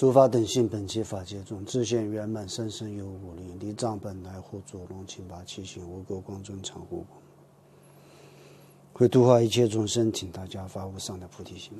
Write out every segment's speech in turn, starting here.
诸法等性本寂法界中，自现圆满生生有无力，离障本来护佐龙清拔七行无垢光尊常护光，会度化一切众生，请大家发无上的菩提心。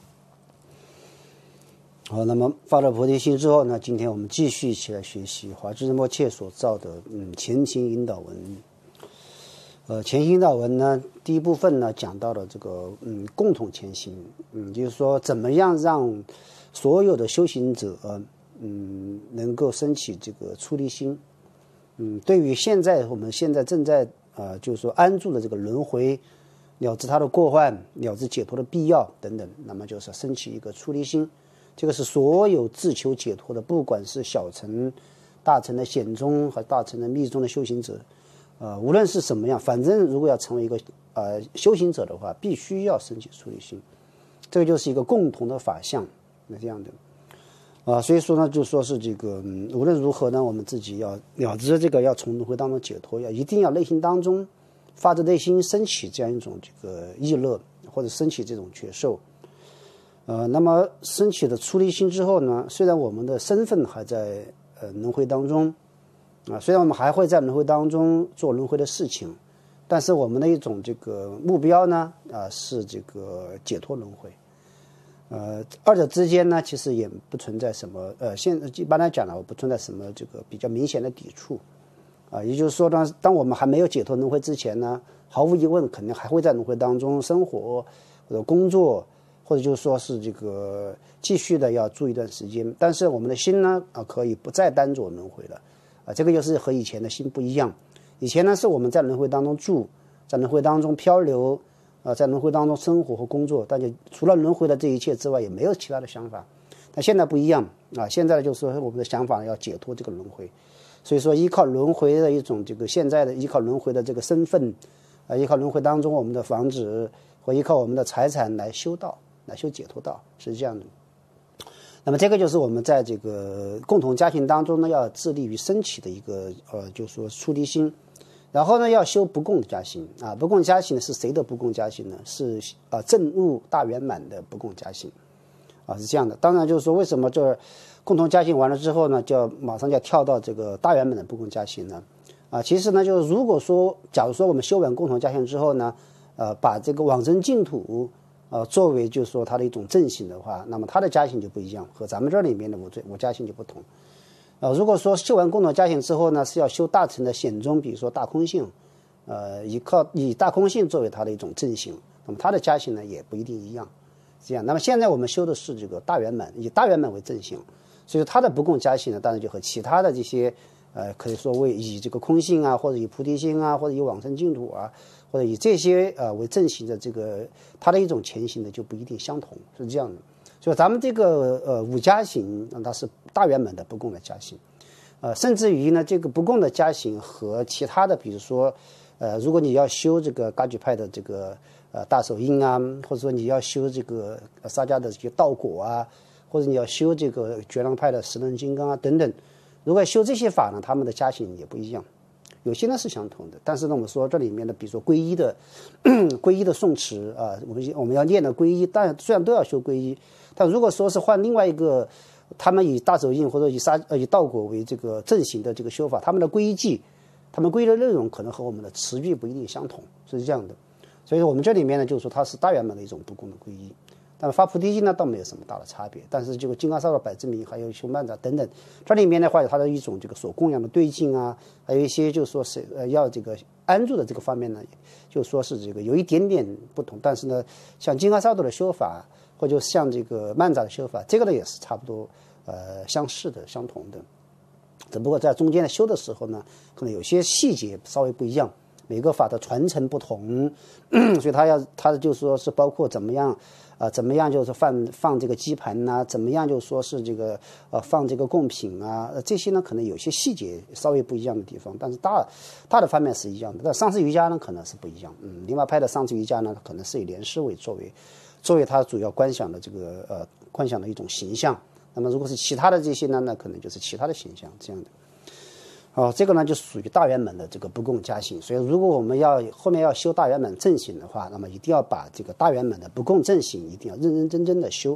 好，那么发了菩提心之后呢，今天我们继续一起来学习华智仁波切所造的前行引导文。前行引导文呢，第一部分呢讲到了这个共同前行，就是说怎么样让所有的修行者能够升起这个出离心。对于我们现在正在就是说安住的这个轮回，了知它的过患，了知解脱的必要等等，那么就是升起一个出离心。这个是所有自求解脱的，不管是小乘、大乘的显宗和大乘的密宗的修行者，无论是什么样，反正如果要成为一个修行者的话，必须要升起出离心。这个就是一个共同的法相，那这样的所以说呢，就说是这个无论如何呢，我们自己要了知这个，要从轮回当中解脱，一定要内心当中发自内心升起这样一种这个意乐，或者升起这种觉受。那么升起的出离心之后呢，虽然我们的身份还在轮回当中虽然我们还会在轮回当中做轮回的事情，但是我们的一种这个目标呢是这个解脱轮回。二者之间呢其实也不存在什么一般来讲呢，不存在什么这个比较明显的抵触也就是说呢，当我们还没有解脱轮回之前呢，毫无疑问肯定还会在轮回当中生活或者工作，或者就是说是这个继续的要住一段时间，但是我们的心呢可以不再单着轮回了这个就是和以前的心不一样。以前呢是我们在轮回当中住，在轮回当中漂流在轮回当中生活和工作，但是除了轮回的这一切之外也没有其他的想法。但现在不一样现在就是说我们的想法要解脱这个轮回，所以说依靠轮回的一种这个现在的依靠轮回的这个身份依靠轮回当中我们的房子或依靠我们的财产来修道，来修解脱道，是这样的。那么这个就是我们在这个共同家庭当中呢，要致力于升起的一个就是说出离心。然后呢，要修不共家行不共家行是谁的不共家行呢？是证悟大圆满的不共家行是这样的。当然就是说为什么这共同家行完了之后呢，马上就要跳到这个大圆满的不共家行呢其实呢，就是如果说假如说我们修完共同家行之后呢把这个往生净土作为就是说它的一种正行的话，那么它的家行就不一样，和咱们这里面的我家行就不同如果说修完共同家行之后呢，是要修大乘的显宗，比如说大空性以大空性作为它的一种正行，那么它的家行呢也不一定一样，这样。那么现在我们修的是这个大圆满，以大圆满为正行，所以它的不共家行呢，当然就和其他的这些可以说以这个空性或者以菩提心或者以往生净土或者以这些为正行的这个它的一种前行的就不一定相同，是这样的。所以咱们这个五家行它是大圆满的不共的家行甚至于呢这个不共的家行和其他的比如说如果你要修这个噶举派的这个大手印或者说你要修这个萨迦的这些道果或者你要修这个觉囊派的十轮金刚等等，如果修这些法呢，他们的家行也不一样，有些呢是相同的，但是呢我们说这里面的比如说皈依的诵持我们要念的皈依，但虽然都要修皈依，但如果说是换另外一个他们以大手印或者以道果为这个正行的这个修法，他们的皈依记，他们皈依的内容可能和我们的词句不一定相同，是这样的。所以说我们这里面呢就是说它是大圆满的一种不共的皈依，但发菩提心呢倒没有什么大的差别。但是这个金刚萨埵百字明还有修曼扎等等，这里面的话有它的一种这个所供养的对境还有一些就是说是要这个安住的这个方面呢，就说是这个有一点点不同。但是呢像金刚萨埵的修法或者像这个曼扎的修法，这个呢也是差不多相似的相同的，只不过在中间的修的时候呢可能有些细节稍微不一样，每个法的传承不同所以它就说是包括怎么样就是放这个基盘怎么样就说是这个放这个贡品这些呢可能有些细节稍微不一样的地方，但是大的方面是一样的。但上师瑜伽呢可能是不一样另外派的上师瑜伽呢可能是以莲师为作为它主要观想的这个观想的一种形象，那么如果是其他的这些呢，那可能就是其他的形象这样的这个呢就属于大圆满的这个不共家行。所以如果我们后面要修大圆满正行的话，那么一定要把这个大圆满的不共正行一定要认认真真的修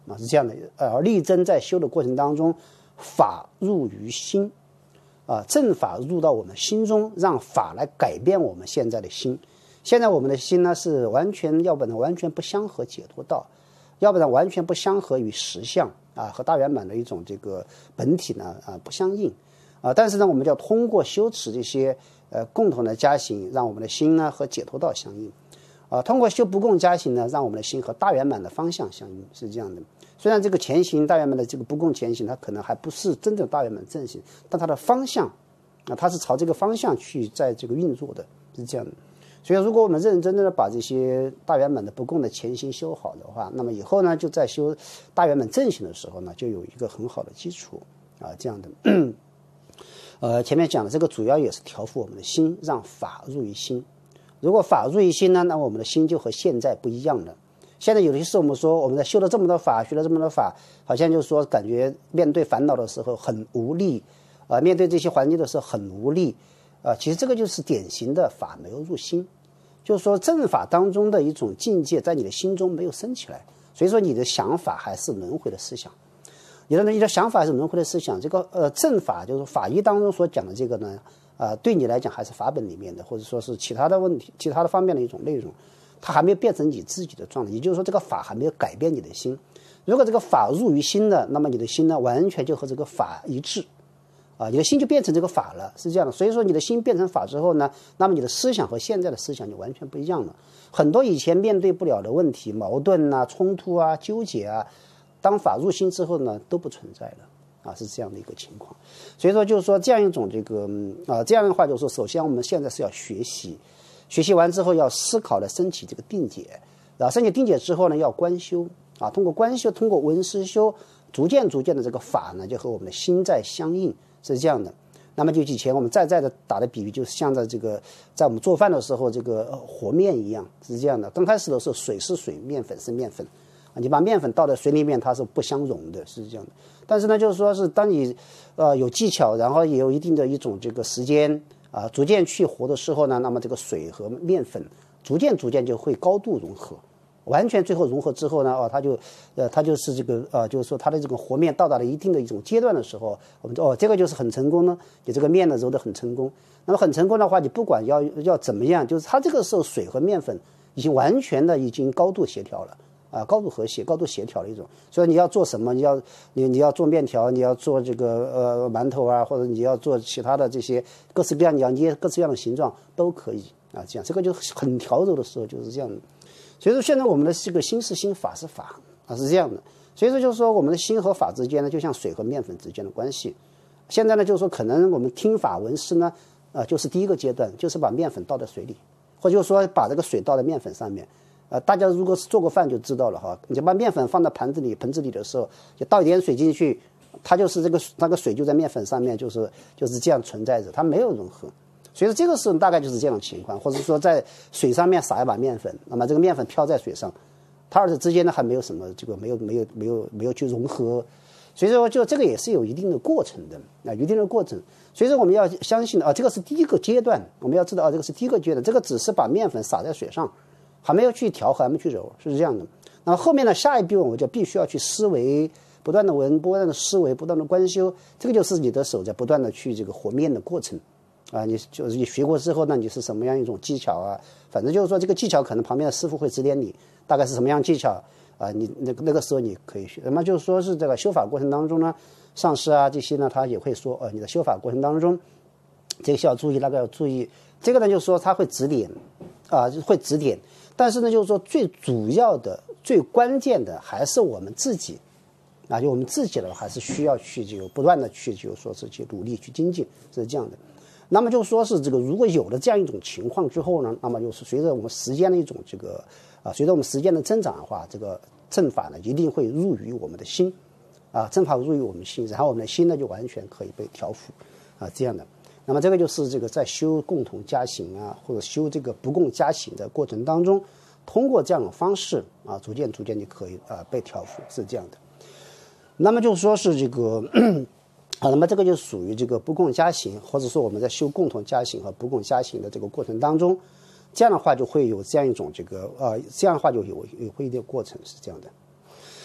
啊，是这样的。力争在修的过程当中，法入于心，正法入到我们心中，让法来改变我们现在的心。现在我们的心呢是完全，要不然完全不相合解脱道，要不然完全不相合于实相和大圆满的一种这个本体呢不相应但是呢，我们就要通过修持这些共同的加行，让我们的心呢和解脱道相应通过修不共加行呢，让我们的心和大圆满的方向相应，是这样的。虽然这个前行大圆满的这个不共前行，它可能还不是真正大圆满正行，但它的方向它是朝这个方向去在这个运作的，是这样的。所以如果我们认真的把这些大圆满的不共的前行修好的话，那么以后呢，就在修大圆满正行的时候呢，就有一个很好的基础这样的。前面讲的这个主要也是调伏我们的心，让法入于心。如果法入于心呢，那我们的心就和现在不一样了。现在有的时候我们说我们在修了这么多法，学了这么多法，好像就是说感觉面对烦恼的时候很无力面对这些环境的时候很无力其实这个就是典型的法没有入心。就是说正法当中的一种境界在你的心中没有升起来，所以说你的想法还是轮回的思想，你的想法还是轮回的思想。这个正法就是法义当中所讲的这个呢对你来讲还是法本里面的，或者说是其他的问题其他的方面的一种内容，它还没有变成你自己的状态，也就是说这个法还没有改变你的心。如果这个法入于心了，那么你的心呢完全就和这个法一致你的心就变成这个法了，是这样的。所以说你的心变成法之后呢，那么你的思想和现在的思想就完全不一样了。很多以前面对不了的问题、矛盾冲突纠结当法入心之后呢，都不存在了是这样的一个情况。所以说就是说这样一种这个这样的话，就是说首先我们现在是要学习，学习完之后要思考的升起这个定解，然后升起定解之后呢，要观修通过观修，通过闻思修，逐渐的这个法呢就和我们的心在相应，是这样的。那么就以前我们在的打的比喻，就是像在我们做饭的时候这个和面一样，是这样的。刚开始的时候水是水，面粉是面粉你把面粉倒在水里面，它是不相容的，是这样的。但是呢，就是说是当你有技巧，然后也有一定的一种这个时间逐渐去和的时候呢，那么这个水和面粉逐渐就会高度融合，完全最后融合之后呢它就是这个就是说它的这个和面到达了一定的一种阶段的时候，我们说这个就是很成功呢，你这个面呢揉得很成功。那么很成功的话，你不管要怎么样，就是它这个时候水和面粉已经完全的已经高度协调了高度和谐、高度协调的一种。所以你要做什么，你要做面条，你要做这个馒头或者你要做其他的这些各式各样，你要捏各式各样的形状都可以这样这个就很调柔的时候就是这样的。所以说现在我们的这个心是心，法是法是这样的。所以说就是说我们的心和法之间呢，就像水和面粉之间的关系。现在呢就是说可能我们听法闻思呢就是第一个阶段，就是把面粉倒在水里，或者就是说把这个水倒在面粉上面大家如果是做过饭就知道了你就把面粉放到盆子里的时候，就倒一点水进去，它就是那个水就在面粉上面就是这样存在着，它没有融合。所以说这个时候大概就是这样的情况，或者说在水上面撒一把面粉，那么这个面粉飘在水上，它二者之间呢还没有什么这个没有去融合。所以说就这个也是有一定的过程的一定的过程。所以说我们要相信这个是第一个阶段，我们要知道这个是第一个阶段，这个只是把面粉撒在水上，还没有去调和，还没有去揉，是这样的。那么后面呢，下一步我们就必须要去思维，不断的闻，不断的思维，不断的观修，这个就是你的手在不断的去这个和面的过程你就是你学过之后呢，你是什么样一种技巧反正就是说这个技巧可能旁边的师傅会指点你大概是什么样技巧你那个时候你可以学。那么就是说是这个修法过程当中呢，上师这些呢他也会说你的修法过程当中这个需要注意，那个要注意，这个呢就是说他会指点会指点，但是呢就是说最主要的最关键的还是我们自己就我们自己的还是需要去这个不断的去就是说是去努力去精进，是这样的。那么就说是这个如果有了这样一种情况之后呢，那么就是随着我们时间的一种这个随着我们时间的增长的话，这个正法呢一定会入于我们的心正法入于我们心，然后我们的心呢就完全可以被调伏这样的。那么这个就是这个在修共同加行或者修这个不共加行的过程当中，通过这样的方式逐渐就可以被调伏，是这样的。那么就是说是这个那么这个就属于这个不共加行，或者说我们在修共同加行和不共加行的这个过程当中，这样的话就会有这样一种这个这样的话就会一定过程，是这样的。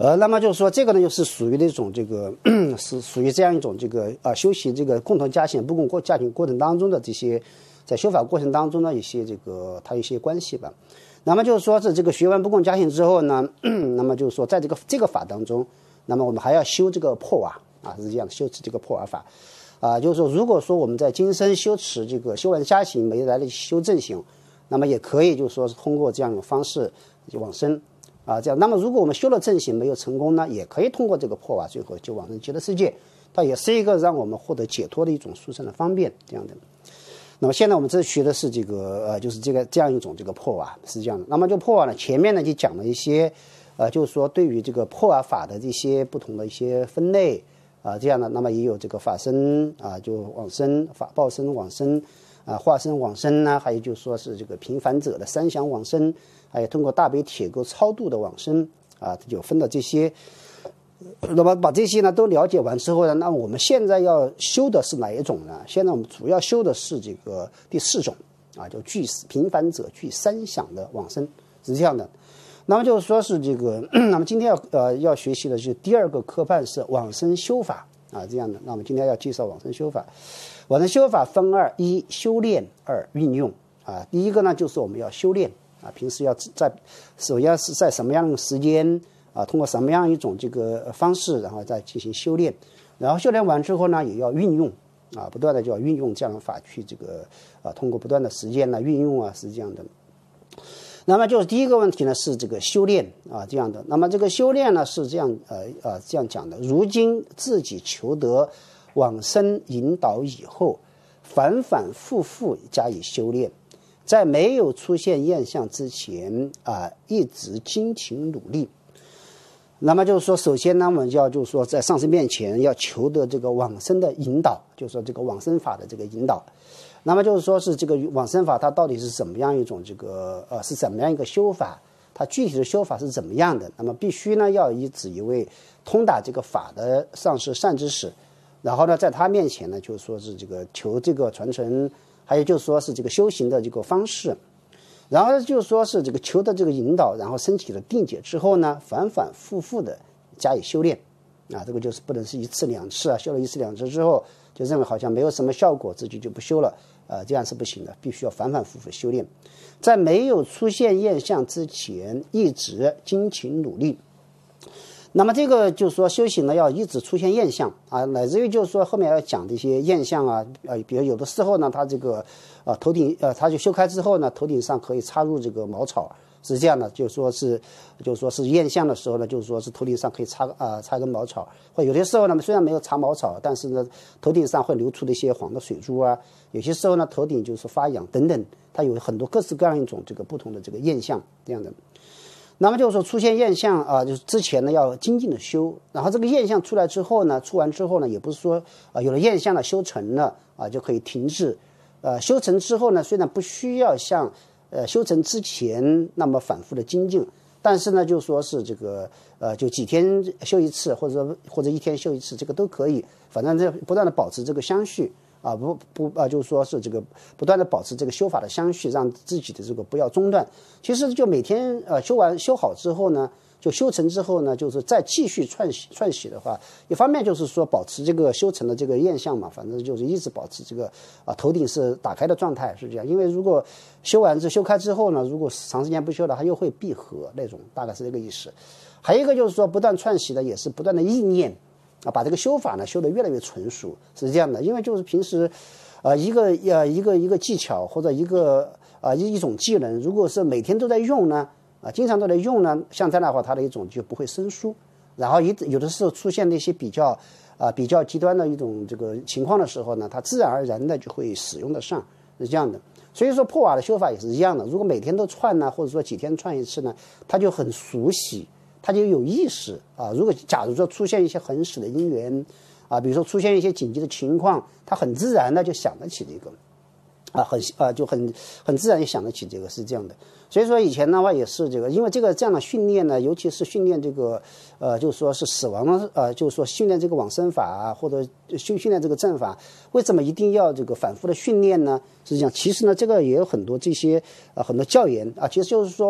那么就是说这个呢，就是属于那种这个是属于这样一种这个修习这个共同加行不共加行过程当中的这些在修法过程当中的一些这个它一些关系吧。那么就是说是这个学完不共加行之后呢，那么就是说在这个法当中，那么我们还要修这个破瓦是这样修持这个破瓦法就是说如果说我们在今生修持这个修完加行没来得及修正行，那么也可以就是说是通过这样一种方式就往生这样。那么如果我们修了正行没有成功呢，也可以通过这个破瓦最后就往生极乐世界，它也是一个让我们获得解脱的一种殊胜的方便这样的。那么现在我们这学的是这个就是这样一种这个破瓦是这样的。那么就破瓦呢，前面呢就讲了一些就是说对于这个破瓦法的这些不同的一些分类这样的。那么也有这个法身就往生、法报身往生化身往生呢，还有就是说是这个平凡者的三想往生，还有通过大悲铁钩超度的往生就分了这些。那么把这些呢都了解完之后呢，那我们现在要修的是哪一种呢？现在我们主要修的是这个第4种就具平凡者具三想的往生是这样的。那么就是说是这个那么今天要学习的是第2个科判是往生修法这样的。那我们今天要介绍往生修法。往生修法分2：一修炼，2运用第一个呢就是我们要修炼平时要首先是在什么样的时间通过什么样一种这个方式，然后再进行修炼，然后修炼完之后呢，也要运用不断的就要运用这样的法去这个通过不断的实践呢运用是这样的。那么就是第一个问题呢是这个修炼这样的。那么这个修炼呢是这样这样讲的：如今自己求得往生引导以后，反反复复加以修炼，在没有出现现象之前一直精勤努力。那么就是说，首先呢，我们要就是说，在上师面前要求得这个往生的引导，就是说这个往生法的这个引导。那么就是说是这个往生法它到底是怎么样一种这个是怎么样一个修法，它具体的修法是怎么样的？那么必须呢要以指一位通达这个法的上师善知识，然后呢在他面前呢就是说是这个求这个传承，还有就是说是这个修行的这个方式。然后就是说是这个求的这个引导，然后升起了定解之后呢，反反复复的加以修炼这个就是不能是1次2次修了1次2次之后就认为好像没有什么效果，自己就不修了这样是不行的，必须要反反复复修炼，在没有出现现象之前一直精勤努力。那么这个就是说修行呢要一直出现现象乃至于就是说后面要讲的一些现象比如有的时候呢他这个头顶他就修开之后呢头顶上可以插入这个茅草是这样的，就是说是现象的时候呢，就是说是头顶上可以插根茅草，或有些时候呢虽然没有插茅草，但是呢头顶上会流出的一些黄的水珠有些时候呢头顶就是发痒等等，它有很多各式各样一种这个不同的这个现象这样的。那么就是说出现现象就是之前呢要精进的修，然后这个现象出来之后呢，出完之后呢，也不是说有了现象了修成了就可以停滞修成之后呢，虽然不需要像修成之前那么反复的精进，但是呢就说是这个就几天修一次，或者1天修一次，这个都可以，反正这不断的保持这个相续就是说是这个不断的保持这个修法的相续，让自己的这个不要中断。其实就每天修好之后呢，就修成之后呢，就是再继续串习的话，一方面就是说保持这个修成的这个现象嘛，反正就是一直保持这个头顶是打开的状态是这样。因为如果修开之后呢，如果长时间不修了，它又会闭合那种，大概是这个意思。还有一个就是说不断串习的也是不断的意念把这个修法呢修得越来越纯熟是这样的。因为就是平时一个技巧或者一种技能，如果是每天都在用呢经常都在用呢，像这样的话它的一种就不会生疏，然后有的时候出现那些比较极端的一种这个情况的时候呢，它自然而然的就会使用得上是这样的。所以说破瓦的修法也是一样的，如果每天都串呢，或者说几天串一次呢，它就很熟悉，他就有意识如果假如说出现一些很死的因缘比如说出现一些紧急的情况，他很自然的就想得起这个就很自然就想得起这个是这样的。所以说以前的话也是这个，因为这样的训练呢，尤其是训练这个就是说是死亡就是说训练这个往生法或者训练这个正法，为什么一定要这个反复的训练呢？实际上其实呢这个也有很多这些很多教研其实就是说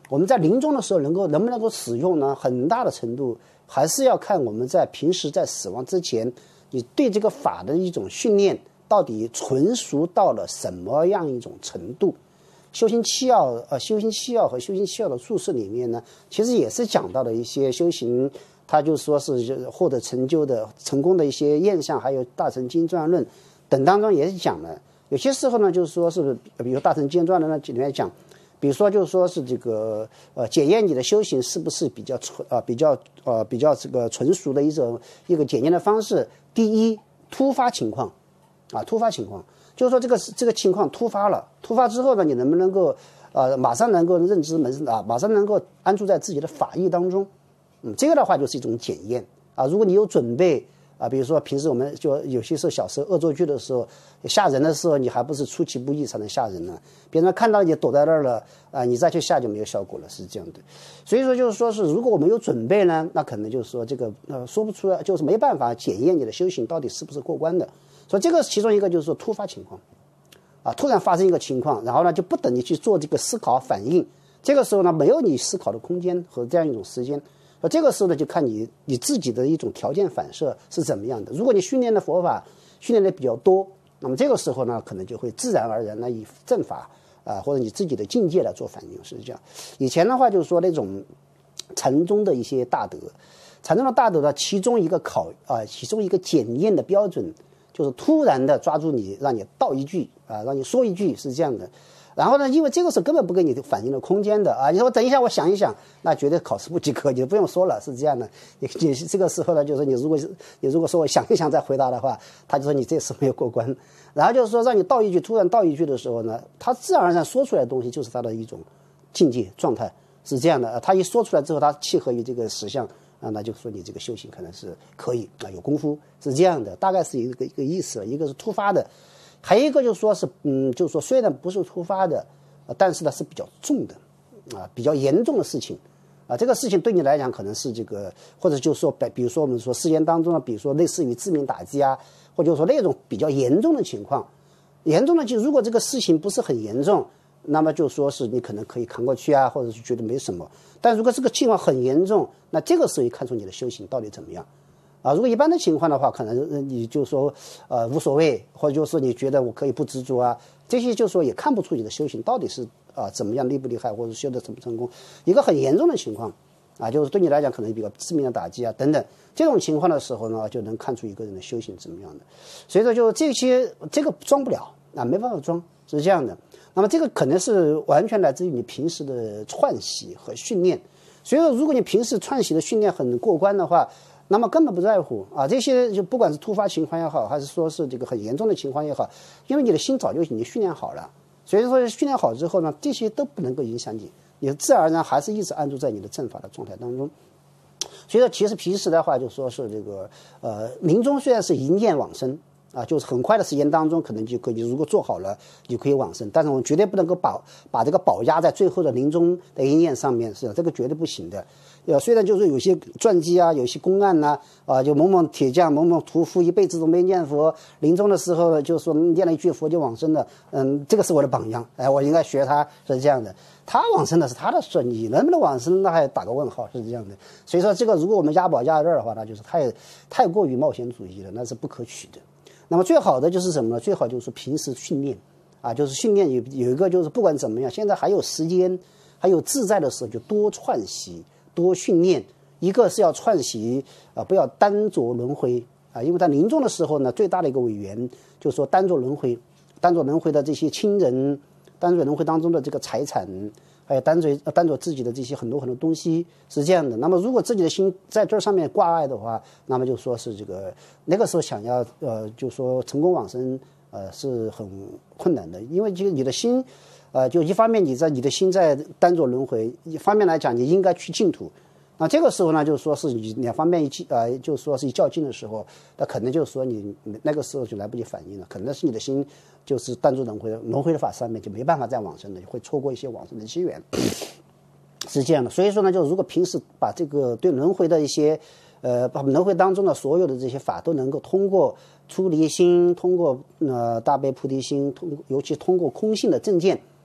我们在临终的时候能不能够使用呢？很大的程度还是要看我们在平时在死亡之前，你对这个法的一种训练到底纯熟到了什么样一种程度。修行七要和修行七要的注释里面呢，其实也是讲到了一些修行，它就说是获得成功的一些现象，还有大乘经传论等当中也是讲了。有些时候呢，就是说是比如大乘经传论呢里面讲，比如说就是说是这个检验你的修行是不是比较这个纯熟的一个检验的方式。第一，突发情况就是说这个情况突发之后呢，你能不能够马上能够认知马上能够安住在自己的法意当中，这个的话就是一种检验如果你有准备比如说平时我们就有些时候小时候恶作剧的时候吓人的时候，你还不是出其不意才能吓人呢？别人看到你躲在那儿了你再去吓就没有效果了，是这样的。所以说就是说是如果我们有准备呢，那可能就是说这个说不出来，就是没办法检验你的修行到底是不是过关的。所以这个其中一个就是说突发情况突然发生一个情况，然后呢就不等你去做这个思考反应，这个时候呢没有你思考的空间和这样一种时间。这个时候呢就看你自己的一种条件反射是怎么样的。如果你训练的佛法训练的比较多，那么这个时候呢可能就会自然而然呢以正法或者你自己的境界来做反应，是这样。以前的话就是说那种禅宗的一些大德，禅宗的大德呢其中一个检验的标准就是突然的抓住你，让你道一句让你说一句，是这样的。然后呢，因为这个时候根本不给你反应的空间的你说我等一下我想一想，那绝对考试不及格，你不用说了，是这样的。你这个时候呢，就是你如果说我想一想再回答的话，他就说你这次没有过关。然后就是说让你道一句，突然道一句的时候呢，他自然而然说出来的东西就是他的一种境界状态，是这样的。他一说出来之后，他契合于这个实相那就说你这个修行可能是可以有功夫，是这样的，大概是一个意思。一个是突发的。还有一个就是说是就是说虽然不是突发的但是呢是比较重的比较严重的事情这个事情对你来讲可能是这个，或者就是说比如说我们说世间当中比如说类似于致命打击或者说那种比较严重的情况，严重的就如果这个事情不是很严重，那么就说是你可能可以扛过去或者是觉得没什么。但如果这个情况很严重，那这个时候也看出你的修行到底怎么样如果一般的情况的话，可能你就说无所谓，或者就是你觉得我可以不执着这些就说也看不出你的修行到底是怎么样厉不厉害，或者修得成不成功。一个很严重的情况就是对你来讲可能比较致命的打击等等，这种情况的时候呢，就能看出一个人的修行怎么样的。所以说就这个装不了没办法装，是这样的。那么这个可能是完全来自于你平时的串习和训练。所以说如果你平时串习的训练很过关的话，那么根本不在乎这些就不管是突发情况也好，还是说是这个很严重的情况也好，因为你的心早就已经训练好了。所以说训练好之后呢，这些都不能够影响你，你自然而然还是一直安住在你的正法的状态当中。所以说其实平时的话就说是这个临终虽然是一念往生就是很快的时间当中可能就可以，如果做好了你就可以往生，但是我们绝对不能够把这个宝压在最后的临终的一念上面，是这个绝对不行的。虽然就是有些传记有些公案就某某铁匠某某屠夫一辈子都没念佛，临终的时候就说念了一句佛就往生了，这个是我的榜样，我应该学他，是这样的。他往生的是他的事，你能不能往生那还打个问号，是这样的。所以说这个如果我们押宝押这儿的话，那就是太过于冒险主义了，那是不可取的。那么最好的就是什么呢？最好就是平时训练就是训练有一个就是不管怎么样，现在还有时间还有自在的时候，就多串习多训练。一个是要串习不要单着轮回因为在临终的时候呢，最大的一个委员就是说单着轮回的这些亲人，单着轮回当中的这个财产，还有单着自己的这些很多东西，是这样的。那么如果自己的心在这上面挂碍的话，那么就说是这个那个时候想要就说成功往生是很困难的。因为就你的心就一方面你的心在单着轮回，一方面来讲你应该去净土。那这个时候呢，就是说是你两方面就是说是一较劲的时候，那可能就是说你那个时候就来不及反应了，可能是你的心就是单着轮回的法上面就没办法再往生了，会错过一些往生的机缘，是这样的。所以说呢，就如果平时把这个对轮回的一些把轮回当中的所有的这些法都能够通过出离心，通过大悲菩提心，尤其通过空性的正见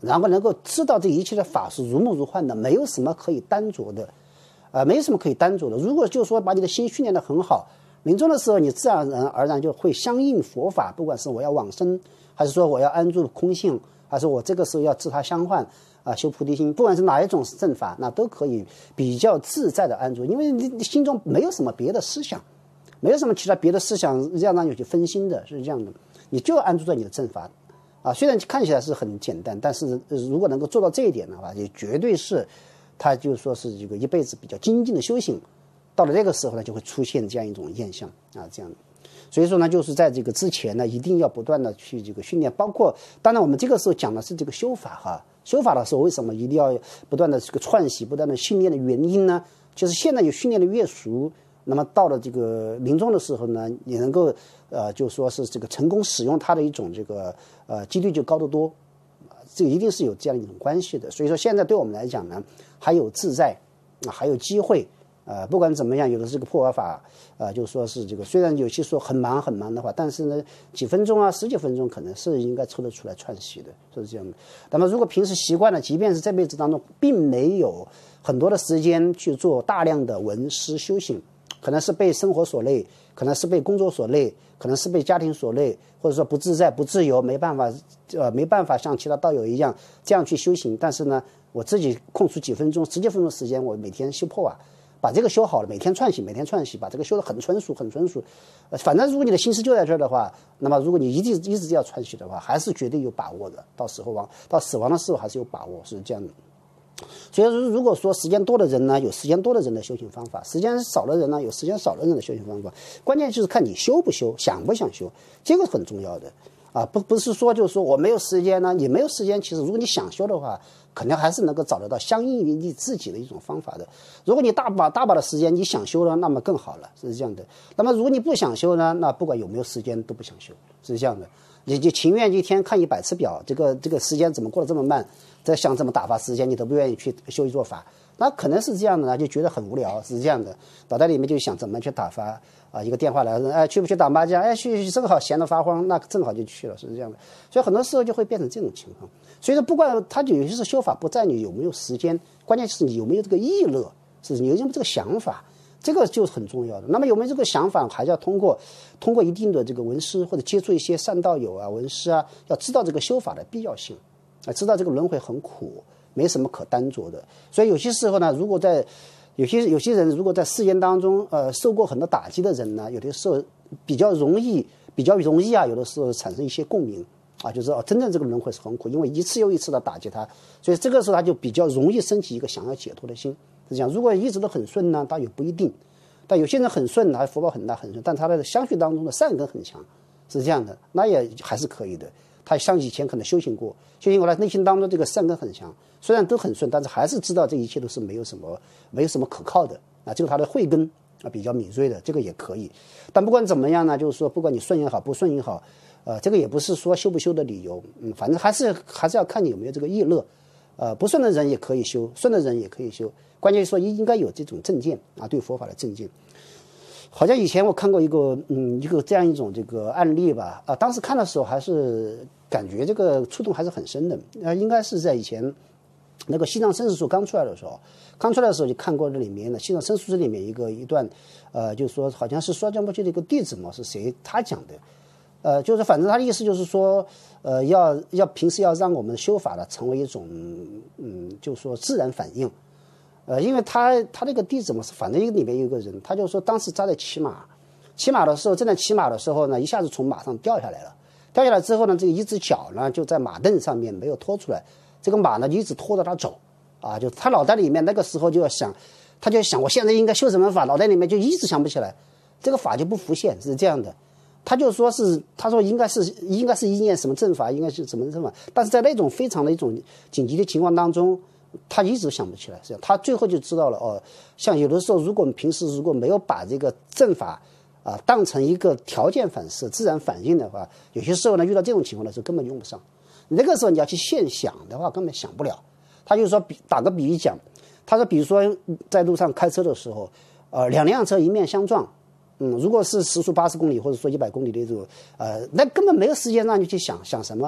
然后能够知道这一切的法是如梦如幻的，没有什么可以单着的，没有什么可以单着的。如果就是说把你的心训练得很好，临终的时候你自然而然就会相应佛法，不管是我要往生，还是说我要安住空性，还是我这个时候要自他相换修菩提心，不管是哪一种正法，那都可以比较自在的安住，因为你心中没有什么别的思想，没有什么其他别的思想让你去分心的，是这样的，你就安住在你的正法虽然看起来是很简单，但是如果能够做到这一点的话，也绝对是他就说是这个一辈子比较精进的修行，到了这个时候呢，就会出现这样一种现象这样的。所以说呢，就是在这个之前呢，一定要不断的去这个训练，包括当然我们这个时候讲的是这个修法修法的时候为什么一定要不断的这个串习，不断的训练的原因呢？就是现在你训练的越熟，那么到了这个临终的时候呢，你能够就说是这个成功使用它的一种这个几率就高得多，这个一定是有这样一种关系的。所以说现在对我们来讲呢，还有自在还有机会不管怎么样，有的这个破法就说是这个虽然有些说很忙的话，但是呢几分钟十几分钟可能是应该抽得出来串习的，是这样的。那么如果平时习惯了，即便是这辈子当中并没有很多的时间去做大量的闻思修行，可能是被生活所累，可能是被工作所累，可能是被家庭所累，或者说不自在不自由，没办法像其他道友一样这样去修行，但是呢我自己空出几分钟10几分钟时间，我每天修破把这个修好了，每天串习，把这个修得很纯熟。反正如果你的心思就在这儿的话，那么如果你一直要串习的话，还是绝对有把握的。到死亡的时候还是有把握，是这样的。所以如果说时间多的人呢，有时间多的人的修行方法；时间少的人呢，有时间少的人的修行方法。关键就是看你修不修，想不想修，这个很重要的不是说就是说我没有时间呢，你没有时间。其实如果你想修的话，肯定还是能够找得到相应于你自己的一种方法的。如果你大把的时间你想修了，那么更好了，是这样的。那么如果你不想修呢，那不管有没有时间都不想修，是这样的。你就情愿一天看100次表，这个时间怎么过得这么慢，在想怎么打发时间，你都不愿意去修一做法，那可能是这样的呢，就觉得很无聊，是这样的。脑袋里面就想怎么去打发一个电话来，去不去打麻将？去正好闲得发慌，那正好就去了，是这样的。所以很多时候就会变成这种情况。所以说，不管他有些是修法不在你有没有时间，关键是你有没有这个意乐，是你有没有这个想法，这个就是很重要的。那么有没有这个想法，还是要通过一定的这个闻思，或者接触一些善道友闻思要知道这个修法的必要性知道这个轮回很苦，没什么可单着的。所以有些时候呢，如果在有些人如果在世间当中受过很多打击的人呢，有的时候比较容易有的时候产生一些共鸣就是真正这个轮回是很苦，因为一次又一次的打击他，所以这个时候他就比较容易升起一个想要解脱的心。是这样，如果一直都很顺呢，倒也不一定。但有些人很顺，他福报很大很顺，但他的相续当中的善根很强，是这样的，那也还是可以的。他像以前可能修行过来，内心当中这个善根很强，虽然都很顺，但是还是知道这一切都是没有什么可靠的这个他的慧根比较敏锐的，这个也可以。但不管怎么样呢，就是说不管你顺也好不顺也好这个也不是说修不修的理由反正还是要看你有没有这个意乐不顺的人也可以修，顺的人也可以修，关键说应该有这种正见对佛法的正见。好像以前我看过一个这样一种这个案例吧当时看的时候还是感觉这个触动还是很深的应该是在以前那个西藏生死书刚出来的时候就看过这里面的西藏生死书里面一段就是说好像是说江波切的一个弟子嘛，是谁他讲的就是反正他的意思就是说要平时要让我们修法成为一种就是说自然反应因为他那个弟子嘛，反正里面有一个人，他就说当时他在骑马的时候，正在骑马的时候呢，一下子从马上掉下来了。掉下来之后呢，这个一只脚呢就在马凳上面没有拖出来，这个马呢一直拖着他走就他脑袋里面那个时候就想我现在应该修什么法，脑袋里面就一直想不起来，这个法就不浮现，是这样的。他说应该是一念什么正法，应该是什么正法，但是在那种非常的一种紧急的情况当中。他一直想不起来，这样他最后就知道了像有的时候，如果我们平时如果没有把这个正法当成一个条件反射、自然反应的话，有些时候呢，遇到这种情况的时候根本用不上。那个时候你要去现想的话，根本想不了。他就说打个比喻讲，他说比如说在路上开车的时候两辆车迎面相撞如果是时速80公里或者说100公里的这种那根本没有时间让你去想什么。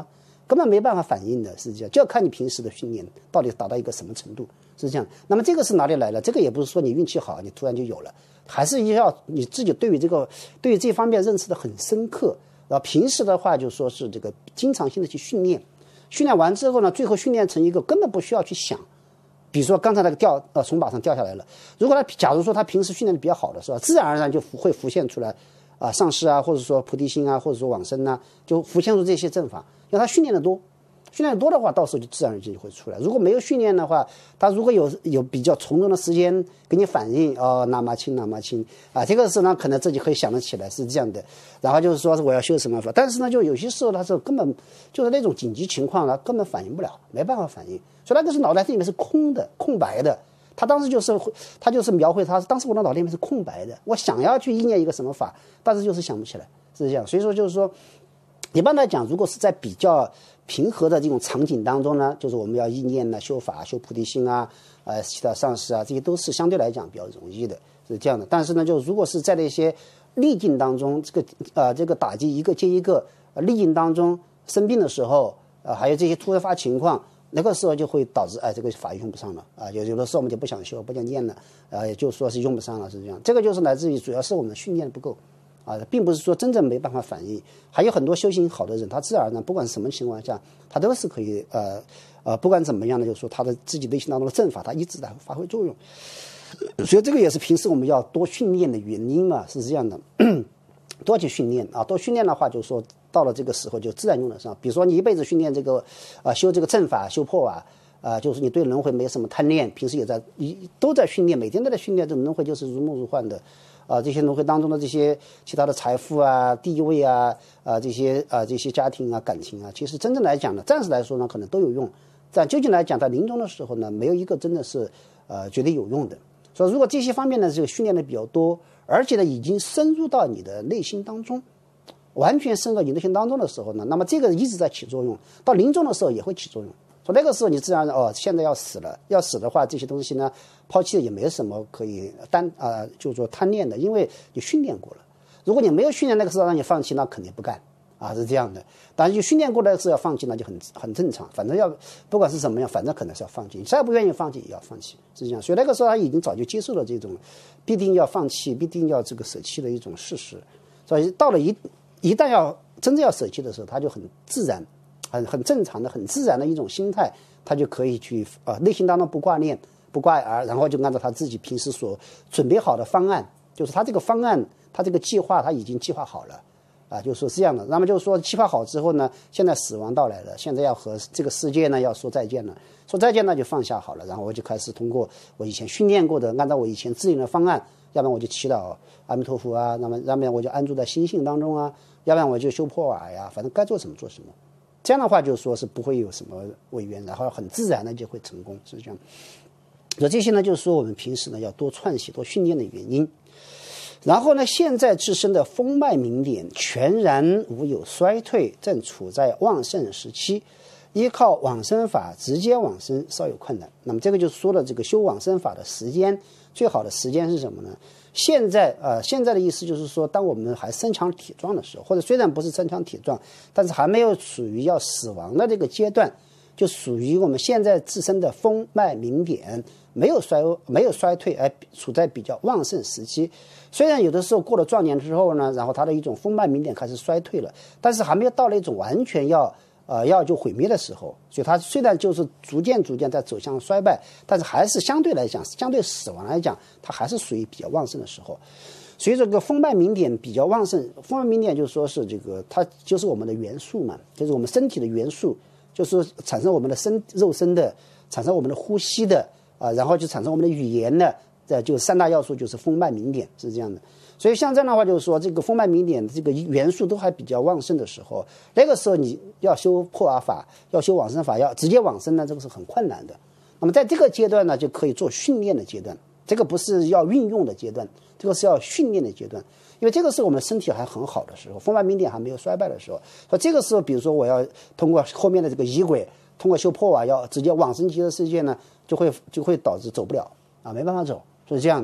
根本没办法反应的，是这样，就要看你平时的训练到底达到一个什么程度，是这样。那么这个是哪里来的？这个也不是说你运气好，你突然就有了，还是要你自己对于这方面认识的很深刻。然后平时的话，就说是这个经常性的去训练，训练完之后呢，最后训练成一个根本不需要去想。比如说刚才那个从马上掉下来了，如果假如说他平时训练的比较好的时候，自然而然就会浮现出来上师啊，或者说菩提心啊，或者说往生啊，就浮现出这些正法。因为他训练的多，训练多的话，到时候就自然而然就会出来。如果没有训练的话，他如果有比较从容的时间给你反应，那么轻啊，这个时候呢，可能自己可以想得起来是这样的。然后就是说我要修什么法，但是呢，就有些时候他是根本就是那种紧急情况，他根本反应不了，没办法反应，所以那个是脑袋里面是空的、空白的。他当时就是描绘当时我的脑袋里面是空白的，我想要去意念一个什么法，但是就是想不起来，是这样。所以说就是说，一般来讲，如果是在比较平和的这种场景当中呢，就是我们要意念呢、修法、修菩提心啊、其他上师啊，这些都是相对来讲比较容易的，是这样的。但是呢，就如果是在那些逆境当中，这个打击一个接一个，逆境当中生病的时候，还有这些突发情况，那个时候就会导致这个法用不上了啊，有的时候我们就不想修、不想念了，也就说是用不上了，是这样。这个就是来自于主要是我们训练不够。并不是说真正没办法反应，还有很多修行好的人，他自然而然不管什么情况下，他都是可以不管怎么样的，就是说他的自己内心当中的正法，他一直在发挥作用。所以这个也是平时我们要多训练的原因嘛，是这样的，多去训练啊，多训练的话，就是说到了这个时候就自然用得上。比如说你一辈子训练这个修这个正法、修破就是你对轮回没什么贪恋，平时也都在训练，每天都在训练，这轮回就是如梦如幻的。这些轮回当中的这些其他的财富啊、地位啊、这些家庭啊、感情啊，其实真正来讲呢，暂时来说呢，可能都有用，但究竟来讲，在临终的时候呢，没有一个真的是绝对有用的。所以，如果这些方面呢，这个训练的比较多，而且呢，已经深入到你的内心当中，完全深入到你内心当中的时候呢，那么这个一直在起作用，到临终的时候也会起作用。所以那个时候你自然现在要死了，要死的话，这些东西呢，抛弃也没什么可以就是说贪恋的，因为你训练过了。如果你没有训练，那个时候让你放弃，那肯定不干是这样的。但是你训练过的时候要放弃，那就很正常。反正不管是怎么样，反正可能是要放弃。你再不愿意放弃，也要放弃，是这样。所以那个时候他已经早就接受了这种必定要放弃、必定要这个舍弃的一种事实。所以到了一旦要真正要舍弃的时候，他就很自然。很正常的、很自然的一种心态，他就可以去内心当中不挂念、不挂然后就按照他自己平时所准备好的方案，就是他这个方案、他这个计划，他已经计划好了就说是这样的。那么就是说计划好之后呢，现在死亡到来了，现在要和这个世界呢要说再见了，说再见呢就放下好了，然后我就开始通过我以前训练过的，按照我以前制定的方案，要不然我就祈祷阿弥陀佛啊，那么要不然我就安住在心性当中啊，要不然我就修破瓦呀，反正该做什么做什么。这样的话就是说是不会有什么违缘，然后很自然的就会成功，是这样。所以这些呢就是说我们平时呢要多串习多训练的原因。然后呢，现在自身的风脉明点全然无有衰退，正处在旺盛时期，依靠往生法直接往生稍有困难。那么这个就说了，这个修往生法的时间，最好的时间是什么呢？现在的意思就是说，当我们还身强体壮的时候，或者虽然不是身强体壮，但是还没有属于要死亡的这个阶段，就属于我们现在自身的风脉明点没有衰退，而处在比较旺盛时期。虽然有的时候过了壮年之后呢，然后它的一种风脉明点开始衰退了，但是还没有到那种完全要就毁灭的时候，所以它虽然就是逐渐在走向衰败，但是还是相对来讲，相对死亡来讲，它还是属于比较旺盛的时候。所以这个风脉明点比较旺盛，风脉明点就是说是这个，它就是我们的元素嘛，就是我们身体的元素，就是产生我们的肉身的，产生我们的呼吸的然后就产生我们的语言的，就三大要素就是风脉明点，是这样的。所以像这样的话，就是说这个风脉明点这个元素都还比较旺盛的时候，那个时候你要修破瓦法，要修往生法，要直接往生呢，这个是很困难的。那么在这个阶段呢，就可以做训练的阶段，这个不是要运用的阶段，这个是要训练的阶段。因为这个是我们身体还很好的时候，风脉明点还没有衰败的时候。所以这个时候，比如说我要通过后面的这个仪轨，通过修破瓦，要直接往生极乐世界呢，就会导致走不了没办法走，就是这样的。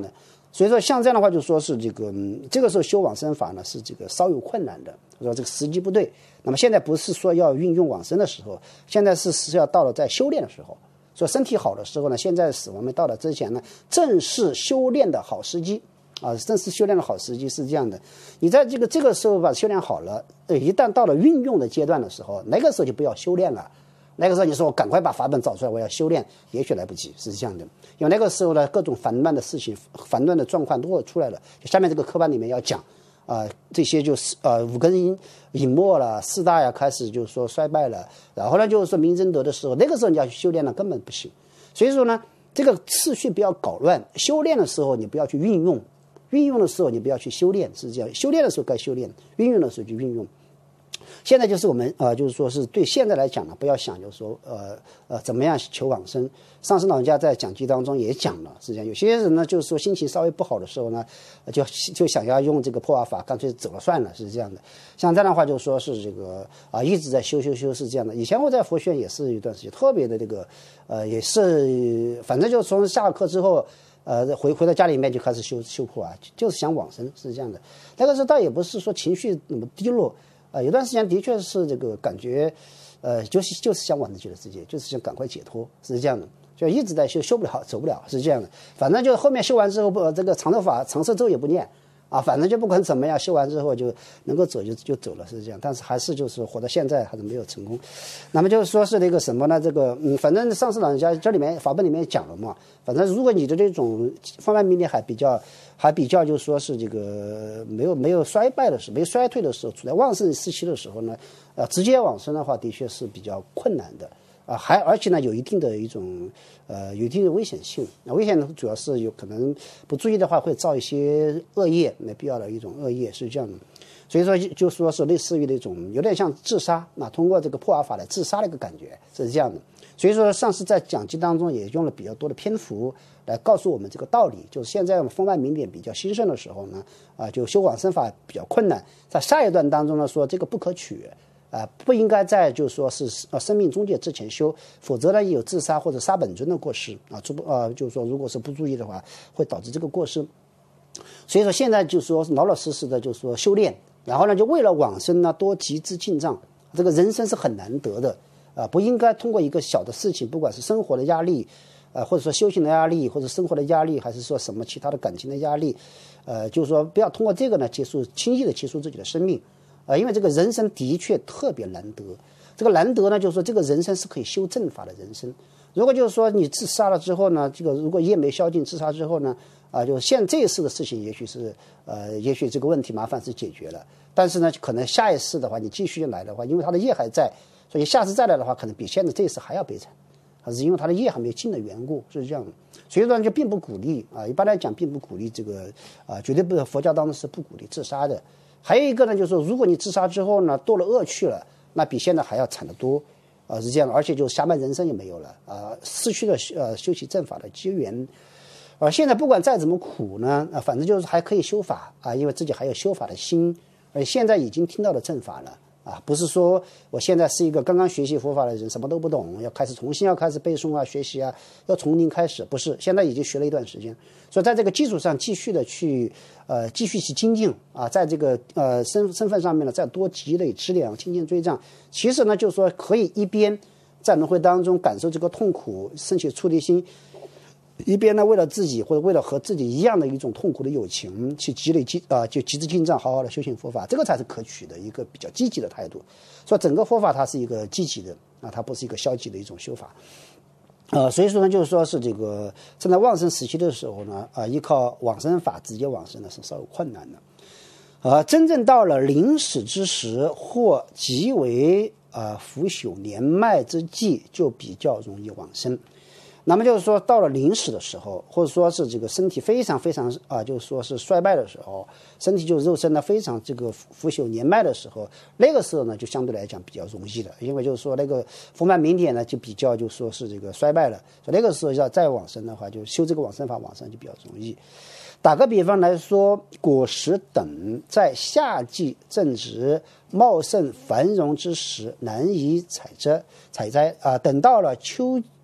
所以说像这样的话，就说是这个时候修往生法呢是这个稍有困难的，说这个时机不对。那么现在不是说要运用往生的时候，现在是要到了在修炼的时候。说身体好的时候呢，现在死亡没到了之前呢，正是修炼的好时机啊，正是修炼的好时机是这样的。你在这个时候把修炼好了，一旦到了运用的阶段的时候，那个时候就不要修炼了。那个时候你说我赶快把法本找出来，我要修炼，也许来不及，是这样的。因为那个时候呢，各种烦乱的事情、烦乱的状况都会出来了。下面这个课本里面要讲这些就是五根隐没了，四大呀开始就是说衰败了，然后呢就是说明真德的时候，那个时候你要去修炼呢根本不行。所以说呢，这个次序不要搞乱，修炼的时候你不要去运用，运用的时候你不要去修炼，是这样。修炼的时候该修炼，运用的时候就运用。现在就是我们就是说是对现在来讲呢，不要想就是说怎么样求往生。上师老人家在讲记当中也讲了，是这样。有些人呢就是说心情稍微不好的时候呢，就想要用这个破瓦法，干脆走了算了，是这样的。像这样的话就说是这个一直在修是这样的。以前我在佛学院也是一段时间特别的这个也是反正就从下课之后回到家里面就开始修破瓦，就是想往生，是这样的。那个时候倒也不是说情绪那么低落。有段时间的确是这个感觉，就是想往生极乐世界，就是想赶快解脱，是这样的，就一直在修不了，走不了，是这样的。反正就后面修完之后，这个长头法、长寿咒也不念反正就不管怎么样，修完之后就能够走就走了，是这样。但是还是就是活到现在还是没有成功。那么就是说是那个什么呢？这个反正上师老人家这里面法本里面讲了嘛，反正如果你的这种方面命令还比较就是说是这个没有衰败的时候，没衰退的时候，处在旺盛时期的时候呢，直接往生的话的确是比较困难的而且呢有一定的一种有一定的危险性。危险呢主要是有可能不注意的话会造一些恶业，没必要的一种恶业，是这样的。所以说就说是类似于那种有点像自杀，通过这个破瓦法来自杀的一个感觉，是这样的。所以说上师在讲经当中也用了比较多的篇幅来告诉我们这个道理，就是现在风脉明点比较兴盛的时候呢就修往生法比较困难，在下一段当中呢说这个不可取不应该在就是说是生命终结之前修，否则呢有自杀或者杀本尊的过失就是说如果是不注意的话会导致这个过失。所以说现在就是说老老实实的就是说修炼，然后呢就为了往生呢多集资进藏，这个人生是很难得的不应该通过一个小的事情，不管是生活的压力或者说修行的压力，或者生活的压力，还是说什么其他的感情的压力就是说不要通过这个呢轻易的结束自己的生命因为这个人生的确特别难得。这个难得呢就是说这个人生是可以修正法的人生。如果就是说你自杀了之后呢，这个如果业没消尽，自杀之后呢就这一世的事情也许这个问题麻烦是解决了，但是呢可能下一世的话你继续来的话，因为他的业还在，所以下次再来的话可能比现在这一世还要悲惨，还是因为他的业还没有尽的缘故，是这样的。所以说就并不鼓励一般来讲并不鼓励这个绝对不是佛教当中是不鼓励自杀的。还有一个呢就是说如果你自杀之后呢堕了恶趣了，那比现在还要惨得多是这样的。而且就下半人生也没有了失去了修习正法的机缘现在不管再怎么苦呢反正就是还可以修法因为自己还有修法的心，而现在已经听到了正法了不是说我现在是一个刚刚学习佛法的人，什么都不懂，要重新开始背诵学习要从零开始，不是，现在已经学了一段时间，所以在这个基础上继续的去继续去精进在这个身份上面呢再多积累资粮，精进追障。其实呢就是说可以一边在轮回当中感受这个痛苦，升起出离心，一边呢为了自己或者为了和自己一样的一种痛苦的友情去积累就集资进藏，好好的修行佛法，这个才是可取的一个比较积极的态度。所以整个佛法它是一个积极的它不是一个消极的一种修法所以说呢就是说是这个正在旺盛时期的时候呢依靠往生法直接往生呢是稍有困难的真正到了临死之时或极为腐朽年迈之际就比较容易往生。那么就是说到了临死的时候，或者说是这个身体非常非常就是说是衰败的时候，身体就是肉身呢非常这个腐朽年迈的时候，那个时候呢就相对来讲比较容易的，因为就是说那个风脉明点呢就比较就说是这个衰败了，所以那个时候要再往生的话，就修这个往生法往生就比较容易。打个比方来说，果实等在夏季正值茂盛繁荣之时难以采摘等到了秋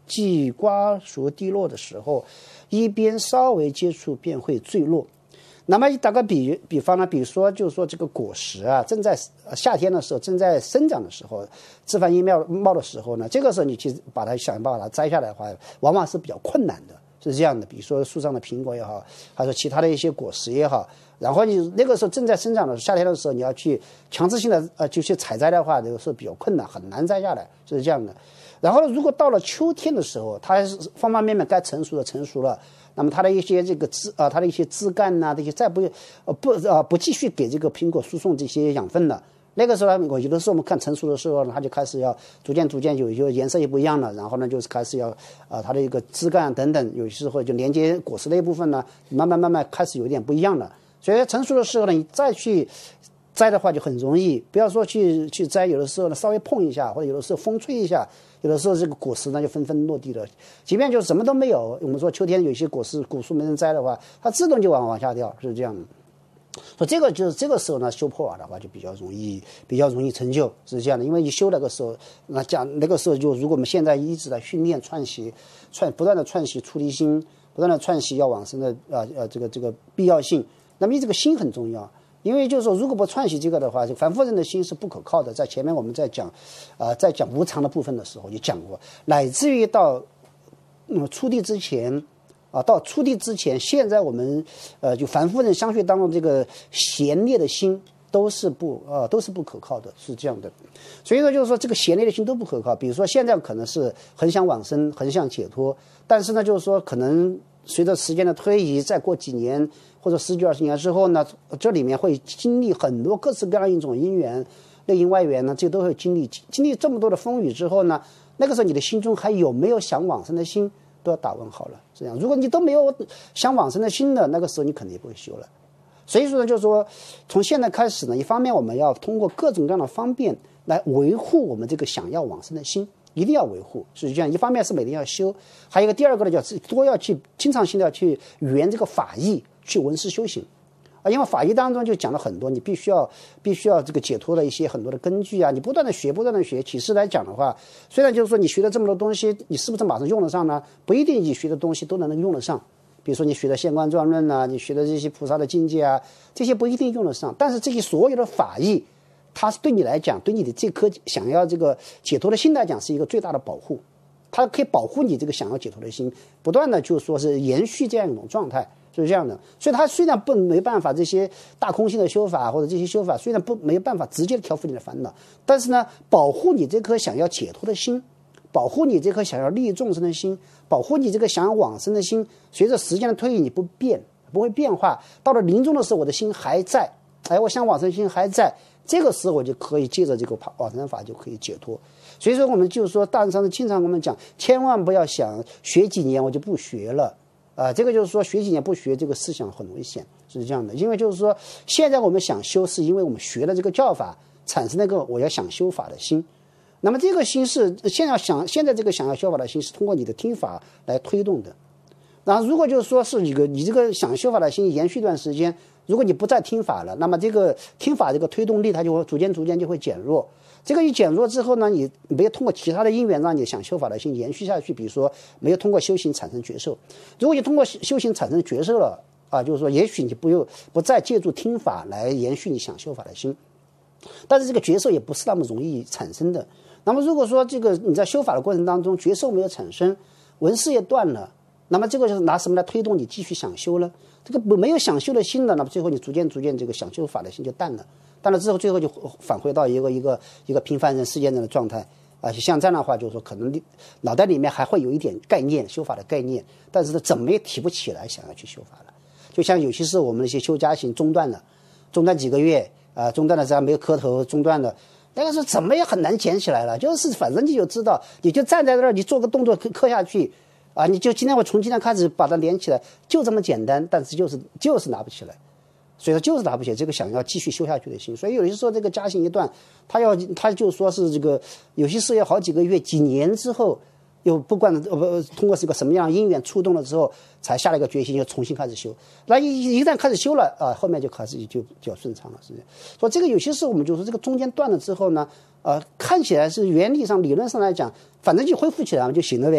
即瓜熟蒂落的时候，一边稍微接触便会坠落。那么打个比方呢，比如说就是说这个果实啊，正在夏天的时候正在生长的时候，枝繁叶茂的时候呢，这个时候你去把它想办法把它摘下来的话，往往是比较困难的，是这样的。比如说树上的苹果也好，还是其他的一些果实也好，然后你那个时候正在生长的夏天的时候，你要去强制性的就去采摘的话，这个是比较困难，很难摘下来，是这样的。然后如果到了秋天的时候，它是方方面面该成熟了。那么它的一些这个它的一些枝干呐，这些再不继续给这个苹果输送这些养分了。那个时候呢，有的时候我们看成熟的时候呢，它就开始要逐渐有些颜色也不一样了，然后呢就是开始要它的一个枝干等等，有时候就连接果实那一部分呢，慢慢开始有点不一样了。所以成熟的时候呢，你再去摘的话就很容易，不要说去摘，有的时候呢稍微碰一下，或者有的时候风吹一下，有的时候这个果实呢就纷纷落地了。即便就什么都没有，我们说秋天有些果树没人摘的话，它自动就往下掉，是这样的。所以这个就是这个时候呢，修破瓦的话就比较容易成就，是这样的。因为你修那个时候，那个时候就如果我们现在一直在训练不断的串习出离心，不断的串习要往生的这个必要性，那么这个心很重要。因为就是说，如果不串习这个的话，就凡夫人的心是不可靠的。在前面我们在讲无常的部分的时候就讲过，乃至于到出地之前到出地之前，现在我们就凡夫人相续当中这个闲劣的心都是不可靠的，是这样的。所以说就是说这个闲劣的心都不可靠。比如说现在可能是很想往生，很想解脱，但是呢就是说可能随着时间的推移，再过几年或者10几20年之后呢，这里面会经历很多各式各样一种因缘，内因外缘呢，这都会经历这么多的风雨之后呢，那个时候你的心中还有没有想往生的心，都要打问号了。这样，如果你都没有想往生的心的，那个时候你肯定也不会修了。所以说呢，就是说从现在开始呢，一方面我们要通过各种各样的方便来维护我们这个想要往生的心，一定要维护，是这样。一方面是每天要修，还有一个第二个呢，多要去经常性的要去圆这个法义，去闻思修行因为法义当中就讲了很多，你必须要这个解脱的一些很多的根据啊，你不断的学。其实来讲的话，虽然就是说你学了这么多东西，你是不是马上用得上呢？不一定，你学的东西都能用得上。比如说你学的现观状论啊，你学的这些菩萨的境界啊，这些不一定用得上。但是这些所有的法义，它是对你来讲，对你的这颗想要这个解脱的心来讲，是一个最大的保护。它可以保护你这个想要解脱的心，不断的就说是延续这样一种状态，就是这样的。所以它虽然没办法，这些大空性的修法或者这些修法虽然没有办法直接的调伏你的烦恼，但是呢，保护你这颗想要解脱的心，保护你这颗想要利益众生的心，保护你这个想要往生的心，随着时间的推移，你不会变化。到了临终的时候，我的心还在，我想往生心还在，这个时候我就可以借着这个往生法就可以解脱。所以说我们就是说，大乘上师经常跟我们讲，千万不要想学几年我就不学了这个就是说学几年不学，这个思想很危险，是这样的。因为就是说现在我们想修，是因为我们学了这个教法，产生那个我要想修法的心。那么这个心是现在这个想要修法的心是通过你的听法来推动的。然后如果就是说是你这个想修法的心延续一段时间，如果你不再听法了，那么这个听法这个推动力它就会逐渐就会减弱。这个一减弱之后呢，你没有通过其他的因缘让你想修法的心延续下去，比如说没有通过修行产生觉受。如果你通过修行产生觉受了就是说也许你不再借助听法来延续你想修法的心，但是这个觉受也不是那么容易产生的。那么如果说这个你在修法的过程当中觉受没有产生，闻思也断了，那么这个就是拿什么来推动你继续想修呢？这个没有想修的心的，那么最后你逐渐这个想修法的心就淡了之后，最后就返回到一个平凡人世间人的状态像这样的话，就是说可能脑袋里面还会有一点概念，修法的概念，但是怎么也提不起来想要去修法了。就像有些时候我们那些修家行中断几个月中断了这样没有磕头中断了，那个时候怎么也很难捡起来了。就是反正你就知道，你就站在那儿，你做个动作磕下去你就今天开始把它连起来，就这么简单，但是就是拿不起来。所以说就是拿不起这个想要继续修下去的心。所以有些时候这个家行一断，他就说是这个有些时候要好几个月几年之后，又不管通过这个什么样的因缘触动了之后，才下了一个决心，又重新开始修。那一旦开始修了后面就开始就比较顺畅了，是这样。所以这个有些时候我们就说这个中间断了之后呢看起来是原理上理论上来讲反正就恢复起来就行了呗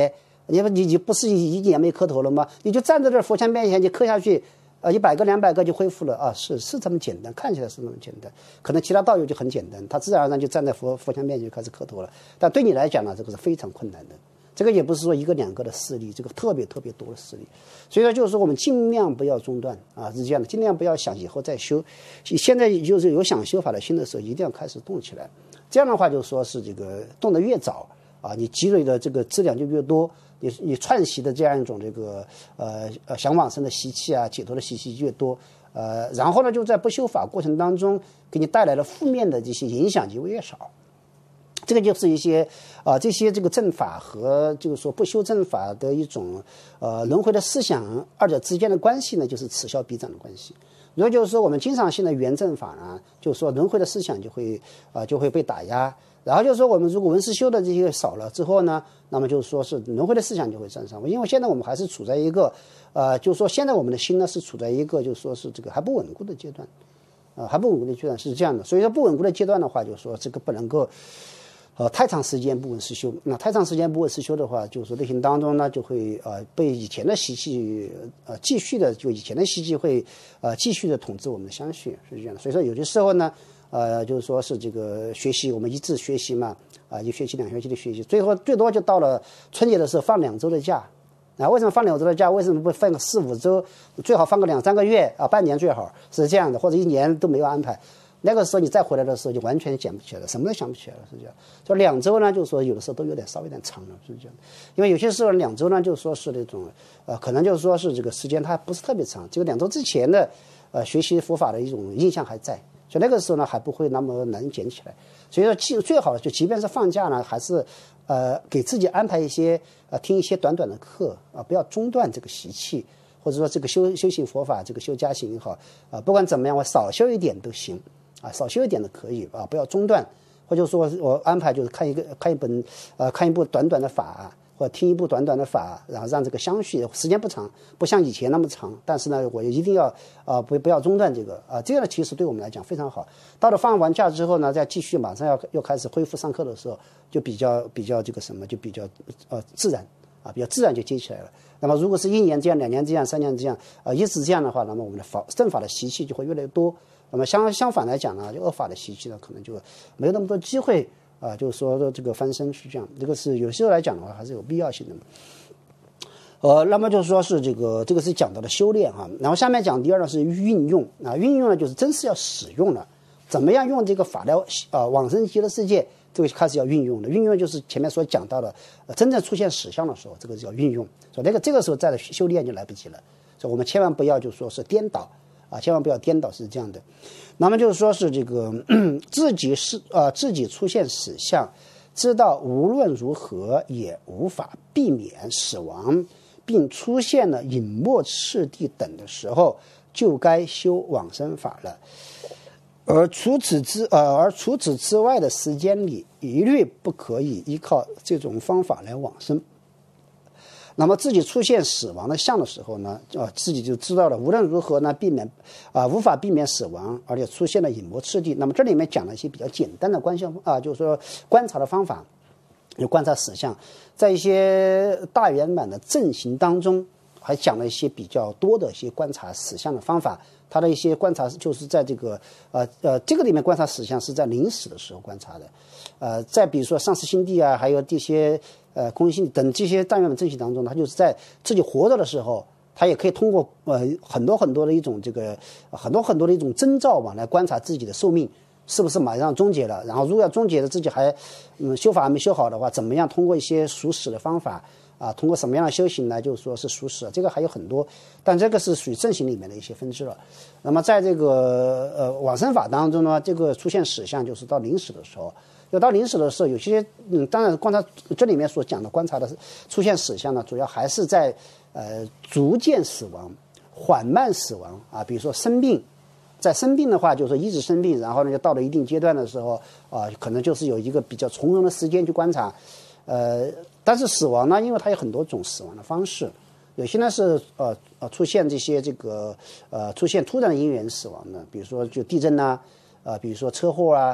你不是一年没磕头了吗？你就站在这佛像面前，你磕下去，100个200个就恢复了啊，是这么简单，看起来是那么简单。可能其他道友就很简单，他自然而然就站在佛像面前就开始磕头了。但对你来讲呢，这个是非常困难的。这个也不是说1个2个的事例，这个特别多的事例。所以说就是说我们尽量不要中断啊，是这样的，尽量不要想以后再修。现在就是有想修法的心的时候，一定要开始动起来。这样的话就说是这个动得越早啊，你积累的这个质量就越多，你串习的这样一种这个想往生的习气啊，解脱的习气越多，然后呢就在不修法过程当中给你带来了负面的这些影响就越少。这个就是一些这些这个正法和就是说不修正法的一种轮回的思想，二者之间的关系呢，就是此消彼长的关系。如果就是说我们经常性的圆正法呢，就是说轮回的思想就会被打压。然后就是说我们如果闻思修的这些少了之后呢，那么就是说是轮回的思想就会占上位。因为现在我们还是处在一个就是说现在我们的心呢是处在一个就是说是这个还不稳固的阶段，还不稳固的阶段是这样的。所以说不稳固的阶段的话，就是说这个不能够太长时间不闻思修。那太长时间不闻思修的话，就是说内心当中呢就会被以前的习气继续的，就以前的习气会继续的统治我们的相续，是这样的。所以说有些时候呢就是说是这个学习，我们一致学习嘛，1学期2学期的学习，最多就到了春节的时候放2周的假。为什么放2周的假？为什么不放个4、5周？最好放个2、3个月半年最好，是这样的，或者1年都没有安排。那个时候你再回来的时候就完全想不起来了，什么都想不起来了，是这样。说2周呢，就是说有的时候都稍微有点长了，是这样。因为有些时候2周呢，就是说是那种可能就是说是这个时间它不是特别长，这个2周之前的学习佛法的一种印象还在，所以那个时候呢还不会那么难捡起来。所以说最好就即便是放假呢，还是给自己安排一些听一些短短的课不要中断这个习气，或者说这个修行佛法，这个修家行也好不管怎么样，我少修一点都行。少修一点的可以不要中断，或者说我安排就是看一部短短的法，或者听一部短短的法，然后让这个相续时间不长，不像以前那么长，但是呢我一定要不要中断这个这样的其实对我们来讲非常好。到了放完假之后呢，再继续马上要开始恢复上课的时候，就比较这个什么就比较自然比较自然就接起来了。那么如果是1年这样、2年这样、3年这样一直这样的话，那么我们的正法的习气就会越来越多。那么相反来讲呢，就恶法的习气呢，可能就没有那么多机会就是说这个翻身是这样。这个是有时候来讲的话，还是有必要性的。那么就是说是这个是讲到的修炼然后下面讲第二呢是运用运用呢就是真是要使用了，怎么样用这个法来往生极乐世界，这个开始要运用的。运用就是前面所讲到的真正出现实相的时候，这个叫运用。所以这个时候再来修炼就来不及了。所以我们千万不要就说是颠倒千万不要颠倒，是这样的。那么就是说是这个自己出现死相，知道无论如何也无法避免死亡，并出现了隐没次第等的时候，就该修往生法了。而除此之外的时间里，一律不可以依靠这种方法来往生。那么自己出现死亡的相的时候呢自己就知道了无论如何呢无法避免死亡，而且出现了隐没次第。那么这里面讲了一些比较简单的就是说观察的方法，有观察死相，在一些大圆满的正行当中还讲了一些比较多的一些观察死相的方法。他的一些观察就是在这个这个里面观察死相是在临死的时候观察的。再比如说上师心地还有这些空心等这些大圆满正行当中，他就是在自己活着的时候，他也可以通过很多的一种这个很多的一种征兆来观察自己的寿命是不是马上终结了，然后如果要终结了自己还修法还没修好的话，怎么样通过一些赎死的方法通过什么样的修行呢？就是说是赎死，这个还有很多，但这个是属于正行里面的一些分支了。那么在这个往生法当中呢，这个出现死相就是到临死的时候。要到临死的时候，有些当然观察这里面所讲的观察的出现死相呢，主要还是在逐渐死亡、缓慢死亡比如说生病。在生病的话，就是说一直生病，然后呢就到了一定阶段的时候可能就是有一个比较从容的时间去观察。但是死亡呢，因为它有很多种死亡的方式，有些呢是出现这些出现突然的因缘死亡的，比如说就地震比如说车祸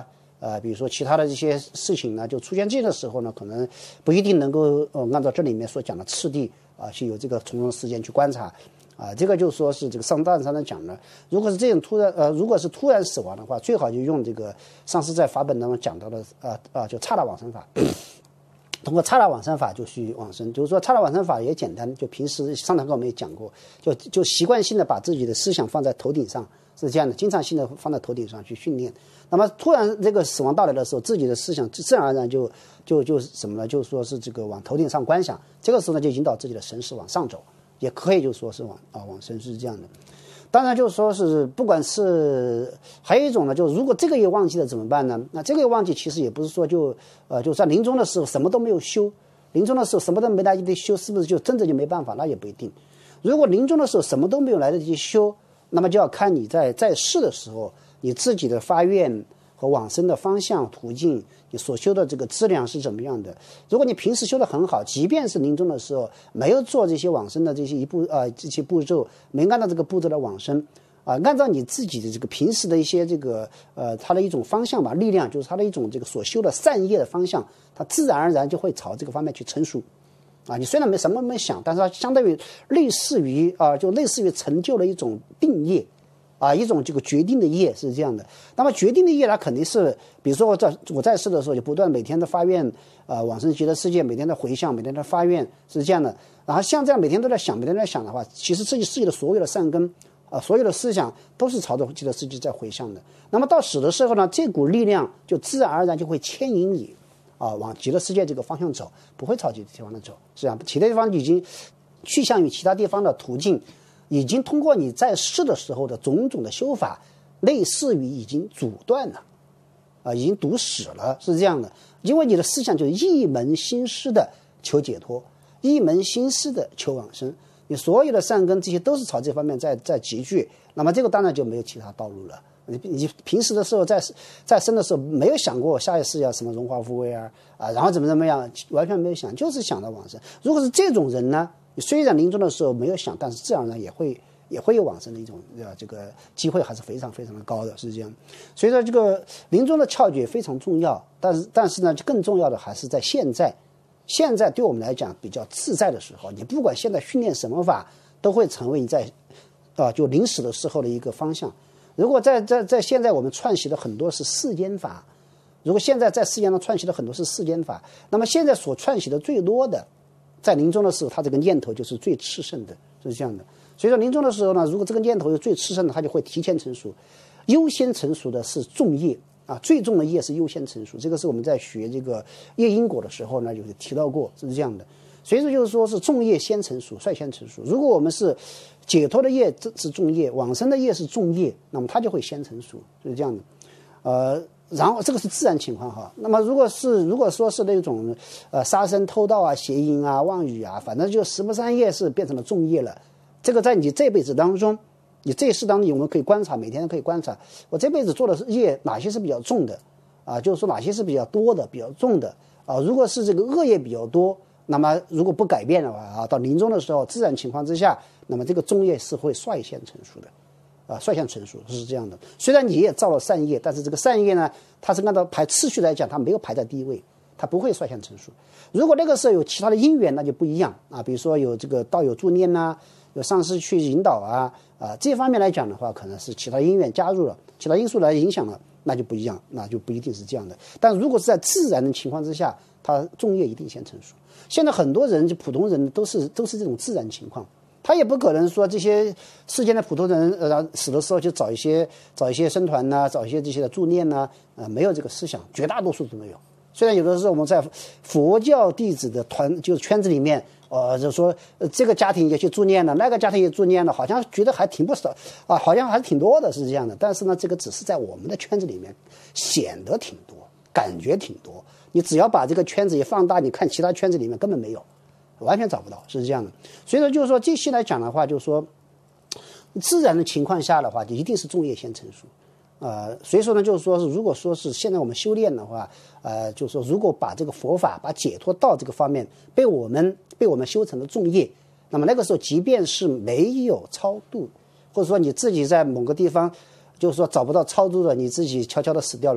比如说其他的这些事情呢，就出现这个时候呢，可能不一定能够按照这里面所讲的次第去有这个从容的时间去观察。这个就说是这个上大上讲的，如果是这种如果是突然死亡的话，最好就用这个上师在法本当中讲到的就刹那往生法。通过刹那往生法就去往生，就是说刹那往生法也简单，就平时上堂课我们也讲过，就习惯性的把自己的思想放在头顶上，是这样的，经常性的放在头顶上去训练。那么突然这个死亡到来的时候，自己的思想自然而然就什么呢？就是说是这个往头顶上观想，这个时候呢就引导自己的神识往上走，也可以就说是往生，是这样的。当然就是说是不管是还有一种呢，就是如果这个也忘记了怎么办呢？那这个也忘记其实也不是说就在临终的时候什么都没有修，临终的时候什么都没来得及修，是不是就真的就没办法？那也不一定。如果临终的时候什么都没有来得及修，那么就要看你在世的时候你自己的发愿和往生的方向途径，你所修的这个质量是怎么样的。如果你平时修得很好，即便是临终的时候没有做这些往生的这些这些步骤，没按照这个步骤的往生按照你自己的这个平时的一些这个它的一种方向吧，力量就是它的一种这个所修的善业的方向，它自然而然就会朝这个方面去成熟。你虽然什么没想，但是它相当于类似于就类似于成就了一种定业一种这个决定的业，是这样的。那么决定的业它肯定是，比如说我在世的时候就不断每天的发愿往生极乐世界，每天的回向，每天的发愿，是这样的。然后像这样每天都在想，每天都在想的话，其实自己的所有的善根所有的思想都是朝着极乐世界在回向的。那么到死的时候呢，这股力量就自然而然就会牵引你往极乐世界这个方向走，不会朝这个地方的走，是这样。其他地方已经去向于其他地方的途径，已经通过你在世的时候的种种的修法，类似于已经阻断了已经堵死了，是这样的。因为你的思想就是一门心思的求解脱，一门心思的求往生，你所有的善根这些都是朝这方面在集聚，那么这个当然就没有其他道路了。你平时的时候在生的时候没有想过下一世要什么荣华富贵然后怎么样，完全没有想，就是想到往生。如果是这种人呢，虽然临终的时候没有想，但是自然而然也会有往生的一种这个机会，还是非常非常的高的，是这样。所以说这个临终的窍诀非常重要，但是呢，更重要的还是在现在对我们来讲比较自在的时候，你不管现在训练什么法，都会成为你在就临死的时候的一个方向。如果在现在我们串习的很多是世间法，如果现在在世间上串习的很多是世间法，那么现在所串习的最多的，在临终的时候，他这个念头就是最炽盛的，是这样的。所以说临终的时候呢，如果这个念头是最炽盛的，它就会提前成熟。优先成熟的是重业最重的业是优先成熟。这个是我们在学这个业因果的时候呢，就是提到过，是这样的。所以说就是说是重业先成熟，率先成熟。如果我们是解脱的业是重业，往生的业是重业，那么它就会先成熟，就是这样的。然后这个是自然情况哈。那么如果说是那种杀生偷盗邪淫妄语反正就十不三业是变成了重业了。这个在你这辈子当中，你这一世当中我们可以观察，每天可以观察我这辈子做的业哪些是比较重的就是说哪些是比较多的比较重的如果是这个恶业比较多，那么如果不改变的话到临终的时候自然情况之下，那么这个重业是会率先成熟的率先成熟是这样的。虽然你也造了善业，但是这个善业呢，它是按照排次序来讲，它没有排在第一位，它不会率先成熟。如果那个时候有其他的因缘，那就不一样比如说有这个道友助念有上师去引导这方面来讲的话，可能是其他因缘加入了，其他因素来影响了，那就不一样，那就不一定是这样的。但如果是在自然的情况之下，他重业一定先成熟。现在很多人就普通人都是这种自然情况，他也不可能说这些世间的普通人死的时候就找一些僧团找一些这些的助念没有这个思想，绝大多数都没有。虽然有的时候我们在佛教弟子的就是圈子里面就说这个家庭也去助念了，那个家庭也助念了，好像觉得还挺不少好像还挺多的，是这样的。但是呢，这个只是在我们的圈子里面显得挺多，感觉挺多。你只要把这个圈子也放大，你看其他圈子里面根本没有，完全找不到，是这样的。所以说就是说这些来讲的话，就是说自然的情况下的话，就一定是重业先成熟。所以说呢，就是说是如果说是现在我们修炼的话，就是说如果把这个佛法把解脱道这个方面被我们修成了重业，那么那个时候即便是没有超度，或者说你自己在某个地方就是说找不到超度的，你自己悄悄的死掉了，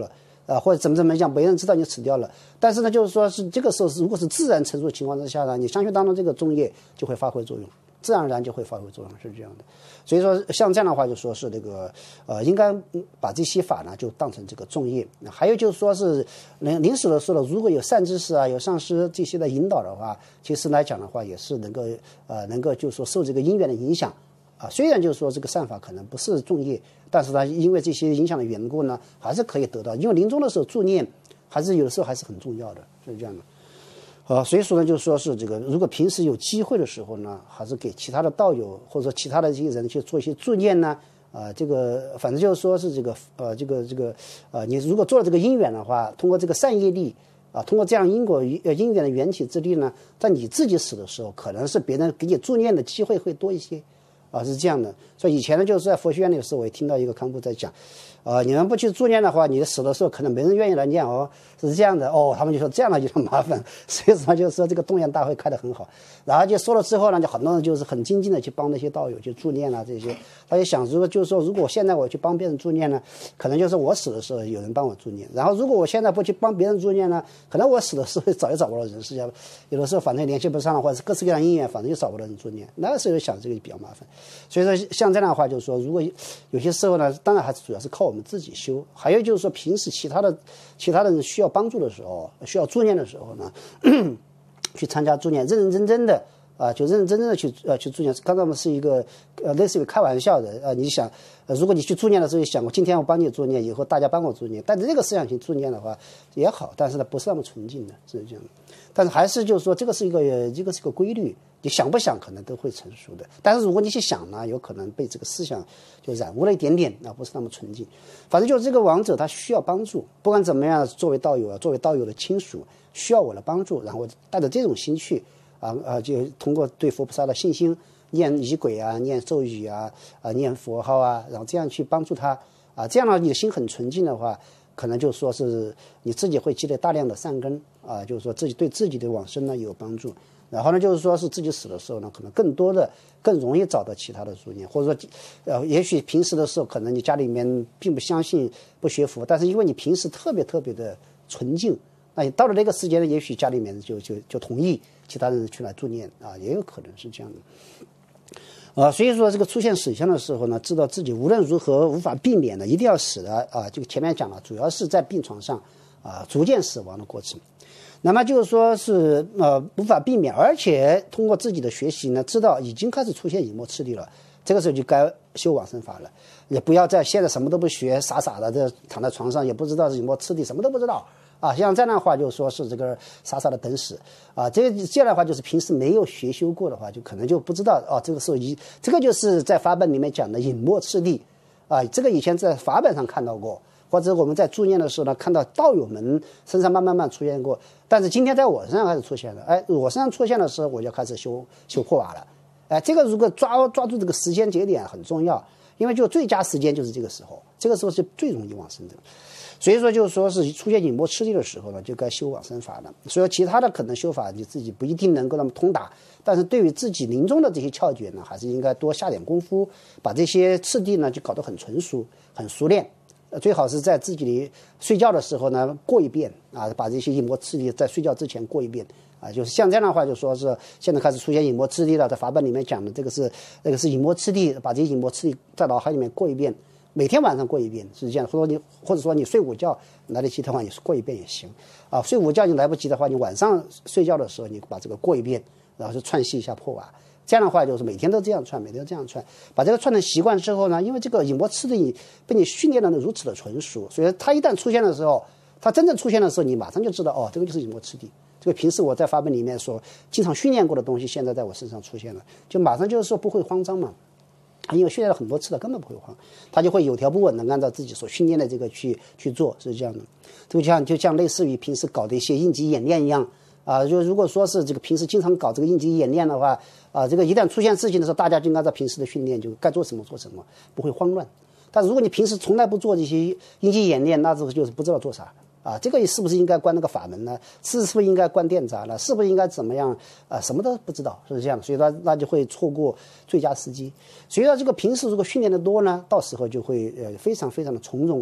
或者怎么讲，没人知道你死掉了。但是呢，就是说是这个时候，如果是自然成熟的情况之下呢，你香薰当中这个粽叶就会发挥作用，自然而然就会发挥作用，是这样的。所以说，像这样的话，就说是这个应该把这些法呢就当成这个粽叶。还有就是说是临死的时候，如果有善知识啊、有上师这些的引导的话，其实来讲的话，也是能够就是说受这个因缘的影响。虽然就是说这个善法可能不是粽叶，但是呢，因为这些影响的缘故呢，还是可以得到。因为临终的时候助念，还是有的时候还是很重要的，是这样的。所以说呢，就是说是这个，如果平时有机会的时候呢，还是给其他的道友或者说其他的这些人去做一些助念呢。这个反正就是说是这个你如果做了这个因缘的话，通过这个善业力通过这样因缘的缘起之力呢，在你自己死的时候，可能是别人给你助念的机会会多一些。是这样的。所以以前呢，就是在佛学院里的时候，我也听到一个康布在讲，你们不去助念的话，你死的时候可能没人愿意来念哦，是这样的哦。他们就说这样的就很麻烦，所以说就是说这个动员大会开得很好。然后就说了之后呢，就很多人就是很精进的去帮那些道友去助念啊这些。他就想，如果就是说，如果现在我去帮别人助念呢，可能就是我死的时候有人帮我助念。然后如果我现在不去帮别人助念呢，可能我死的时候找也找不到人，是这样。有的时候反正联系不上了，或者是各式各样因缘，反正就找不到人助念。那个时候想这个比较麻烦。所以说像这样的话，就是说，如果有些时候呢，当然还是主要是靠我们自己修。还有就是说，平时其他的人需要帮助的时候，需要助念的时候呢，去参加助念，认认真真的就认认真真的去助念。刚才我们是一个类似于开玩笑的你想如果你去助念的时候想过今天我帮你助念，以后大家帮我助念，但是这个思想去助念的话也好，但是呢不是那么纯净的，是这样的。但是还是就是说这个是一个规律，你想不想可能都会成熟的。但是如果你去想呢，有可能被这个思想就染污了一点点，不是那么纯净。反正就是这个亡者他需要帮助，不管怎么样，作为道友作为道友的亲属需要我的帮助，然后带着这种心去就通过对佛菩萨的信心，念仪轨念咒语念佛号然后这样去帮助他这样呢，你的心很纯净的话，可能就说是你自己会积累大量的善根就是说自己对自己的往生呢有帮助。然后呢，就是说是自己死的时候呢，可能更容易找到其他的助念，或者说也许平时的时候可能你家里面并不相信不学佛，但是因为你平时特别的纯净，那你到了那个时间呢，也许家里面就同意其他人去来助念也有可能是这样的。所以说这个出现死相的时候呢，知道自己无论如何无法避免的一定要死的这个前面讲了，主要是在病床上逐渐死亡的过程。那么就是说是无法避免，而且通过自己的学习呢，知道已经开始出现隐没次第了，这个时候就该修往生法了。也不要在现在什么都不学，傻傻的这躺在床上，也不知道是隐没次第，什么都不知道像这样的话就说是这个傻傻的等死这样的话就是平时没有学修过的话，就可能就不知道这个时候这个就是在法本里面讲的隐没次第这个以前在法本上看到过，或者我们在助念的时候呢，看到道友们身上慢慢出现过，但是今天在我身上开始出现了。我身上出现的时候，我就开始修破瓦了。这个如果抓住这个时间节点很重要，因为就最佳时间就是这个时候，这个时候是最容易往生的。所以说就是说是出现隐没次第的时候呢，就该修往生法了。所以其他的可能修法你自己不一定能够那么通达，但是对于自己临终的这些窍诀呢，还是应该多下点功夫，把这些次第呢就搞得很纯熟、很熟练。最好是在自己睡觉的时候呢过一遍把这些隐没次第在睡觉之前过一遍就是像这样的话，就说是现在开始出现隐没次第了，在法本里面讲的这个是隐没次第，把这些隐没次第在脑海里面过一遍，每天晚上过一遍是这样，或者说你睡午觉来得及的话，你过一遍也行睡午觉你来不及的话，你晚上睡觉的时候你把这个过一遍，然后就串系一下破瓦。这样的话就是每天都这样串，每天都这样串，把这个串成习惯之后呢，因为这个隐没次第被你训练的如此的纯熟，所以它一旦出现的时候，它真正出现的时候，你马上就知道这个就是隐没次第。这个平时我在法本里面所经常训练过的东西，现在在我身上出现了，就马上就是说不会慌张嘛。因为训练了很多次了，根本不会慌，他就会有条不紊的按照自己所训练的这个去做，是这样的。就像类似于平时搞的一些应急演练一样。就如果说是这个平时经常搞这个应急演练的话这个一旦出现事情的时候，大家就按照平时的训练就该做什么做什么，不会慌乱。但如果你平时从来不做这些应急演练，那这个就是不知道做啥这个是不是应该关那个法门呢？是不是应该关电闸呢？是不是应该怎么样什么都不知道，是这样的。所以那就会错过最佳时机。所以这个平时如果训练的多呢，到时候就会非常非常的从容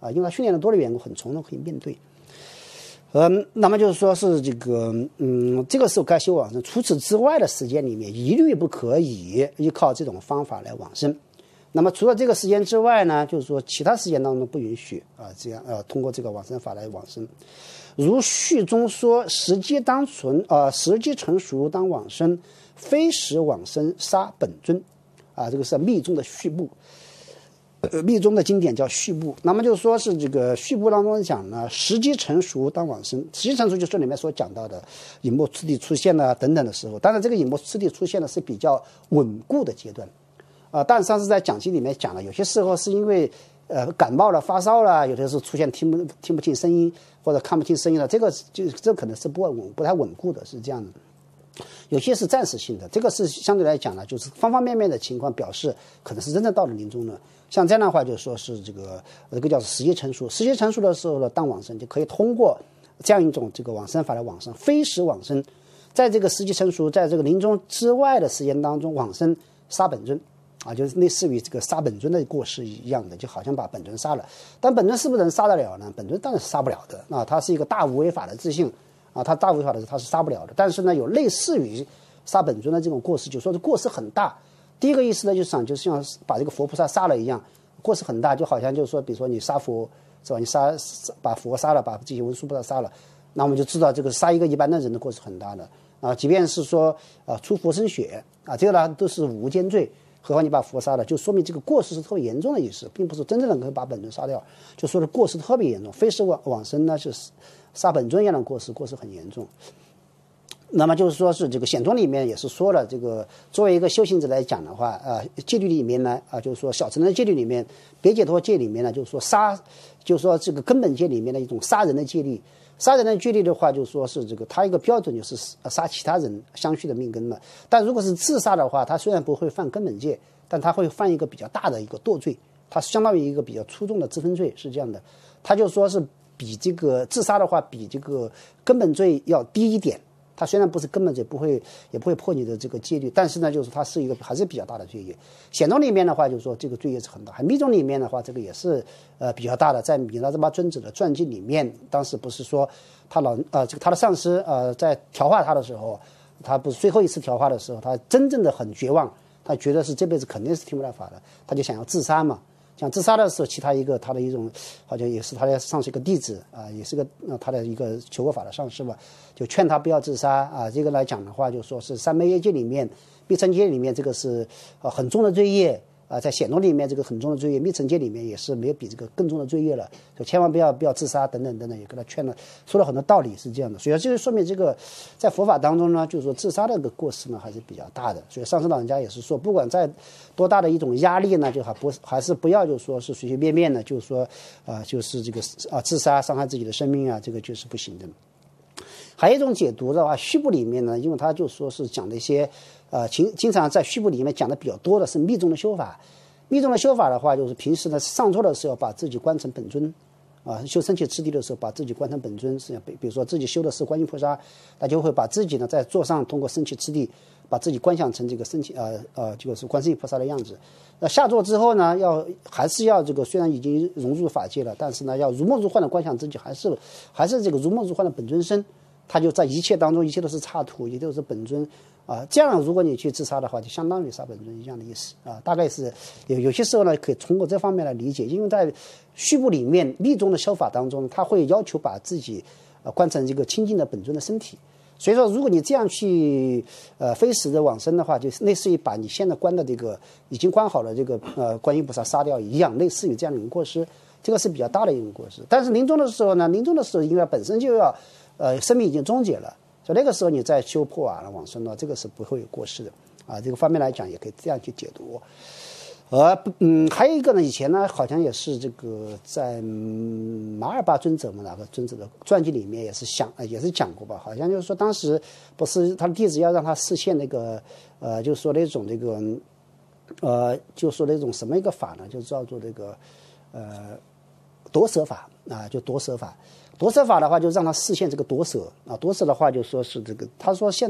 啊，因为他训练的多的缘故，很从容可以面对。那么就是说是这个，这个时候该修往生。除此之外的时间里面，一律不可以依靠这种方法来往生。那么除了这个时间之外呢，就是说其他时间当中不允许啊，这样通过这个往生法来往生。如序中说，时机成熟当往生，非时往生杀本尊，啊，这个是密宗的序部。密宗的经典叫序部，那么就是说是这个序部当中讲呢，时机成熟当往生。时机成熟就是里面所讲到的隐没次第出现啊等等的时候，当然这个隐没次第出现的是比较稳固的阶段，但上次在讲经里面讲了，有些时候是因为感冒了发烧了，有的时候出现听不清声音或者看不清声音了，这可能是不太稳固的，是这样的。有些是暂时性的，这个是相对来讲呢，就是方方面面的情况表示可能是真正到了临终了。像这样的话，就说是这个叫时机成熟，时机成熟的时候呢，当往生就可以通过这样一种这个往生法来往生，非时往生，在这个时机成熟，在这个临终之外的时间当中往生杀本尊。啊，就是类似于这个杀本尊的过失一样的，就好像把本尊杀了。但本尊是不是能杀得了呢？本尊当然是杀不了的啊，他是一个大无为法的自性啊，他大无为法的他是杀不了的。但是呢，有类似于杀本尊的这种过失，就说这过失很大。第一个意思呢，就是像把这个佛菩萨杀了一样，过失很大，就好像就是说，比如说你杀佛是吧？你把佛杀了，把这些文殊菩萨杀了，那我们就知道这个杀一个一般的人的过失很大的啊。即便是说出佛身血啊，这个呢都是无间罪。何况你把佛杀了，就说明这个过失是特别严重的意思，并不是真正能够把本尊杀掉，就说的过失特别严重。非时往生呢，是杀本尊一样的过失很严重。那么就是说是这个显宗里面也是说了，这个作为一个修行者来讲的话，戒律里面呢，就是说小乘的戒律里面，别解脱戒里面呢，就是说就是说这个根本戒里面的一种杀人的戒律。杀人的戒律的话，就说是这个，他一个标准就是杀其他人相续的命根了。但如果是自杀的话，他虽然不会犯根本戒，但他会犯一个比较大的一个堕罪，他相当于一个比较粗重的自分罪，是这样的。他就说是比这个自杀的话，比这个根本罪要低一点。它虽然不是根本罪，也不会破你的这个戒律，但是呢，就是它是一个还是比较大的罪业。显宗里面的话，就是说这个罪业是很大；密宗里面的话，这个也是比较大的。在米拉热巴尊者的传记里面，当时不是说他他的上师在调化他的时候，他不是最后一次调化的时候，他真正的很绝望，他觉得是这辈子肯定是听不了法的，他就想要自杀嘛。想自杀的时候，其他一个他的一种好像也是他的上师一个弟子也是个他的一个求过法的上师吧，就劝他不要自杀这个来讲的话，就说是三昧业界里面、密乘戒里面这个是很重的罪业在显宗里面这个很重的罪业，密乘戒里面也是没有比这个更重的罪业了，就千万不要自杀等等等等，也跟他劝了，说了很多道理是这样的。所以这就说明这个在佛法当中呢，就是说自杀的个过失呢还是比较大的。所以上师老人家也是说，不管在多大的一种压力呢，就还是不要就说是随随便便的，就是说就是这个自杀伤害自己的生命这个就是不行的。还有一种解读的话，序部里面呢，因为他就说是讲的一些经常在序部里面讲的比较多的是密宗的修法。密宗的修法的话，就是平时呢上座的时候把自己观成本尊修升起次第的时候把自己观成本尊，是比如说自己修的是观音菩萨，他就会把自己呢在座上通过升起次第把自己观想成这个升起就是观世音菩萨的样子。下座之后呢，还是要这个虽然已经融入法界了，但是呢要如梦如幻的观想自己，还是这个如梦如幻的本尊身。他就在一切当中，一切都是刹土，也都是本尊这样如果你去自杀的话，就相当于杀本尊一样的意思大概是有些时候呢，可以通过这方面来理解。因为在序部里面密宗的修法当中，他会要求把自己观成这个清净的本尊的身体。所以说，如果你这样去非时的往生的话，就类似于把你现在观的这个已经观好了这个观音菩萨杀掉一样，类似于这样的一种过失，这个是比较大的一种过失。但是临终的时候呢，因为本身就要生命已经终结了，所以那个时候你再修破瓦了往生呢，这个是不会有过失的这个方面来讲也可以这样去解读。还有一个呢，以前呢好像也是这个在马尔巴尊者哪个尊者的传记里面也是讲过吧，好像就是说当时不是他的弟子要让他示现那个就是说那种这个就说那种什么一个法呢，就叫做这个夺舍法就夺舍法。夺舍法的话，就让他示现这个夺舍夺舍的话，就说是这个，他说现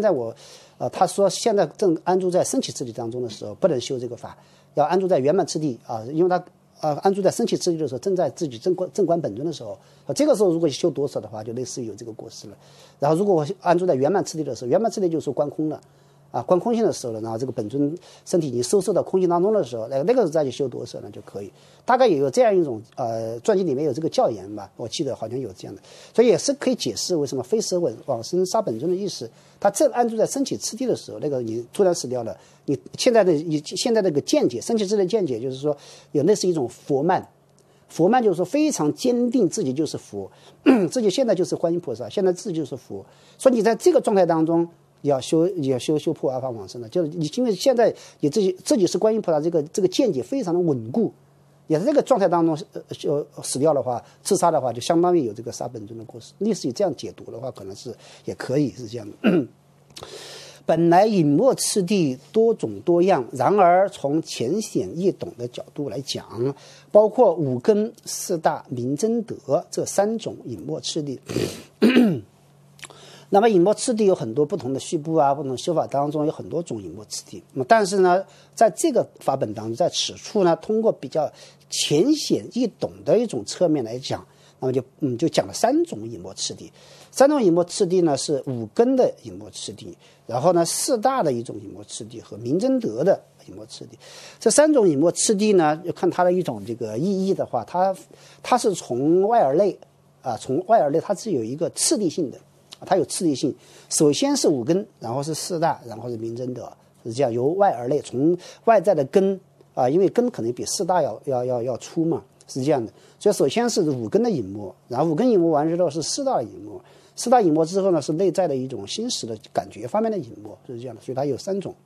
在正安住在升起次第当中的时候，不能修这个法，要安住在圆满次第因为他安住在升起次第的时候，正在自己正观本尊的时候，这个时候如果修夺舍的话，就类似于有这个过失了。然后如果我安住在圆满次第的时候，圆满次第就是观空了。观空性的时候了，然后这个本尊身体已经收摄到空性当中的时候，那个时候再去修夺舍呢就可以。大概也有这样一种传记里面有这个教言吧，我记得好像有这样的，所以也是可以解释为什么非舍往生杀本尊的意思。他正安住在升起次第的时候，那个你突然死掉了，你现在这个见解，升起次第的见解就是说有类似一种佛慢。佛慢就是说非常坚定自己就是佛，自己现在就是观音菩萨，现在自己就是佛。所以你在这个状态当中。要修破阿法往生的，就是你因为现在你自己是观音菩萨，这个见解非常的稳固，也在这个状态当中死掉的话，自杀的话，就相当于有这个杀本尊的过失。类似于这样解读的话，可能是也可以是这样的。本来隐没次第多种多样，然而从浅显易懂的角度来讲，包括五根、四大、明真德这三种隐没次第。那么隐没次第有很多不同的序部不同的修法当中有很多种隐没次第。那么但是呢，在这个法本当中，在此处呢，通过比较浅显易懂的一种侧面来讲，那么就讲了三种隐没次第。三种隐没次第呢是五根的隐没次第，然后呢四大的一种隐没次第和明真德的隐没次第。这三种隐没次第呢，要看它的一种这个意义的话，它是从外而内从外而内它是有一个次第性的。它有次第性，首先是五根，然后是四大，然后是明真德，是这样由外而内，从外在的根因为根可能比四大要粗嘛，是这样的。所以首先是五根的隐没，然后五根隐没完之后是四大的隐没，四大隐没之后呢是内在的一种心识的感觉方面的隐没，是这样的。所以它有三种，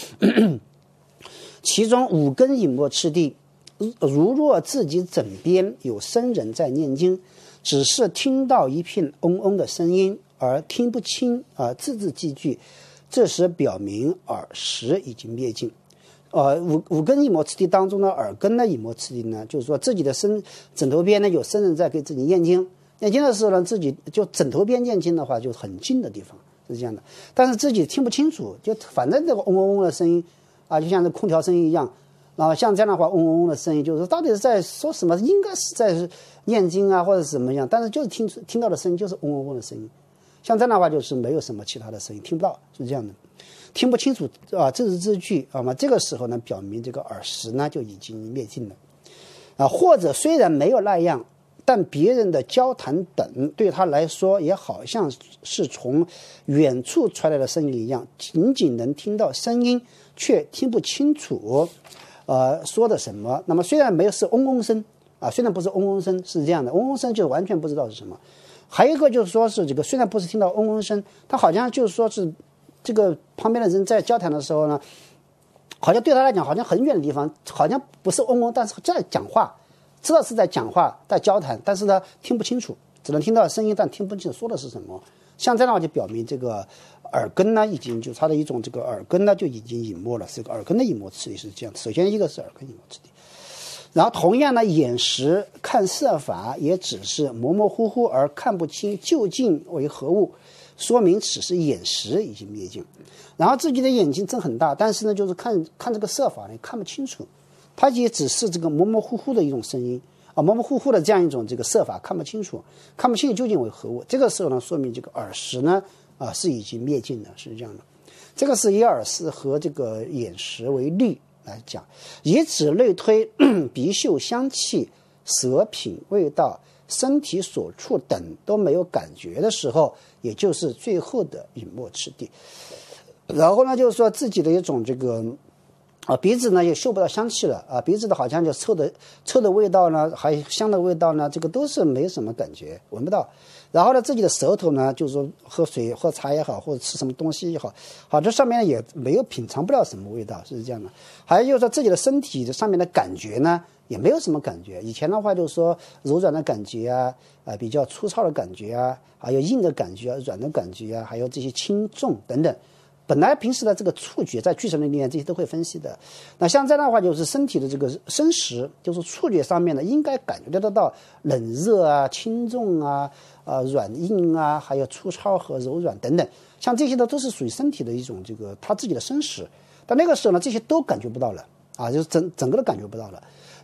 其中五根隐没次第，如若自己枕边有僧人在念经，只是听到一片嗡嗡的声音。而听不清字字句句，这时表明耳识已经灭尽。五根隐没次第当中的耳根的隐没次第呢，就是说自己的枕头边呢有僧人在给自己念经，念经的时候呢，自己就枕头边念经的话就很近的地方是这样的，但是自己听不清楚，就反正这个嗡嗡嗡的声音就像这空调声音一样。然后像这样的话，嗡嗡嗡的声音，就是说到底是在说什么？应该是在念经或者怎么样，但是就是听到的声音就是嗡嗡嗡的声音。像这样的话，就是没有什么其他的声音，听不到，是这样的，听不清楚字字字句这个时候呢，表明这个耳识呢就已经灭尽了或者虽然没有那样，但别人的交谈等对他来说也好像是从远处传来的声音一样，仅仅能听到声音，却听不清楚说的什么。那么虽然没有是嗡嗡声虽然不是嗡嗡声，是这样的，嗡嗡声就完全不知道是什么。还有一个就是说是这个，虽然不是听到嗡嗡声，他好像就是说是这个旁边的人在交谈的时候呢，好像对他来讲好像很远的地方，好像不是嗡嗡，但是在讲话，知道是在讲话在交谈，但是呢听不清楚，只能听到声音，但听不清楚说的是什么。像这样的话就表明这个耳根呢已经就它的一种这个耳根呢就已经隐没了，这个耳根的隐没次第是这样。首先一个是耳根隐没次第。然后同样呢，眼识看色法也只是模模糊糊而看不清究竟为何物，说明此时眼识已经灭尽。然后自己的眼睛睁很大，但是呢，就是看这个色法呢看不清楚，它也只是这个模模糊糊的一种声音模模糊糊的这样一种这个色法看不清楚，看不清究竟为何物。这个时候呢，说明这个耳识呢是已经灭尽的，是这样的。这个是以耳识和这个眼识为例来讲，以此类推鼻嗅香气舌品味道身体所处等都没有感觉的时候，也就是最后的隐没次第。然后呢，就是说自己的一种这个鼻子呢也嗅不到香气了鼻子的好像就臭的味道呢，还有香的味道呢，这个都是没什么感觉，闻不到。然后呢，自己的舌头呢，就是说喝水喝茶也好，或者吃什么东西也好，这上面也没有品尝不了什么味道，是这样的。还有就是说自己的身体上面的感觉呢，也没有什么感觉。以前的话就是说柔软的感觉比较粗糙的感觉还有硬的感觉软的感觉还有这些轻重等等。本来平时的这个触觉在俱舍论里面这些都会分析的。那像这样的话，就是身体的这个身识，就是触觉上面呢，应该感觉得到冷热轻重软硬还有粗糙和柔软等等，像这些呢都是属于身体的一种这个他自己的身识。但那个时候呢，这些都感觉不到了就是整个都感觉不到了。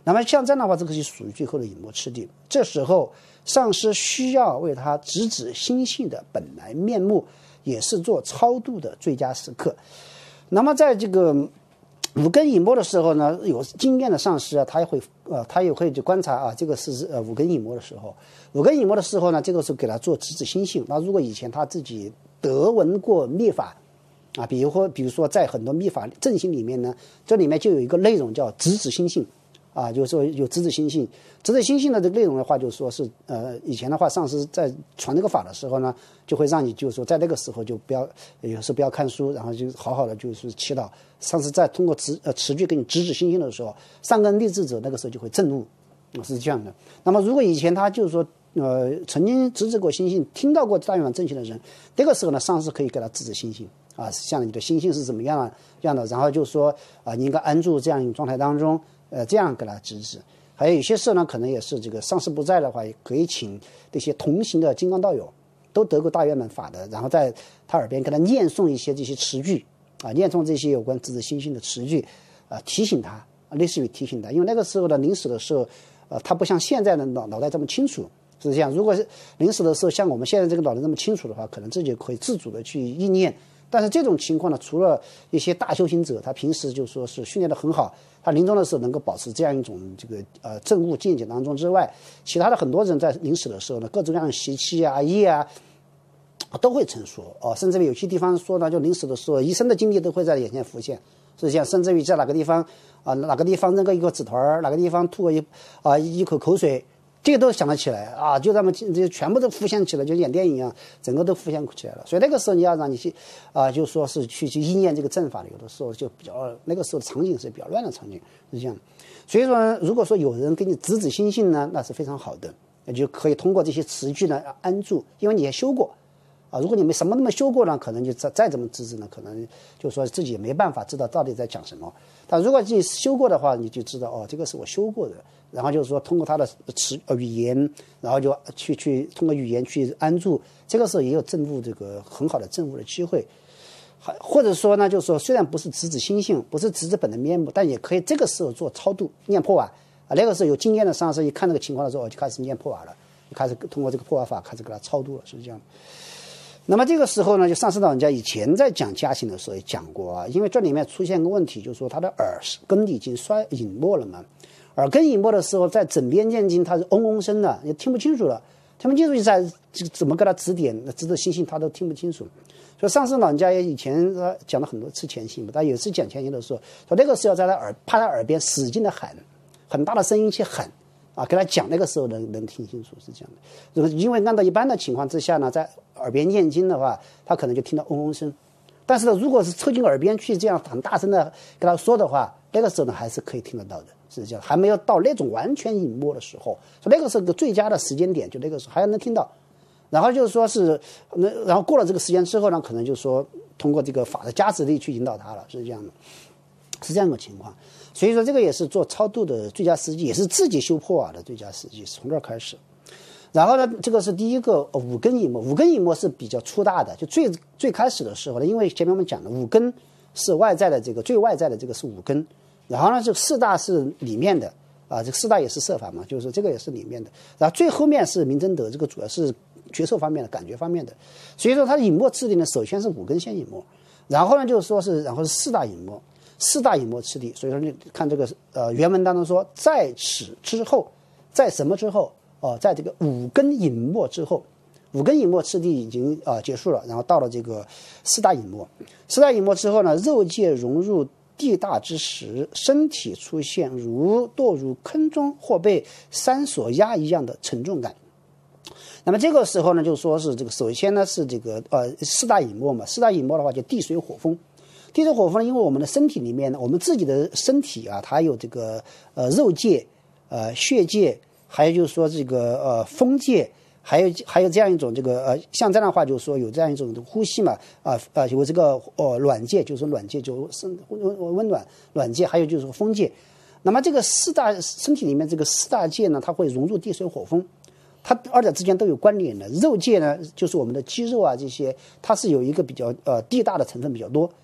那么像这样的话，这个就属于最后的隐没次第。这时候上师需要为他直指心性的本来面目，也是做超度的最佳时刻。那么在这个五根隐没的时候呢，有经验的上师啊，他也会去观察啊，这个是五根隐没的时候。五根隐没的时候呢，这个是给他做直指心性。那如果以前他自己得闻过密法啊，比如说在很多密法正心里面呢，这里面就有一个内容叫直指心性啊，就是说有直指心性。直指心性的这个内容的话，就是说是以前的话，上师在传这个法的时候呢，就会让你就是说在那个时候就不要，有时不要看书，然后就好好的就是祈祷。上师在通过持句给你直指心性的时候，上根立志者那个时候就会证悟，是这样的。那么如果以前他就是说曾经直指过心性，听到过大圆满正信的人，这个时候呢，上师可以给他直指心性啊，像你的心性是怎么样的，然后就说啊，你应该安住这样一种状态当中，这样给他直指。还有些事呢，可能也是这个上师不在的话，也可以请这些同行的金刚道友，都得过大圆满法的，然后在他耳边跟他念诵一些这些词句啊，念诵这些有关直指心性的词句啊，提醒他，类似于提醒他，因为那个时候的临死的时候，他不像现在的脑袋这么清楚。是这样，如果是临死的时候像我们现在这个脑袋这么清楚的话，可能自己可以自主的去意念。但是这种情况呢，除了一些大修行者，他平时就说是训练的很好，他临终的时候能够保持这样一种这个证悟见解当中之外，其他的很多人在临死的时候呢，各种各样的习气啊、业啊，都会成熟甚至有些地方说呢，就临死的时候，一生的经历都会在眼前浮现。是这样，甚至于在哪个地方哪个地方扔个一个纸团，哪个地方吐个一口口水。这个都想得起来啊，就这么就全部都浮现起来，就演电影一样，整个都浮现起来了。所以那个时候你要让你去就说是去意念这个正法的，有的时候就比较那个时候的场景是比较乱的场景，是这样。所以说，如果说有人给你直指心性呢，那是非常好的，也就可以通过这些词句呢安住，因为你也修过啊。如果你们什么都没修过呢，可能就再怎么直指呢，可能就说自己也没办法知道到底在讲什么。但如果你修过的话，你就知道这个是我修过的。然后就是说，通过他的语言，然后就去通过语言去安住，这个时候也有证悟这个很好的证悟的机会。或者说呢，就是说虽然不是直指心性，不是直指本的面目，但也可以这个时候做超度念破瓦那个时候有经验的上师一看这个情况的时候，就开始念破瓦了，就开始通过这个破瓦法开始给他超度了，是这样。那么这个时候呢，就上师老人家以前在讲家行的时候也讲过因为这里面出现个问题，就是说他的耳根已经隐没了嘛。耳根隐没的时候，在枕边念经，它是嗡嗡声的，也听不清楚了。听不清楚，在怎么给他指点、指指心性，他都听不清楚。所以上师老人家也以前讲了很多次前行嘛，他有一次讲前行的时候，说那个时候在他耳边使劲的喊，很大的声音去喊给他讲，那个时候能听清楚，是这样的。因为按照一般的情况之下呢，在耳边念经的话，他可能就听到嗡嗡声。但是呢，如果是凑近耳边去这样很大声的跟他说的话，那个时候呢还是可以听得到的。是这样，还没有到那种完全隐没的时候，所以那个是个最佳的时间点，就那个时候还能听到。然后就是说是，然后过了这个时间之后呢，可能就说通过这个法的加持力去引导他了，是这样的，是这样的情况。所以说这个也是做超度的最佳时机，也是自己修破瓦的最佳时机，从这儿开始。然后呢，这个是第一个五根隐没，五根隐没是比较粗大的，就最开始的时候呢，因为前面我们讲的五根是外在的，这个最外在的这个是五根。然后呢，这四大是里面的这个四大也是色法嘛，就是这个也是里面的。然后最后面是明真德，这个主要是觉受方面的、感觉方面的。所以说它的隐没次第呢，首先是五根先隐没，然后呢就是说是然后是四大隐没，四大隐没次第。所以说你看这个原文当中说，在此之后，在什么之后在这个五根隐没之后，五根隐没次第已经结束了，然后到了这个四大隐没。四大隐没之后呢，肉界融入地大之时，身体出现如堕入坑中或被山所压一样的沉重感。那么这个时候呢，就说是这个首先呢是这个四大隐没嘛，四大隐没的话就地水火风。地水火风呢，因为我们的身体里面呢，我们自己的身体它有这个肉界、血界，还有就是说这个风界。还有这样一种这个像这样的话，就是说有这样一种呼吸嘛有这个暖界，就是说暖界就是温暖暖界，还有就是风界。那么这个四大身体里面这个四大界呢，它会融入地水火风，它二者之间都有关联的。肉界呢，就是我们的肌肉这些，它是有一个比较地大的成分比较多。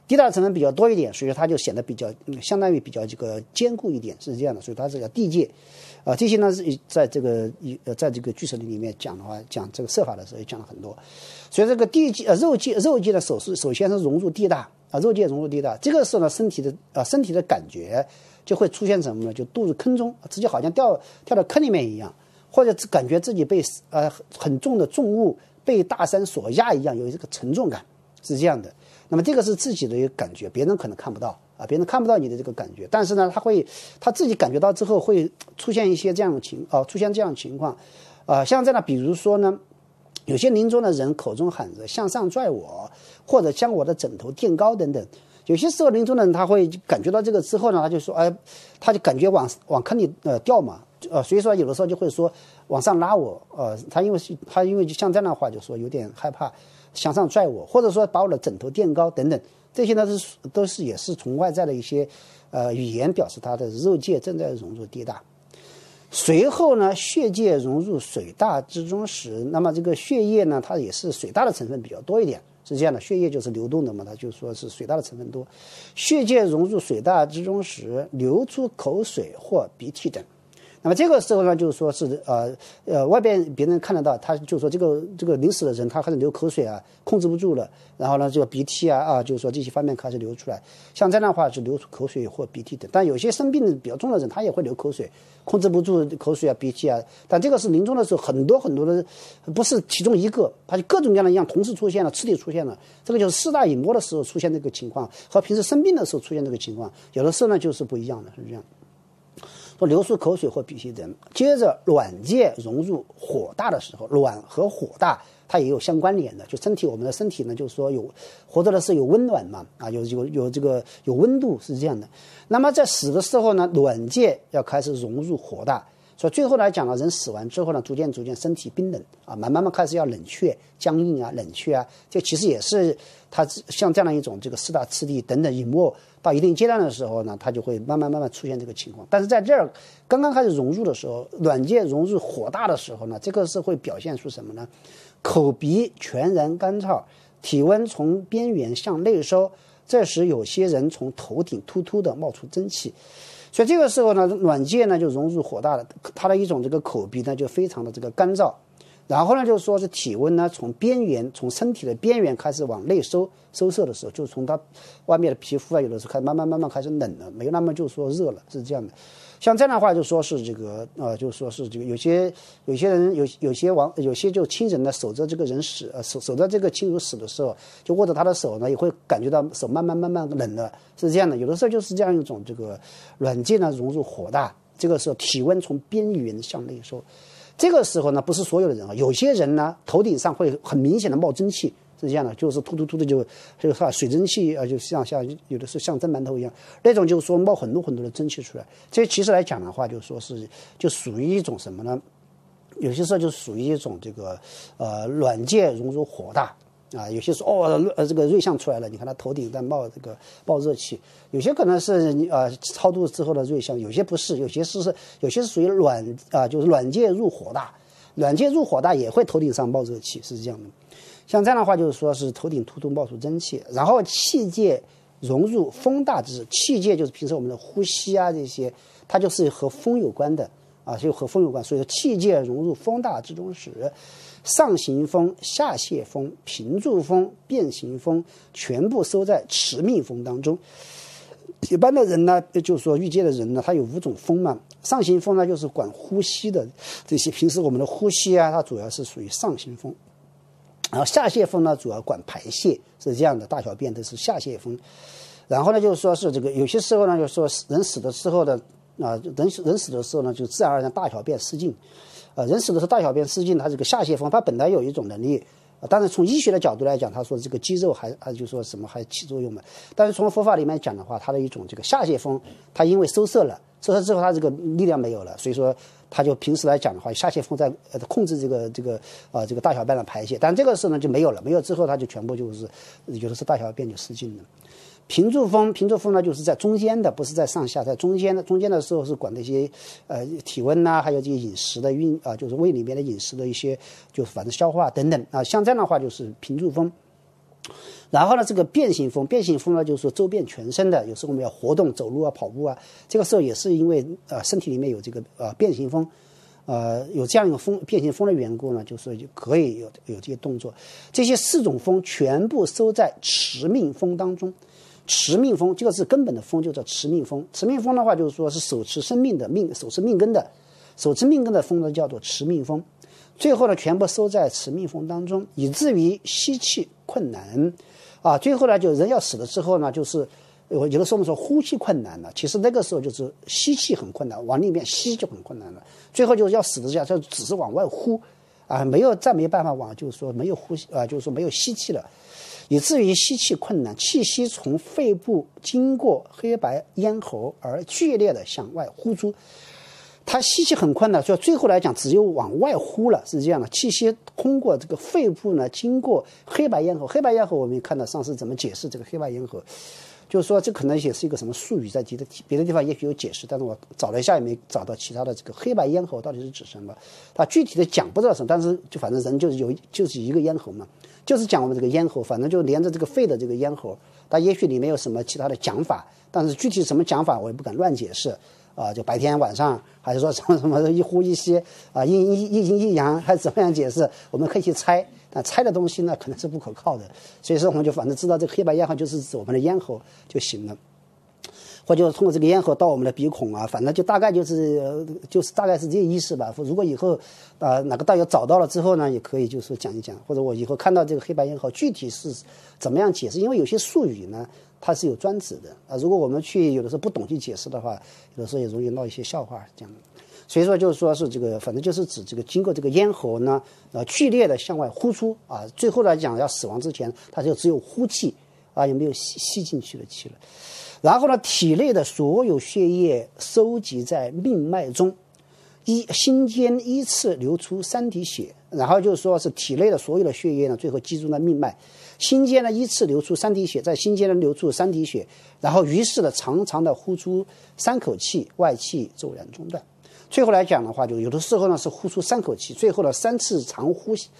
地大的成分比较多一点，所以说它就显得比较相当于比较这个坚固一点，是这样的。所以它这个地界，这些呢是在这个句式里面讲的话，讲这个设法的时候也讲了很多。所以这个地界肉界的首先是融入地大肉界融入地大，这个时候呢身体的感觉就会出现什么呢？就肚子坑中，直接好像掉到坑里面一样，或者感觉自己被很重的重物被大山所压一样，有这个沉重感，是这样的。那么这个是自己的一个感觉，别人可能看不到别人看不到你的这个感觉，但是呢，他自己感觉到之后会出现一些这样的情况，像这样的，比如说呢，有些临终的人口中喊着向上拽我，或者将我的枕头垫高等等。有些时候临终的人他会感觉到这个之后呢，他就说，他就感觉往坑里掉嘛，所以说有的时候就会说往上拉我，他因为就像这样的话就说有点害怕。向上拽我，或者说把我的枕头垫高等等，这些呢也是从外在的一些语言表示他的肉界正在融入地大。随后呢，血界融入水大之中时，那么这个血液呢，它也是水大的成分比较多一点，是这样的。血液就是流动的嘛，它就说是水大的成分多。血界融入水大之中时，流出口水或鼻涕等。那么这个时候呢，就是说是外边别人看得到，他就说这个临死的人他开始流口水控制不住了，然后呢这个鼻涕就是说这些方面开始流出来，像这样的话是流出口水或鼻涕等。但有些生病的比较重的人，他也会流口水，控制不住口水鼻涕但这个是临终的时候很多的，不是其中一个，它就各种各样的样同时出现了，次第出现了。这个就是四大隐没的时候出现这个情况，和平时生病的时候出现这个情况，有的时候呢就是不一样的，是这样。说流出口水或鼻涕等。接着卵界融入火大的时候，卵和火大它也有相关联的，就我们的身体呢，就是说活着的是有温暖嘛，有温度是这样的。那么在死的时候呢，卵界要开始融入火大，所以最后来讲呢，人死完之后呢，逐渐身体冰冷慢慢开始要冷却、僵硬冷却这其实也是它像这样的一种这个四大次第等等隐没到一定阶段的时候呢，它就会慢慢出现这个情况。但是在这儿刚刚开始融入的时候，卵界融入火大的时候呢，这个是会表现出什么呢？口鼻全然干燥，体温从边缘向内收，这时有些人从头顶突突的冒出蒸汽。所以这个时候呢，卵界呢就融入火大了，它的一种这个口鼻呢就非常的这个干燥，然后呢就说是体温呢从身体的边缘开始往内收摄的时候，就从它外面的皮肤有的时候开始慢慢开始冷了，没有那么就说热了，是这样的。像这样的话就说是这个就说是这个有些人有些就亲人呢守着这个人死守着这个亲属死的时候，就握着他的手呢，也会感觉到手慢慢冷了，是这样的。有的时候就是这样一种这个卵界呢融入火大，这个时候体温从边缘向内收。这个时候呢，不是所有的人有些人呢头顶上会很明显的冒蒸汽，是这样的，就是突的就水蒸气就像有的是像蒸馒头一样，那种就是说冒很多的蒸汽出来。这其实来讲的话，就说是就属于一种什么呢？有些时候就属于一种这个卵界融入火大有些说这个瑞相出来了，你看他头顶在冒热气，有些可能是超度之后的瑞相，有些不是，有些是属于就是卵界入火大，卵界入火大也会头顶上冒热气，是这样的。像这样的话，就是说是头顶突冒出蒸汽，然后气界融入风大之，气界就是平时我们的呼吸这些，它就是和风有关的就和风有关，所以说气界融入风大之中时，上行风、下泄风、平住风、变形风全部收在持命风当中。一般的人呢，就是说欲界的人呢，他有5种风嘛。上行风呢，就是管呼吸的这些，平时我们的呼吸它主要是属于上行风。然后下泄风呢，主要管排泄，是这样的，大小便都是下泄风。然后呢，就是说是这个有些时候呢，就是说人死的时候的人死的时候呢，就自然而然大小便失禁。人死的时候大小便失禁，它这个下泄风，它本来有一种能力。但是从医学的角度来讲，他说这个肌肉还就说什么还起作用嘛。但是从佛法里面讲的话，它的一种这个下泄风，它因为收摄之后，它这个力量没有了，所以说它就平时来讲的话，下泄风在控制这个大小便的排泄。但这个时候呢就没有了，没有之后它就全部就是有的是大小便就失禁了。平住风呢就是在中间的，不是在上下，在中间的时候是管那些体温还有这些饮食的就是胃里面的饮食的一些，就是反正消化等等像这样的话就是平住风。 然后呢，这个变形风呢，就是说周遍全身的，有时候我们要活动、走路啊、跑步啊，这个时候也是因为身体里面有这个变形风，有这样一个变形风的缘故呢，就是说就可以有这些动作。这些4种风全部收在持命风当中。持命风这个是根本的风，就叫持命风。持命风的话，就是说是手持生命的手持命根的风呢，叫做持命风。最后呢，全部收在持命风当中，以至于吸气困难啊。最后呢，就人要死了之后呢，就是有的时候我们说呼吸困难了，其实那个时候就是吸气很困难，往里面吸就很困难了。最后就是要死的这样，就只是往外呼啊，再没办法往，就是说没有呼吸啊，就是说没有吸气了。以至于吸气困难，气息从肺部经过黑白咽喉而剧烈的向外呼出。他吸气很困难，所以最后来讲只有往外呼了，是这样的。气息通过这个肺部呢，经过黑白咽喉。黑白咽喉我们看到上次怎么解释这个黑白咽喉，就是说这可能也是一个什么术语，在别的地方也许有解释，但是我找了一下也没找到其他的这个黑白咽喉到底是指什么。他具体的讲不知道什么，但是就反正人就是一个咽喉嘛。就是讲我们这个咽喉，反正就连着这个肺的这个咽喉，它也许里面有什么其他的讲法，但是具体什么讲法我也不敢乱解释啊。就白天晚上还是说什么一呼一吸啊，一阴一阳还是怎么样解释，我们可以去猜，但猜的东西呢可能是不可靠的。所以说我们就反正知道这个黑白咽喉就是指我们的咽喉就行了。或者通过这个咽喉到我们的鼻孔啊，反正就大概就是大概是这个意思吧。如果以后哪个道友找到了之后呢，也可以就是讲一讲，或者我以后看到这个黑白咽喉具体是怎么样解释，因为有些术语呢它是有专指的啊。如果我们有的时候不懂去解释的话，有的时候也容易闹一些笑话这样的。所以说就是说是这个，反正就是指这个经过这个咽喉呢，剧烈的向外呼出啊。最后来讲要死亡之前，它就只有呼气啊，也没有吸进去的气了。然后呢，体内的所有血液收集在命脉中，心间依次流出3滴血。然后就是说是体内的所有的血液呢，最后集中在命脉，心间呢依次流出3滴血，在心间呢流出3滴血，然后于是呢长长的呼出3口气，外气骤然中断。最后来讲的话，就有的时候呢是呼出3口气，最后呢3次长呼吸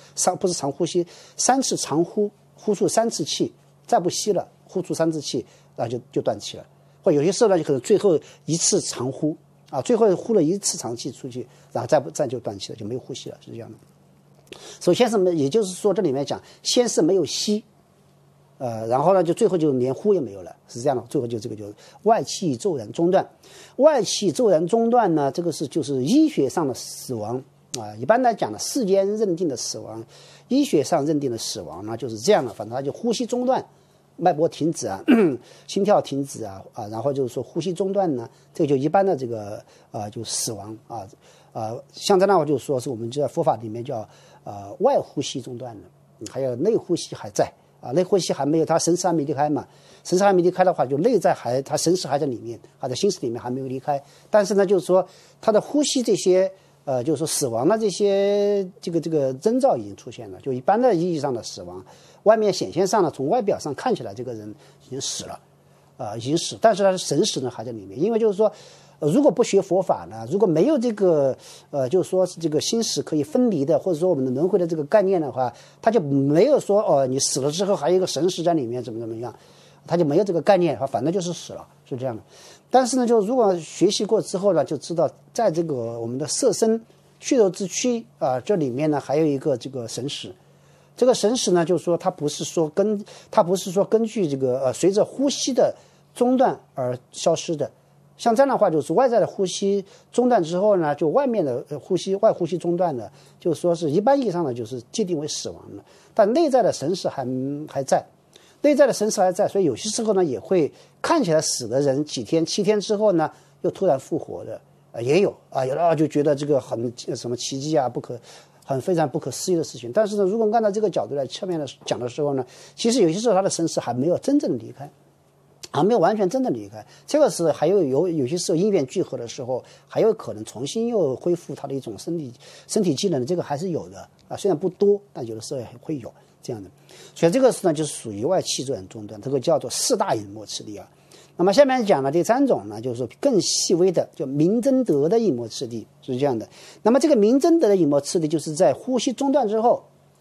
，3次长呼，呼出3次气，再不吸了，呼出3次气，然后就断气了。或有些时候呢，就可能最后1次长呼啊，最后呼了1次长气出去，然后再就断气了，就没有呼吸了，是这样的。首先是也就是说这里面讲，先是没有吸，然后呢就最后就连呼也没有了，是这样的。最后就这个就外气骤然中断。外气骤然中断呢，这个就是医学上的死亡啊。一般来讲呢，世间认定的死亡，医学上认定的死亡呢就是这样的，反正它就呼吸中断。脉搏停止啊，心跳停止啊，然后就是说呼吸中断呢，这个就一般的这个就死亡啊，像这样的话就是说是我们在佛法里面叫外呼吸中断的，还有内呼吸还在啊，内呼吸还没有，他神识还没离开嘛，神识还没离开的话，就内在他神识还在里面，他的心识里面还没有离开，但是呢，就是说他的呼吸这些就是说死亡的这些这个征兆已经出现了，就一般的意义上的死亡。外面显现上呢，从外表上看起来这个人已经死了，已经死，但是他的神识呢还在里面。因为就是说，如果不学佛法呢，如果没有这个就是说是这个心识可以分离的，或者说我们的轮回的这个概念的话，他就没有说你死了之后还有一个神识在里面怎么样，他就没有这个概念，反正就是死了，是这样的。但是呢，就如果学习过之后呢，就知道在这个我们的色身血肉之躯这里面呢还有一个这个神识。这个神识呢，就是说它不是说根据这个随着呼吸的中断而消失的。像这样的话，就是外在的呼吸中断之后呢，就外面的外呼吸中断了，就说是一般意义上呢，就是界定为死亡了。但内在的神识还在，内在的神识还在，所以有些时候呢，也会看起来死的人7天之后呢，又突然复活的也有有的就觉得这个很什么奇迹啊，非常不可思议的事情。但是呢，如果按照这个角度来侧面的讲的时候呢，其实有些时候他的神识还没有真正离开，还没有完全真的离开。这个是还有些时候因缘聚合的时候，还有可能重新又恢复他的一种身体机能，这个还是有的虽然不多，但有的时候也会有这样的。所以这个是呢，就是属于外气骤然中断，这个叫做4大隐没次第啊。那么下面讲的第3种呢，就是说更细微的，叫明真德的隐没次第，是这样的。那么这个明真德的隐没次第，就是在呼吸中断之后，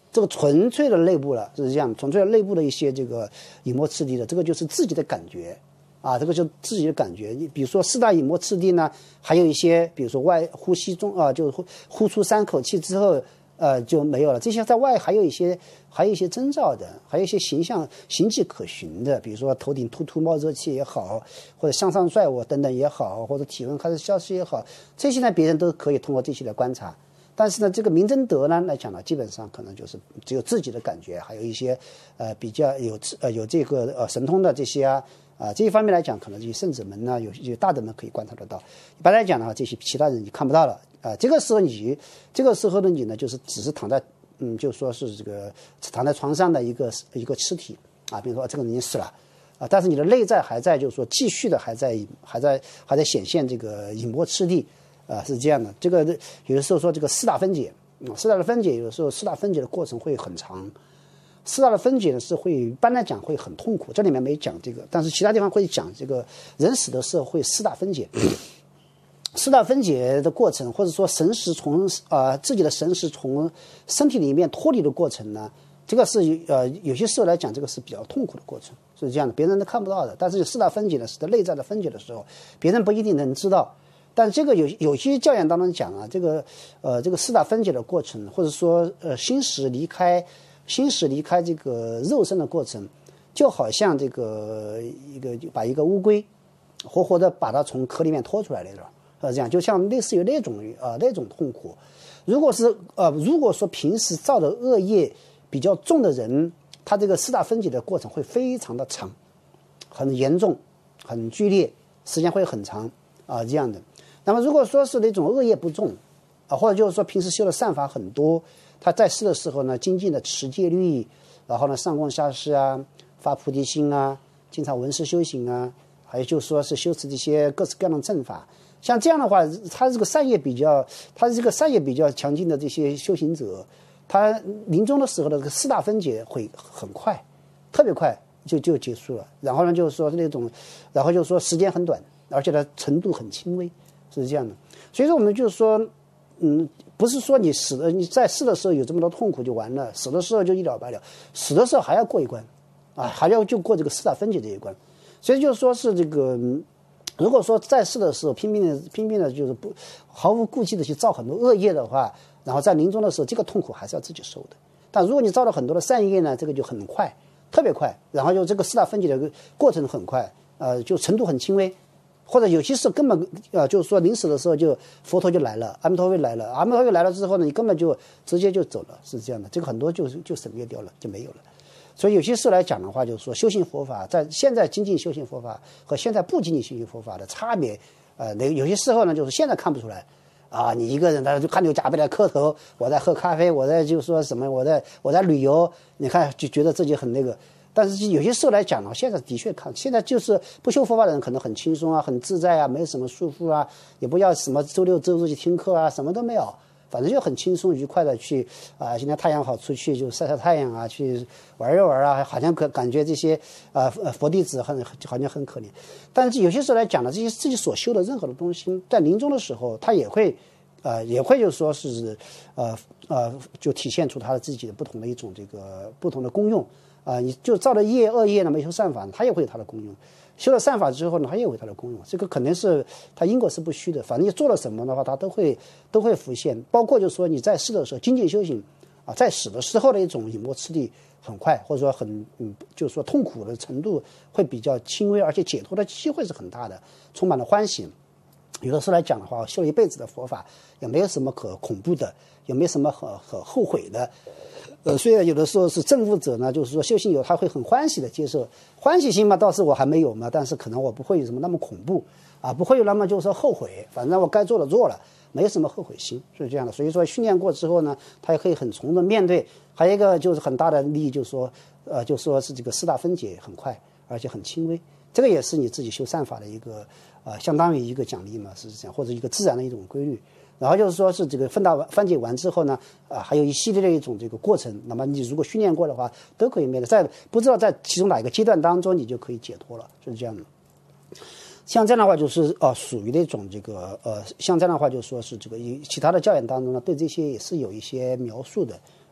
这个纯粹的内部了，是这样，纯粹的内部的一些这个隐膜次第的，这个就是自己的感觉啊，这个就自己的感觉。你比如说四大隐膜次第呢，还有一些，比如说外呼吸中啊，就是呼出3口气之后，就没有了。这些在外还有一些征兆的，还有一些形迹可循的，比如说头顶突突冒热气也好，或者向上拽我等等也好，或者体温开始消失也好，这些呢别人都可以通过这些来观察。但是呢，这个明侦德呢来讲呢，基本上可能就是只有自己的感觉，还有一些比较有这个神通的这些这一方面来讲，可能这些圣者们呢，有大德们可以观察得到。一般来讲的话，这些其他人你看不到了这个时候的你呢，就是只是躺在就说是这个躺在床上的一个尸体比如说这个人已经死了但是你的内在还在，就是说继续的还在显现这个隐膜次第。是这样的，这个有的时候说这个四大分解，四大的分解有的时候四大分解的过程会很长，四大的分解呢是会一般来讲会很痛苦，这里面没讲这个，但是其他地方会讲这个人死的时候会四大分解，四大分解的过程，或者说神识从自己的神识从身体里面脱离的过程呢，这个是有些时候来讲这个是比较痛苦的过程，是这样的，别人都看不到的，但是四大分解呢是在内在的分解的时候，别人不一定能知道。但这个有些教研当中讲这个四大分解的过程，或者说心识离开这个肉身的过程，就好像这个把一个乌龟活活的把它从壳里面拖出来那种，这样就像类似于那种痛苦。如果说平时造的恶业比较重的人，他这个四大分解的过程会非常的长，很严重，很剧烈，时间会很长这样的。那么如果说是那种恶业不重或者就是说平时修的善法很多，他在世的时候呢精进的持戒律，然后呢上供下施发菩提心经常闻思修行还有就是说是修持这些各式各样的正法，像这样的话，他这个善业比较强劲的这些修行者，他临终的时候的这个四大分解会很快，特别快就结束了。然后呢就是说然后就是说时间很短，而且呢程度很轻微。是这样的，所以说我们就是说，不是说你在世的时候有这么多痛苦就完了，死的时候就一了百了，死的时候还要过一关，还要就过这个四大分解这一关。所以就是说是这个，如果说在世的时候拼命的就是毫无顾忌的去造很多恶业的话，然后在临终的时候这个痛苦还是要自己受的。但如果你造了很多的善业呢，这个就很快，特别快，然后就这个四大分解的过程很快，就程度很轻微。或者有些事根本就是说临死的时候就佛陀就来了，阿弥陀佛来了，阿弥陀佛来了之后呢，你根本就直接就走了，是这样的。这个很多就省略掉了，就没有了。所以有些事来讲的话，就是说修行佛法在现在精进修行佛法和现在不精进修行佛法的差别，有些时候呢就是现在看不出来你一个人他就看你假背来磕头，我在喝咖啡，我在就说什么我在旅游，你看就觉得自己很那个。但是有些时候来讲呢，现在的确现在就是不修佛法的人可能很轻松很自在没什么束缚也不要什么周六周日去听课什么都没有，反正就很轻松愉快的去现在太阳好出去就晒晒太阳去玩一玩好像感觉这些佛弟子好像很可怜。但是有些时候来讲呢，这些自己所修的任何的东西，在临终的时候，他也会就是说是就体现出他自己的不同的一种这个不同的功用。你就造了恶业呢，没修善法，它也会有它的功用；修了善法之后呢，它也有它的功用。这个肯定是它因果是不虚的，反正你做了什么的话，它都会浮现。包括就是说你在世的时候精进修行在死的时候的一种隐没次第很快，或者说就是说痛苦的程度会比较轻微，而且解脱的机会是很大的，充满了欢喜。有的时候来讲的话，修了一辈子的佛法也没有什么可恐怖的，也没什么可后悔的。虽然有的时候是正悟者呢，就是说修行有他会很欢喜的接受，欢喜心嘛倒是我还没有嘛，但是可能我不会有什么那么恐怖不会有那么就是说后悔，反正我该做的做了，没有什么后悔心，是这样的。所以说训练过之后呢，他也可以很从容的面对。还有一个就是很大的利益，就是说就说是这个四大分解很快，而且很轻微，这个也是你自己修善法的一个相当于一个奖励嘛，是这样，或者一个自然的一种规律。然后就是说是这个分解完之后呢，还有一系列的一种这个过程。那么你如果训练过的话，都可以面对。不知道在其中哪一个阶段当中，你就可以解脱了，就是这样的。像这样的话，就是属于那种这个像这样的话，就说是这个其他的教研当中呢，对这些也是有一些描述的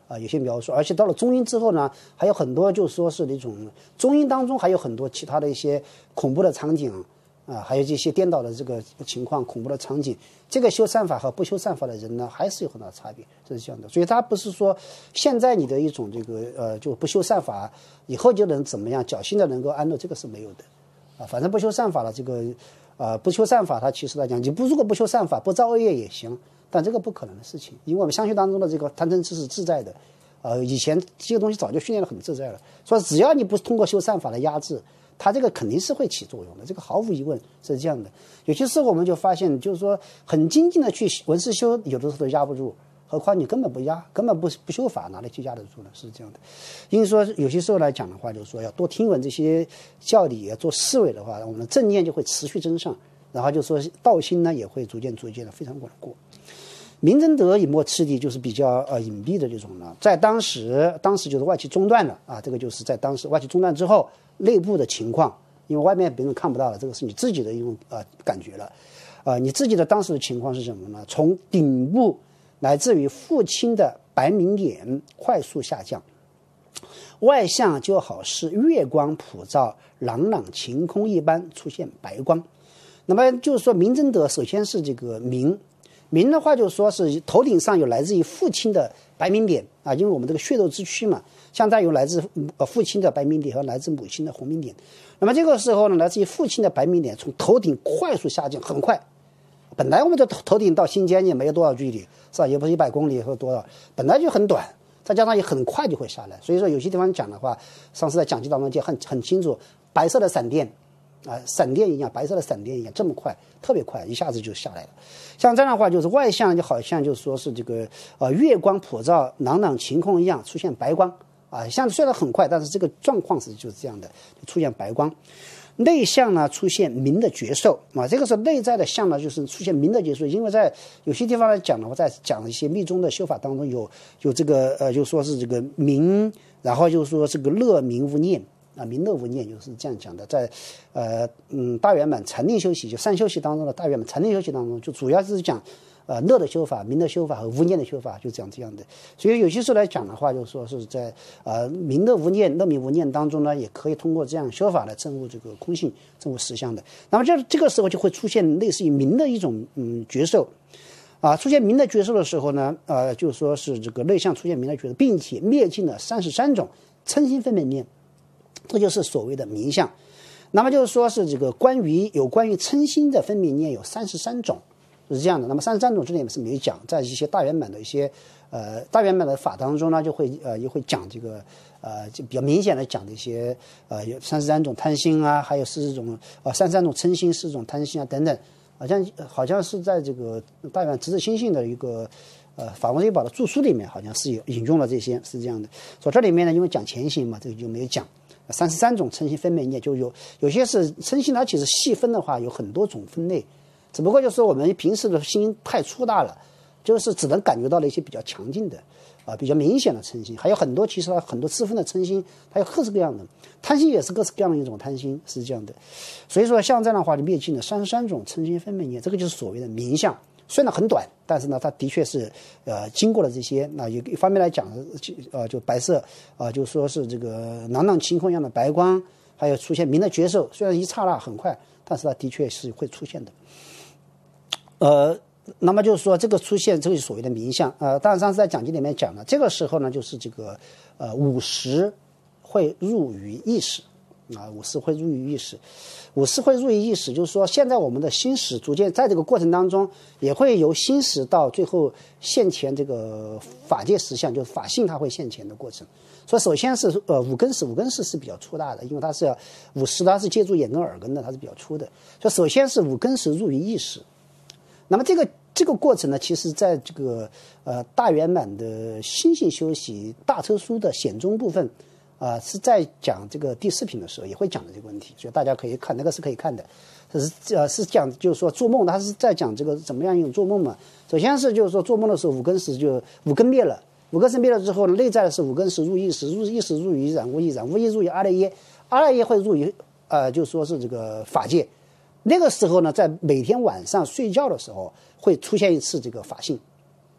有些描述，而且到了中阴之后呢，还有很多就是说是那种中阴当中还有很多其他的一些恐怖的场景还有这些颠倒的这个情况，恐怖的场景，这个修善法和不修善法的人呢，还是有很大的差别，这是这样的。所以他不是说现在你的一种这个就不修善法，以后就能怎么样侥幸的能够安乐，这个是没有的反正不修善法了，这个不修善法，它其实来讲，你如果不修善法，不造恶业也行。但这个不可能的事情，因为我们相续当中的这个贪嗔痴是自在的，以前这个东西早就训练得很自在了，所以只要你不通过修善法来压制，它这个肯定是会起作用的，这个毫无疑问是这样的。有些时候我们就发现，就是说很精进的去闻思修，有的时候都压不住，何况你根本不压，根本不修法，哪里去压得住呢？是这样的。因为说有些时候来讲的话，就是说要多听闻这些教理，要做思维的话，我们的正念就会持续增上，然后就说道心呢也会逐渐的非常稳固。明真德以末次第就是比较隐蔽的这种呢，在当时就是外气中断了这个就是在当时外气中断之后内部的情况，因为外面别人看不到了，这个是你自己的一种感觉了你自己的当时的情况是什么呢？从顶部乃至于腹倾的白明点快速下降，外相就好似月光普照，朗朗晴空一般出现白光。那么就是说明真德首先是这个明的话就是说是头顶上有来自于父亲的白明点因为我们这个血肉之躯嘛，相当于来自父亲的白明点和来自母亲的红明点。那么这个时候呢，来自于父亲的白明点从头顶快速下降，很快。本来我们的头顶到心间也没有多少距离，是吧？也不是100公里或多少，本来就很短，再加上也很快就会下来。所以说有些地方讲的话，上次在讲记当中就很清楚，白色的闪电闪电一样，白色的闪电一样，这么快，特别快，一下子就下来了。像这样的话，就是外相就好像就是说是这个月光普照，朗朗晴空一样出现白光像虽然很快，但是这个状况是就是这样的，就出现白光。内相呢出现明的觉受这个是内在的相呢，就是出现明的觉受。因为在有些地方来讲的话，在讲一些密宗的修法当中有这个就说是这个明，然后就说这个乐明无念明乐无念，就是这样讲的。在大圆满禅定修习，就三修习当中的大圆满禅定修习当中，就主要是讲乐的修法、明的修法和无念的修法，就这样的。所以有些时候来讲的话，就是说是在明乐无念、乐明无念当中呢，也可以通过这样修法来证悟这个空性、证悟实相的。那么这个时候就会出现类似于明的一种觉受出现明的觉受的时候呢，就说是这个内相出现明的觉受，并且灭尽了33种嗔心分别念。这就是所谓的明相。那么就是说是这个有关于嗔心的分别念有33种，是这样的。那么33种这里面是没讲，在一些大圆满的一些大圆满的法当中呢，就会也会讲这个就比较明显的讲的一些有33种贪心还有40种33种嗔心、40种贪心等等，好像是在这个大圆满直至心性的一个法王这一宝的注疏里面好像是有引用了这些，是这样的。所以这里面呢，因为讲前行嘛，这个就没有讲。33种嗔心分别念，就有些是嗔心，它其实细分的话有很多种分类，只不过就是说我们平时的心太粗大了，就是只能感觉到了一些比较强劲的比较明显的嗔心，还有很多其实很多次分的嗔心，它有各式各样的贪心，也是各式各样的一种贪心，是这样的。所以说像这样的话就灭尽了33种嗔心分别念，这个就是所谓的明相。虽然很短，但是呢，它的确是经过了这些。那一方面来讲就白色就说是这个朗朗晴空一样的白光，还有出现明的觉受，虽然一刹那很快，但是它的确是会出现的。那么就是说这个出现，这个是所谓的明相。当然上次在讲经里面讲了，这个时候呢，就是这个五识会入于意识五识会入于意识。五识会入于意识，就是说现在我们的心识逐渐在这个过程当中，也会由心识到最后现前这个法界实相，就是法性它会现前的过程。所以首先是五根识是比较粗大的，因为它是五识它是借助眼根耳根的，它是比较粗的。所以首先是五根识入于意识。那么这个过程呢，其实在这个大圆满的心性修习大车书的显宗部分是在讲这个第4品的时候也会讲的这个问题，所以大家可以看，那个是可以看的。是讲就是说做梦，他是在讲这个怎么样用做梦嘛。首先是就是说做梦的时候五根识就五根灭了，五根识灭了之后呢，内在的是五根识入意识，意识入于染无意，染无意入于阿赖耶，阿赖耶会入于就说是这个法界。那个时候呢，在每天晚上睡觉的时候会出现一次这个法性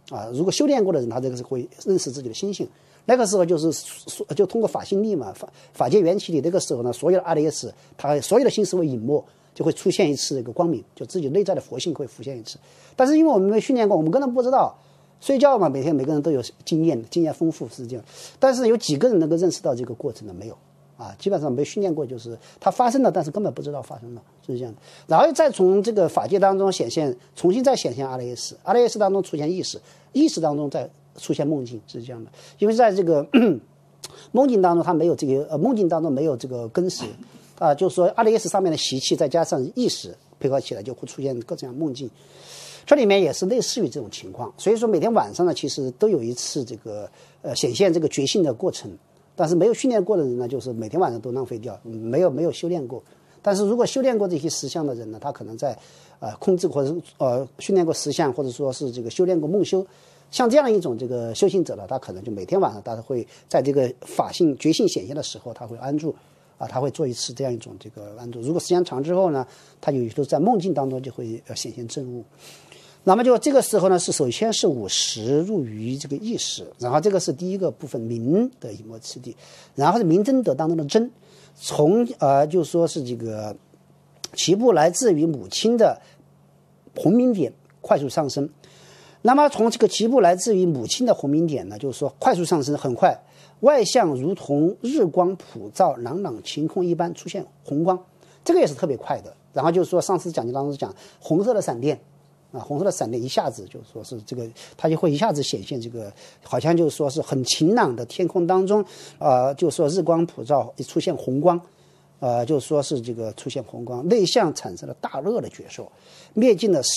啊。如果修炼过的人，他这个是会认识自己的心性。那个时候就通过法性力嘛，法界缘起力。那个时候呢，所有的阿赖耶识，他所有的心思会隐没，就会出现一次这个光明，就自己内在的佛性会浮现一次。但是因为我们没训练过，我们根本不知道。睡觉嘛，每天每个人都有经验丰富是这样。但是有几个人能够认识到这个过程的没有啊？基本上没训练过，就是它发生了，但是根本不知道发生了，是这样的。然后再从这个法界当中显现，重新再显现阿赖耶识，阿赖耶识当中出现意识，意识当中再出现梦境，是这样的。因为在这个梦境当中，它没有这个梦境当中没有这个根识啊，就是说阿赖耶识上面的习气再加上意识配合起来，就会出现各种样梦境。这里面也是类似于这种情况，所以说每天晚上呢，其实都有一次这个显现这个觉性的过程。但是没有训练过的人呢，就是每天晚上都浪费掉，没有修炼过。但是如果修炼过这些实相的人呢，他可能在控制或者训练过实相，或者说是这个修炼过梦修，像这样一种这个修行者呢，他可能就每天晚上他会在这个法性觉性显现的时候，他会安住啊，他会做一次这样一种这个安住。如果时间长之后呢，他有时候在梦境当中就会显现正悟。那么就这个时候呢，是首先是五识入于这个意识，然后这个是第一个部分明的隐没次第，然后是明真德当中的真，从就说是这个起步来自于母亲的红明点快速上升。那么从这个起步来自于母亲的红明点呢，就是说快速上升很快，外向如同日光普照朗朗晴空一般出现红光，这个也是特别快的。然后就是说上次讲解当中讲红色的闪电啊，红色的闪电一下子就说是这个，它就会一下子显现这个，好像就是说是很晴朗的天空当中，就说日光普照，出现红光，就说是这个出现红光，内向产生了大乐的觉受，灭尽了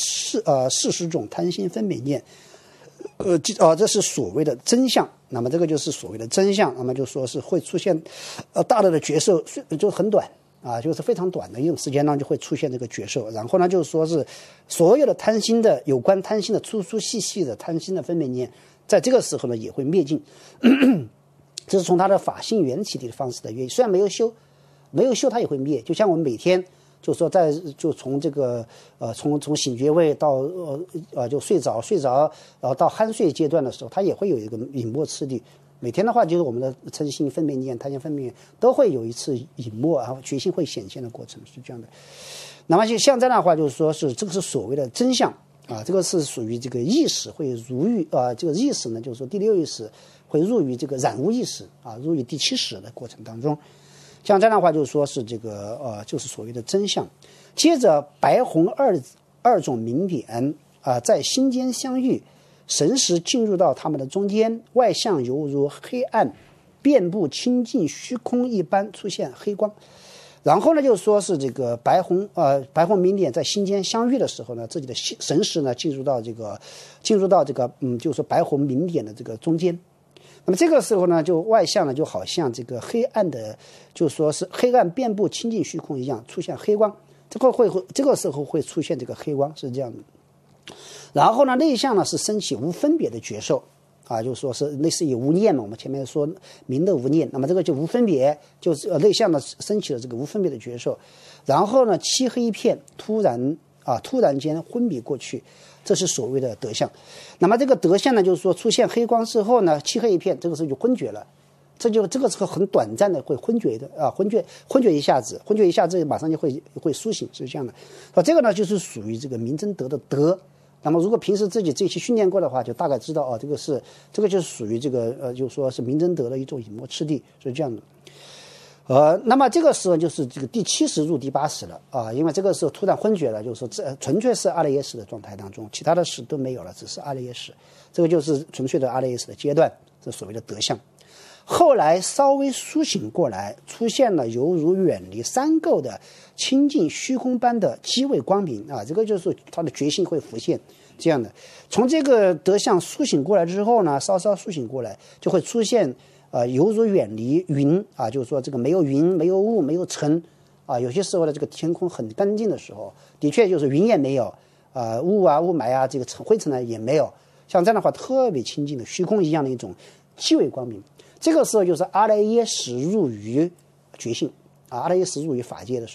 40种贪心分别念，这是所谓的真相。那么这个就是所谓的真相，那么就说是会出现大乐的觉受，就很短。就是非常短的一种时间呢，就会出现这个觉受。然后呢，就是说是所有的贪心的有关贪心的粗粗细细的贪心的分别念，在这个时候呢也会灭尽。这是从他的法性缘起的方式的原因。虽然没有修它也会灭。就像我们每天就说就从这个从醒觉位到就睡着，然后到酣睡阶段的时候，它也会有一个隐没次第。每天的话，就是我们的嗔心分别念、贪心分别念都会有一次隐没，然后觉性会显现的过程，是这样的。那么就像这样的话，就是说是这个是所谓的真相啊，这个是属于这个意识会入于这个意识呢，就是说第六意识会入于这个染污意识啊，入于第7识的过程当中。像这样的话，就是说是这个就是所谓的真相。接着白红二种明点在心间相遇。神识进入到他们的中间，外向犹如黑暗遍布清净虚空一般出现黑光。然后呢，就说是这个白红明点在心间相遇的时候呢，自己的神识呢进入到这个就是说白红明点的这个中间。那么这个时候呢，就外向呢就好像这个黑暗的，就说是黑暗遍布清净虚空一样出现黑光。这个时候会出现这个黑光，是这样的。然后呢，内向呢是升起无分别的觉受就是说是类似于无念嘛，我们前面说明的无念，那么这个就无分别，就是内向呢升起了这个无分别的觉受。然后呢，漆黑一片，突然间昏迷过去，这是所谓的德相。那么这个德相呢，就是说出现黑光之后呢，漆黑一片，这个时候就昏厥了。这个是很短暂的会昏厥的昏厥一下子马上就会苏醒，是这样的。这个呢就是属于这个明真德的德。那么如果平时自己这些训练过的话，就大概知道这个就是属于这个就是说是明真德的一种隐没次第，是这样的。那么这个时候就是这个第7识入第8识了因为这个时候突然昏厥了，就是说这纯粹是阿赖耶识的状态当中，其他的识都没有了，只是阿赖耶识，这个就是纯粹的阿赖耶识的阶段，这所谓的德相。后来稍微苏醒过来，出现了犹如远离三垢的清净虚空般的极为光明这个就是他的觉性会浮现这样的。从这个德相苏醒过来之后呢，稍稍苏醒过来，就会出现犹如远离云就是说这个没有云、没有雾、没有尘有些时候的这个天空很干净的时候，的确就是云也没有雾霾这个灰尘呢也没有，像这样的话特别清净的虚空一样的一种极为光明。这个时候就是阿赖耶识入于觉性阿赖耶识入于法界的时候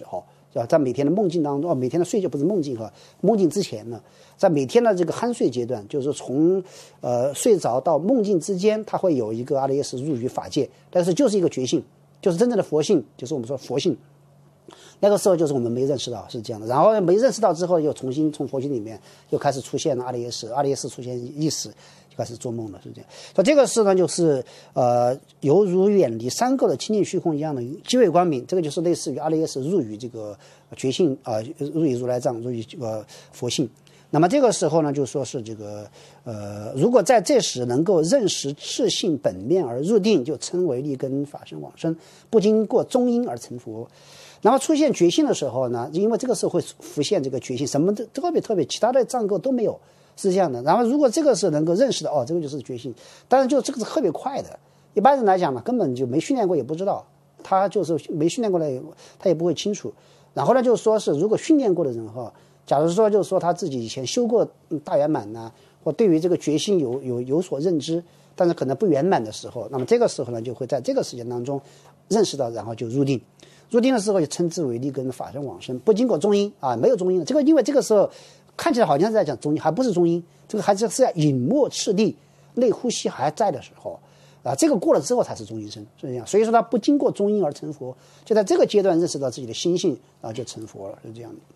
在每天的梦境当中，每天的睡觉不是梦境哈，梦境之前呢，在每天的这个酣睡阶段，就是从睡着到梦境之间，它会有一个阿赖耶识入于法界，但是就是一个觉性，就是真正的佛性，就是我们说佛性。那个时候就是我们没认识到是这样的，然后没认识到之后，又重新从佛性里面又开始出现了阿赖耶识，阿赖耶识出现意识，就开始做梦了，是这样。所以这个事呢，就是犹如远离三垢的清净虚空一样的极为光明，这个就是类似于阿赖耶识入于这个觉性入于如来藏，入于这个佛性。那么这个时候呢，就说是这个如果在这时能够认识自性本面而入定，就称为立根法身往生，不经过中因而成佛。那么出现觉性的时候呢，因为这个时候会浮现这个觉性，什么特别其他的障垢都没有，是这样的。然后如果这个是能够认识的，这个就是觉性，但是就这个是特别快的，一般人来讲呢，根本就没训练过也不知道，他就是没训练过来，他也不会清楚。然后呢，就是说是如果训练过的人哈，假如说就是说他自己以前修过大圆满呐，或对于这个觉性有所认知，但是可能不圆满的时候，那么这个时候呢，就会在这个时间当中认识到，然后就入定。入定的时候就称之为立根法身往生，不经过中阴没有中阴的。这个因为这个时候看起来好像是在讲中阴，还不是中阴，这个还是在隐没次第，内呼吸还在的时候这个过了之后才是中阴身，是这样。所以说他不经过中阴而成佛，就在这个阶段认识到自己的心性，就成佛了，是这样的。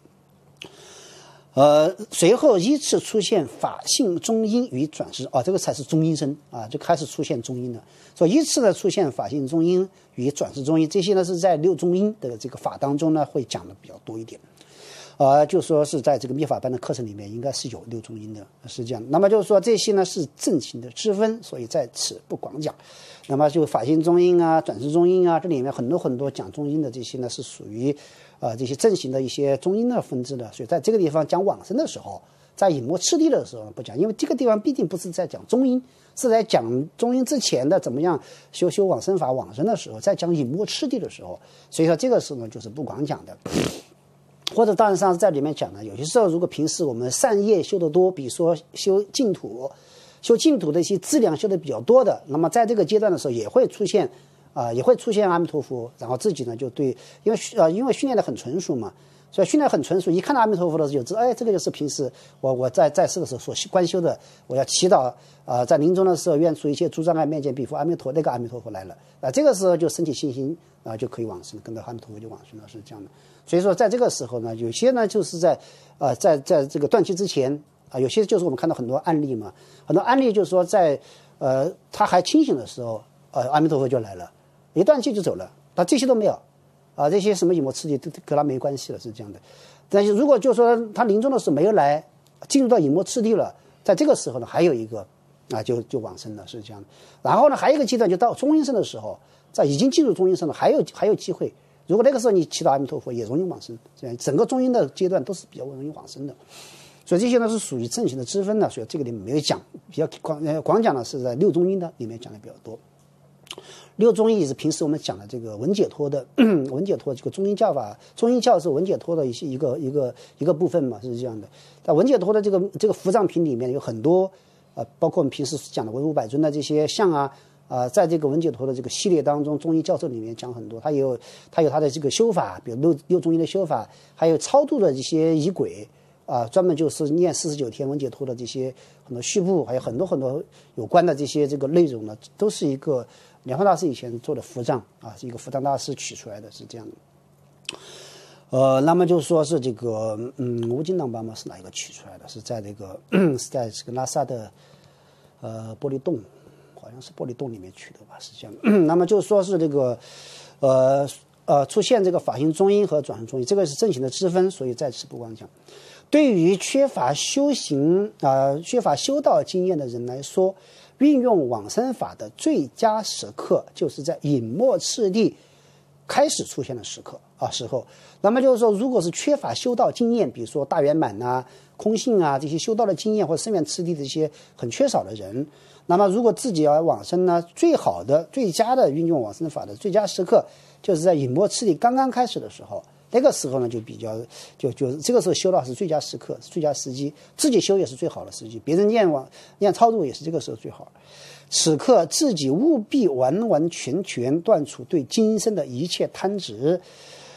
随后依次出现法性中阴与转世这个才是中阴身就开始出现中阴了。所以依次的出现法性中阴与转世中阴，这些呢是在六中阴的这个法当中呢会讲的比较多一点。就说是在这个密法班的课程里面应该是有六中阴的，是这样。那么就是说这些呢是正行的支分，所以在此不广讲。那么就法性中阴转世中阴这里面很多讲中阴的这些呢是属于这些正行的一些中阴的分支的，所以在这个地方讲往生的时候，在隐没次第的时候不讲，因为这个地方毕竟不是在讲中阴，是在讲中阴之前的怎么样修往生法往生的时候，在讲隐没次第的时候，所以说这个时候呢就是不广讲的。或者当然上在里面讲呢，有些时候如果平时我们善业修得多，比如说修净土的一些资粮修得比较多的，那么在这个阶段的时候也会出现阿弥陀佛，然后自己呢就对，因为训练的很纯熟嘛，所以训练很纯熟，一看到阿弥陀佛的时候就知道，这个就是平时我在世的时候所观修的，我要祈祷在临终的时候愿除一切诸障碍面见彼佛阿弥陀，那个阿弥陀佛来了这个时候就升起信心就可以往生，跟着阿弥陀佛就往生了，是这样的。所以说在这个时候呢，有些呢就是在这个断气之前有些就是我们看到很多案例嘛，很多案例就是说在他还清醒的时候阿弥陀佛就来了，一断气就走了，他这些都没有这些什么隐没次第都跟他没关系了，是这样的。但是如果就是说他临终的时候没有来，进入到隐没次第了，在这个时候呢还有一个就往生了，是这样的。然后呢还有一个阶段就到中阴身的时候，在已经进入中阴身了，还有机会，如果那个时候你祈祷阿弥陀佛也容易往生，这样整个中阴的阶段都是比较容易往生的。所以这些呢是属于正行的支分的，所以这个里面没有讲，比较广讲的是在六中阴的里面讲的比较多。六中阴也是平时我们讲的这个文解脱的文解脱这个中阴教法，中阴教是文解脱的一个部分嘛，是这样的。在文解脱的这个伏藏品里面有很多包括我们平时讲的文武百尊的这些像在这个文解脱的这个系列当中，中医教授里面讲很多，他有他的这个修法，比如六中阴的修法，还有超度的这些仪轨专门就是念49天文解脱的这些很多序部，还有很多有关的这个内容呢，都是一个莲花大师以前做的伏藏是一个伏藏大师取出来的，是这样的。那么就是说是这个无尽藏巴嘛是哪一个取出来的？是在这个是在这个拉萨的玻璃洞，好像是玻璃洞里面取的吧，是这样的。那么就是说是这个出现这个法性中阴和转世中阴，这个是正行的支分，所以在此不光讲。对于缺乏修行缺乏修道经验的人来说，运用往生法的最佳时刻就是在隐没次第开始出现的时候。那么就是说，如果是缺乏修道经验，比如说大圆满空性这些修道的经验，或者生远次第的一些很缺少的人，那么如果自己要往生呢，最好的最佳的运用往生法的最佳时刻就是在隐没次第刚刚开始的时候。那个时候呢，就比较就这个时候修道是最佳时刻，是最佳时机，自己修也是最好的时机，别人念超度也是这个时候最好。此刻自己务必完完全全断除对今生的一切贪执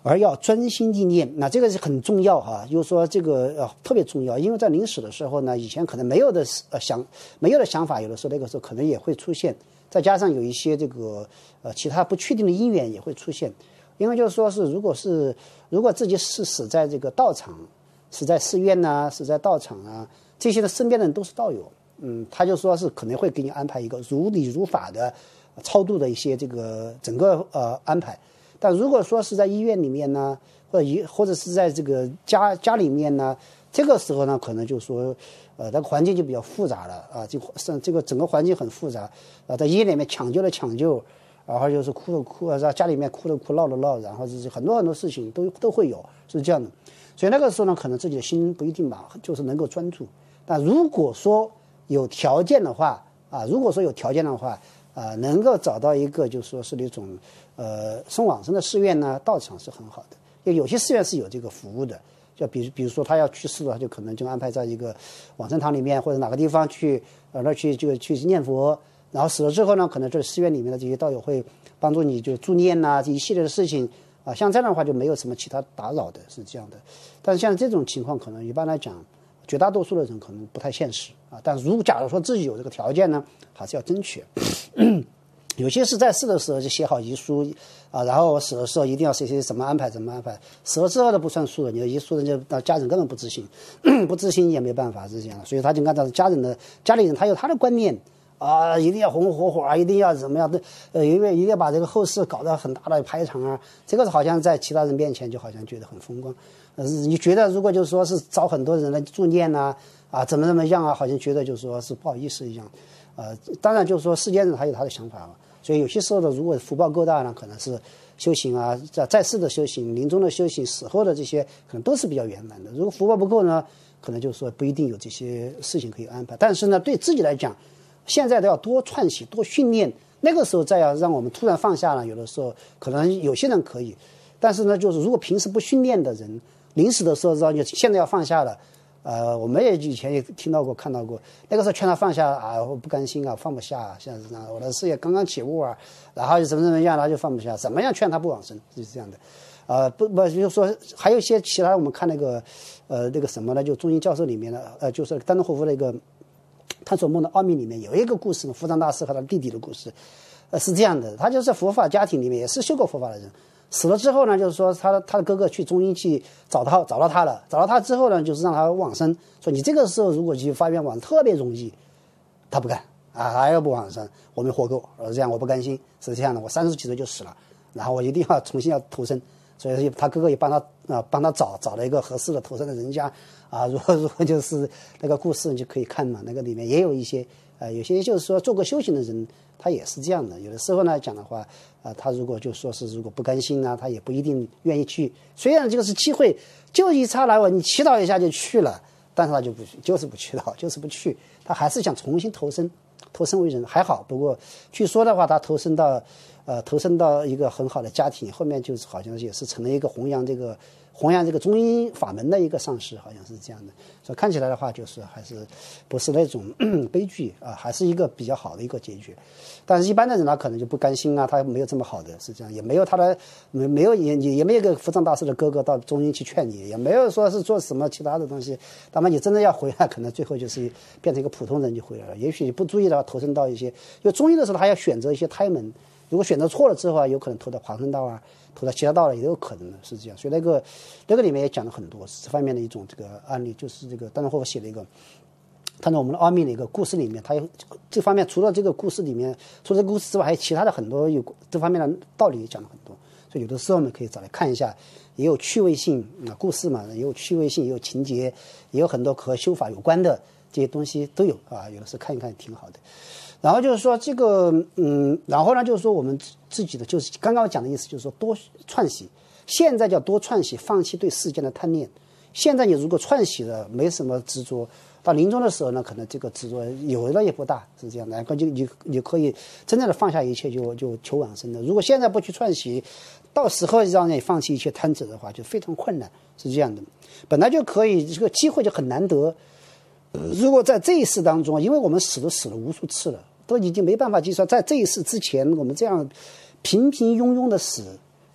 而要专心地念。那这个是很重要哈，就是说这个特别重要，因为在临死的时候呢，以前可能没有的想法，有的时候那个时候可能也会出现，再加上有一些这个其他不确定的因缘也会出现。因为就是说是如果自己是死在这个道场，死在寺院呐，死在道场啊，这些的身边的人都是道友，他就说是可能会给你安排一个如理如法的超度的一些这个整个安排。但如果说是在医院里面呢，或者是在这个家里面呢，这个时候呢，可能就说那个环境就比较复杂了啊，这个整个环境很复杂啊，在医院里面抢救的抢救，然后就是哭的哭，在家里面哭的哭，闹的闹，然后就是很多事情都会有，是这样的。所以那个时候呢，可能自己的心不一定吧，就是能够专注。但如果说有条件的话能够找到一个就是说是那种送往生的寺院呢，道场是很好的。因为有些寺院是有这个服务的，就比如说他要去世了，就可能就安排在一个往生堂里面或者哪个地方去那去念佛。然后死了之后呢，可能这寺院里面的这些道友会帮助你就助念呐，这一系列的事情啊，像这样的话就没有什么其他打扰的，是这样的。但是像这种情况，可能一般来讲，绝大多数的人可能不太现实啊。但如果假如说自己有这个条件呢，还是要争取。有些是在世的时候就写好遗书啊，然后我死的时候一定要谁怎么安排，死了之后的不算数的，你的遗书人就家人根本不执行，不执行也没办法，是这样的。所以他就按照家里人他有他的观念。啊，一定要红红火火啊，一定要怎么样的？一定要把这个后事搞得很大的排场啊。这个好像在其他人面前就好像觉得很风光。你觉得如果就是说是找很多人来助念呐，怎么样啊，好像觉得就是说是不好意思一样。当然就是说世间人他有他的想法嘛。所以有些时候呢，如果福报够大呢，可能是修行啊，在世的修行、临终的修行、死后的这些，可能都是比较圆满的。如果福报不够呢，可能就是说不一定有这些事情可以安排。但是呢，对自己来讲，现在都要多串习多训练，那个时候再要让我们突然放下了，有的时候可能有些人可以，但是呢，就是如果平时不训练的人，临死的时候就现在要放下了，我们也以前也听到过看到过，那个时候劝他放下啊，我不甘心啊，放不下啊，现在是这样，我的事业刚刚起步啊，然后怎么样，他就放不下，怎么样劝他不往生，就是这样的。就是说还有一些其他我们看那个什么呢，就中医教授里面的就是丹东霍夫的一个探索梦的奥秘里面有一个故事，福藏大师和他弟弟的故事，是这样的，他就是佛法家庭里面也是修过佛法的人，死了之后呢，就是说他的哥哥去中医去找到他了，找到他之后呢，就是让他往生，说你这个时候如果去发愿往生特别容易，他不干啊，还要不往生，我没活够，这样我不甘心，是这样的，我30几岁就死了，然后我一定要重新要投生。所以他哥哥也帮他找了一个合适的投生的人家啊。如果就是那个故事你就可以看嘛，那个里面也有一些有些就是说做过修行的人，他也是这样的。有的时候呢讲的话他如果就说是如果不甘心呢，他也不一定愿意去。虽然这个是机会，就一刹那你祈祷一下就去了，但是他就是不祈祷，就是不去，他还是想重新投生为人。还好，不过据说的话，他投生到一个很好的家庭，后面就是好像也是成了一个弘扬这个中医法门的一个上师，好像是这样的。所以看起来的话，就是还是不是那种悲剧啊，还是一个比较好的一个结局。但是一般的人呢，可能就不甘心啊，他没有这么好的，是这样，也没有他的也没有一个福藏大师的哥哥到中医去劝你，也没有说是做什么其他的东西。那么你真的要回来，可能最后就是变成一个普通人就回来了。也许你不注意的话，投身到一些，因为中医的时候还要选择一些胎门。如果选择错了之后有可能投到黄生道啊，投到其他道了也有可能的，是这样。所以那个里面也讲了很多这方面的一种这个案例，就是这个丹东霍夫写了一个，看到我们的奥秘的一个故事里面，他有这方面除了这个故事里面，除了这个故事之外，还有其他的很多有这方面的道理也讲了很多。所以有的时候我们可以找来看一下，也有趣味性故事嘛，也有趣味性，也有情节，也有很多和修法有关的这些东西都有啊。有的时候看一看挺好的。然后就是说这个然后呢就是说我们自己的就是刚刚讲的意思，就是说多串习，现在叫多串习，放弃对世间的贪念。现在你如果串习了没什么执着，到临终的时候呢，可能这个执着有的也不大，是这样的。然后你可以真正的放下一切，就求往生的。如果现在不去串习，到时候让你放弃一切贪执的话，就非常困难，是这样的。本来就可以，这个机会就很难得。如果在这一世当中，因为我们死了无数次了，都已经没办法计算，在这一世之前我们这样平庸庸的死，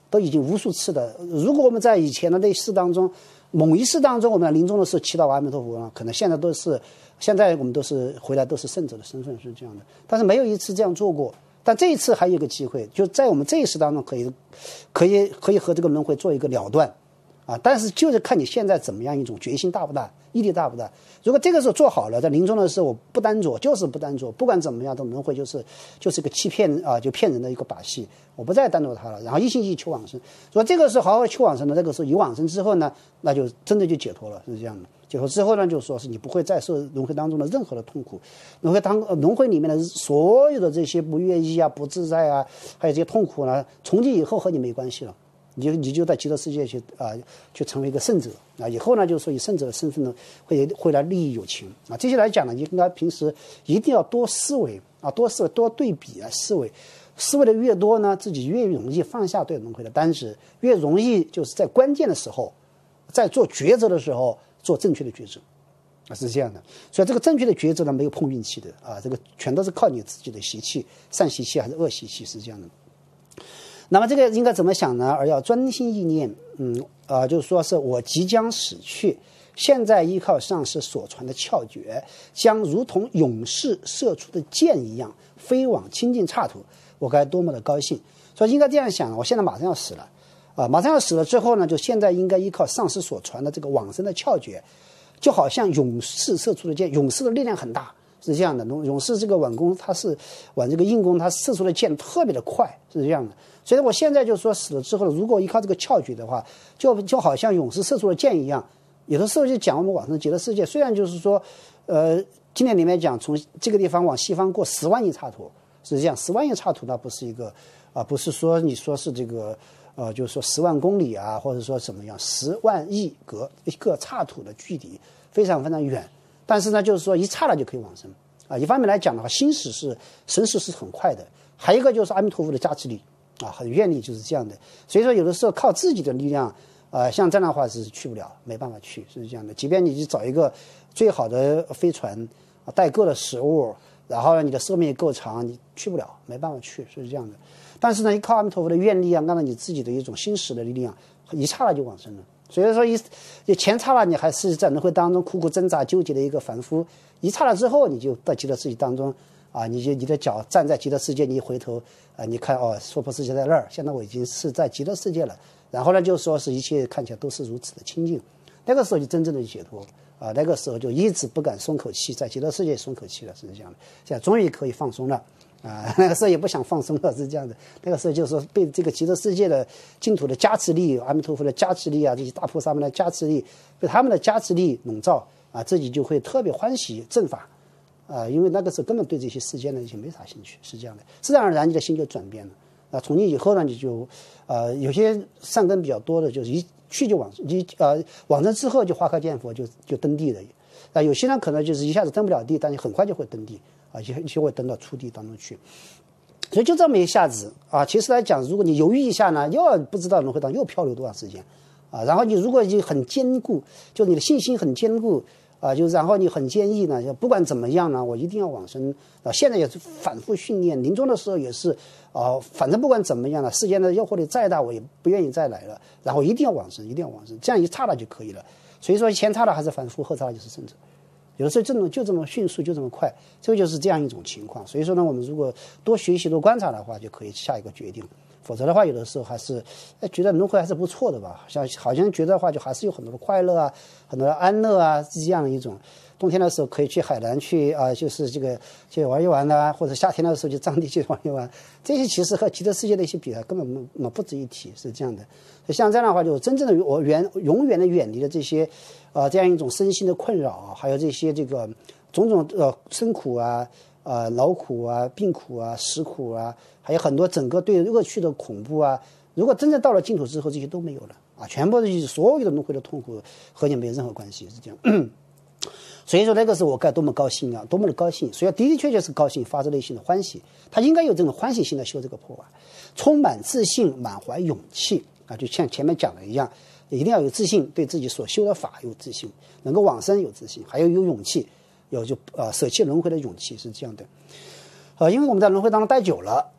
都已经无数次的。如果我们在以前的那世当中，某一世当中，我们临终的时候祈祷阿弥陀佛，可能现在我们都是回来都是圣者的身份是这样的，但是没有一次这样做过。但这一次还有一个机会，就在我们这一世当中可以和这个轮回做一个了断啊！但是就是看你现在怎么样一种决心大不大，毅力大不大。如果这个时候做好了，在临终的时候我不单做，就是不单做，不管怎么样，这轮回就是一个欺骗啊，就骗人的一个把戏，我不再单做它了，然后一心一意求往生。如果这个时候好好求往生的，这个时候有往生之后呢，那就真的就解脱了，是这样的。解脱之后呢，就说是你不会再受轮回当中的任何的痛苦，轮回里面的所有的这些不愿意啊、不自在啊，还有这些痛苦呢，从今以后和你没关系了。你就在极乐世界去成为一个圣者啊！以后呢，就是说以圣者的身份呢，会来利益有情啊。这些来讲呢，应该平时一定要多思维啊，多思维，多对比啊，思维的越多呢，自己越容易放下对轮回的担执，越容易就是在关键的时候，在做抉择的时候做正确的抉择啊，是这样的。所以这个正确的抉择呢，没有碰运气的啊，这个全都是靠你自己的习气，善习气还是恶习气，是这样的。那么这个应该怎么想呢？而要专心意念，就是说是我即将死去，现在依靠上师所传的窍诀，将如同勇士射出的箭一样飞往清净刹土，我该多么的高兴！所以应该这样想，我现在马上要死了，马上要死了之后呢，就现在应该依靠上师所传的这个往生的窍诀，就好像勇士射出的箭，勇士的力量很大。是这样的，勇士这个挽弓，他是挽这个硬弓，他射出的箭特别的快，是这样的。所以我现在就说死了之后，如果依靠这个窍诀的话，就好像勇士射出的箭一样。有的时候就讲我们往生极乐世界，虽然就是说，经典里面讲从这个地方往西方过10万亿刹土，是这样，10万亿刹土那不是一个不是说你说是这个就是说10万公里啊，或者说怎么样，10万亿一个刹土的距离非常非常远。但是呢，就是说一刹那就可以往生啊。一方面来讲的话，神识是很快的，还有一个就是阿弥陀佛的加持力啊，很愿力就是这样的。所以说有的时候靠自己的力量，像这样的话是去不了，没办法去，是这样的。即便你去找一个最好的飞船，带够了食物，然后呢你的寿命够长，你去不了，没办法去，是这样的。但是呢，依靠阿弥陀佛的愿力啊，按照你自己的一种心识的力量，一刹那就往生了。所以说前刹那你还是在轮回当中苦苦挣扎纠结的一个凡夫，一刹那之后你就到极乐世界当中啊，你的脚站在极乐世界，你一回头你看娑婆世界在那儿，现在我已经是在极乐世界了。然后呢，就说是一切看起来都是如此的清净，那个时候就真正的解脱啊，那个时候就一直不敢松口气，在极乐世界松口气了，是这样的。现在终于可以放松了。那个时候也不想放松了，是这样的。那个时候就是说被这个极乐世界的净土的加持力，阿弥陀佛的加持力啊，这些大菩萨们的加持力，被他们的加持力笼罩啊，自己就会特别欢喜正法因为那个时候根本对这些世间的一些没啥兴趣，是这样的。自然而然你的心就转变了从今以后呢，你就有些善根比较多的，就是一去就往生之后就花开见佛，就登地的。有些人可能就是一下子登不了地，但是很快就会登地。就会登到初地当中去，所以就这么一下子其实来讲，如果你犹豫一下呢，又不知道轮回当中又漂流多长时间然后你如果你很坚固，就你的信心很坚固然后你很坚毅呢，不管怎么样呢，我一定要往生现在也是反复训练，临终的时候也是反正不管怎么样了，世间的诱惑力再大，我也不愿意再来了，然后一定要往生，一定要往生，这样一刹那就可以了。所以说前刹那还是凡夫，后刹那就是圣者。有的时候就这么迅速，就这么快，这就是这样一种情况。所以说呢，我们如果多学习、多观察的话，就可以下一个决定。否则的话，有的时候还是觉得轮回还是不错的吧，好像觉得的话，就还是有很多的快乐啊，很多的安乐啊，是这样的一种。冬天的时候可以去海南去就是这个去玩一玩或者夏天的时候就藏地去玩一玩，这些其实和极乐世界的一些比根本不值一提，是这样的。像这样的话，就真正的永远的远离了这些这样一种身心的困扰还有这些这个种种生苦劳苦病苦食苦还有很多整个对恶趣的恐怖如果真正到了净土之后，这些都没有了全部的所有的轮回的痛苦和你没有任何关系，是这样。所以说那个时候我该多么高兴多么的高兴，所以的确是高兴，发自内心的欢喜，他应该有这种欢喜心的修这个破充满自信，满怀勇气就像前面讲的一样，一定要有自信，对自己所修的法有自信，能够往生有自信，还有勇气，有舍弃轮回的勇气，是这样的。因为我们在轮回当中待久了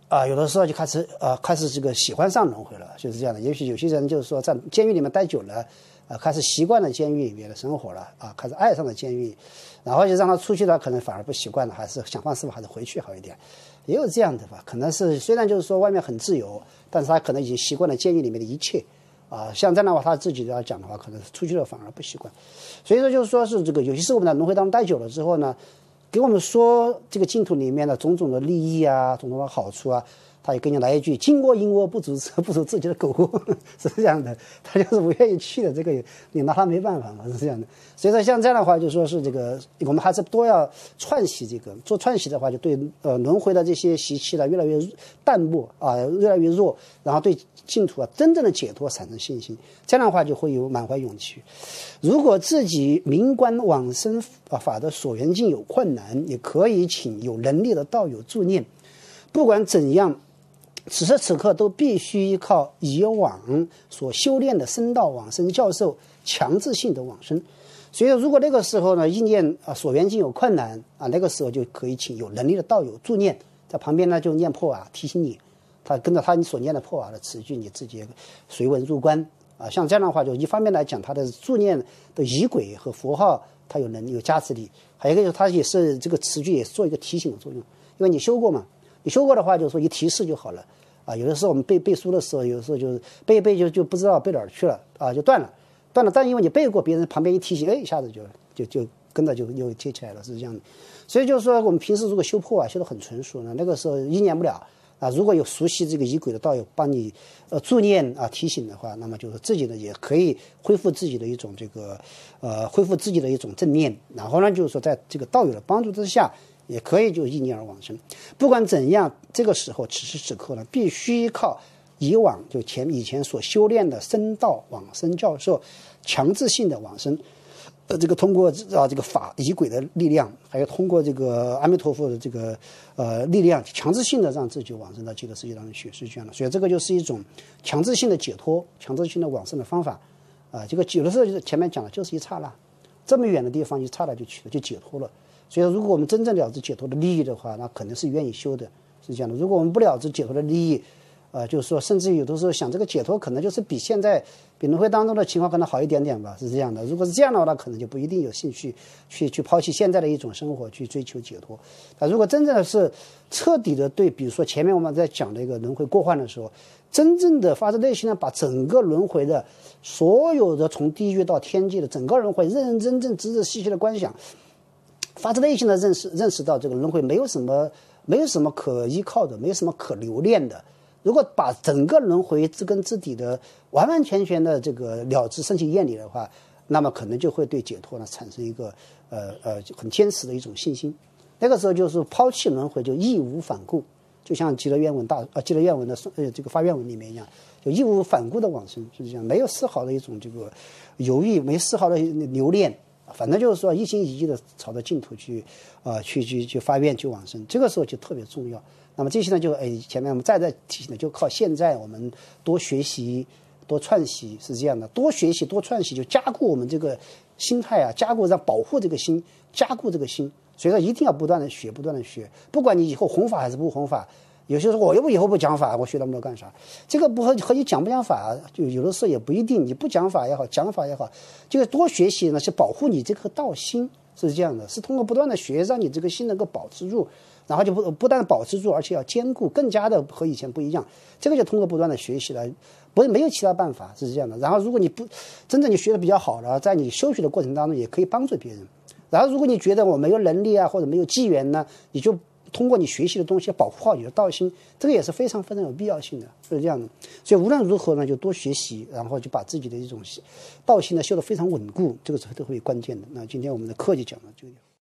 有的时候就开始这个喜欢上轮回了，就是这样的。也许有些人就是说在监狱里面待久了，开始习惯了监狱里面的生活了，开始爱上了监狱，然后就让他出去了，可能反而不习惯了，还是想方设法还是回去好一点，也有这样的吧。可能是虽然就是说外面很自由，但是他可能已经习惯了监狱里面的一切。像这样的话，他自己要讲的话，可能出去了反而不习惯。所以说，就是说是这个，尤其是我们在轮回当中待久了之后呢，给我们说这个净土里面的种种的利益啊，种种的好处啊，他也给你来一句“金窝银窝不足自己的狗窝”，是这样的。他就是不愿意去的，这个你拿他没办法嘛，是这样的。所以说，像这样的话，就说是这个，我们还是多要串习这个。做串习的话，就对轮回的这些习气呢，越来越淡漠越来越弱，然后对净土真正的解脱产生信心。这样的话，就会有满怀勇气。如果自己明观往生法的所缘境有困难，也可以请有能力的道友助念。不管怎样，此时此刻都必须依靠以往所修炼的僧道往生教授强制性的往生。所以如果那个时候呢，意念所缘境有困难那个时候就可以请有能力的道友助念，在旁边呢就念破瓦提醒你，他跟着你所念的破瓦的词句，你自己随文入观像这样的话，就一方面来讲，他的助念的仪轨和符号，它有加持力；还有一个就是它也是这个词句也做一个提醒的作用，因为你修过嘛，你修过的话，就是说一提示就好了有的时候我们背书的时候，有的时候就是背一背就不知道背哪儿去了就断了。但因为你背过，别人旁边一提醒，一下子就跟着就又接起来了，是这样的。所以就是说，我们平时如果修破修得很纯熟呢，那个时候意念不了如果有熟悉这个仪轨的道友帮你助念提醒的话，那么就是自己呢也可以恢复自己的一种这个恢复自己的一种正念，然后呢就是说在这个道友的帮助之下，也可以就意念而往生。不管怎样，这个时候此时此刻呢，必须靠以前所修炼的僧道往生教授强制性的往生，这个通过这个法仪轨的力量，还有通过这个阿弥陀佛的这个力量，强制性的让自己往生到极乐世界当中去，是这样的。所以这个就是一种强制性的解脱、强制性的往生的方法这个有的时候就是前面讲的，就是一刹那，这么远的地方一刹那就去了，就解脱了。所以如果我们真正了知解脱的利益的话，那肯定是愿意修的，是这样的。如果我们不了知解脱的利益就是说甚至有的时候想这个解脱可能就是比轮回当中的情况可能好一点点吧，是这样的。如果是这样的话，那可能就不一定有兴趣去抛弃现在的一种生活去追求解脱。如果真正的是彻底的对，比如说前面我们在讲那个轮回过患的时候，真正的发自内心的把整个轮回的所有的从地狱到天界的整个轮回认认真真仔仔细细的观想，发自内心的认识到这个轮回没有什么可依靠的，没有什么可留恋的。如果把整个轮回知根知底的完完全全的这个了知升起厌离的话，那么可能就会对解脱呢产生一个很坚实的一种信心。那个时候就是抛弃轮回就义无反顾，就像极乐愿文的这个发愿文里面一样，就义无反顾的往生，是这样，没有丝毫的一种这个犹豫，没丝毫的留恋，反正就是说一心一意的朝着净土去发愿去往生，这个时候就特别重要。那么这些呢，就前面我们再提醒的，就靠现在我们多学习、多串习，是这样的。多学习、多串习，就加固我们这个心态加固让保护这个心，加固这个心。所以说，一定要不断的学，不断的学。不管你以后弘法还是不弘法，有些时候我以后不讲法，我学那么多干啥？这个不和你讲不讲法，就有的时候也不一定。你不讲法也好，讲法也好，就是多学习呢，是保护你这颗道心，是这样的。是通过不断的学，让你这个心能够保持住。然后就不但保持住，而且要兼顾，更加的和以前不一样。这个就通过不断的学习来，没有其他办法，是这样的。然后如果你真正你学的比较好了，在你修学的过程当中也可以帮助别人。然后如果你觉得我没有能力或者没有机缘呢，你就通过你学习的东西保护好你的道心，这个也是非常非常有必要性的，是这样的。所以无论如何呢，就多学习，然后就把自己的一种道心呢修得非常稳固，这个是特别关键的。那今天我们的课就讲到这里。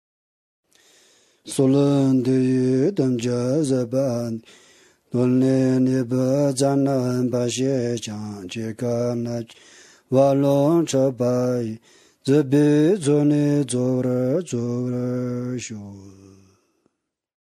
索伦的等着日本伦理的不咱能把些讲这个那瓦隆这白这边做呢做了修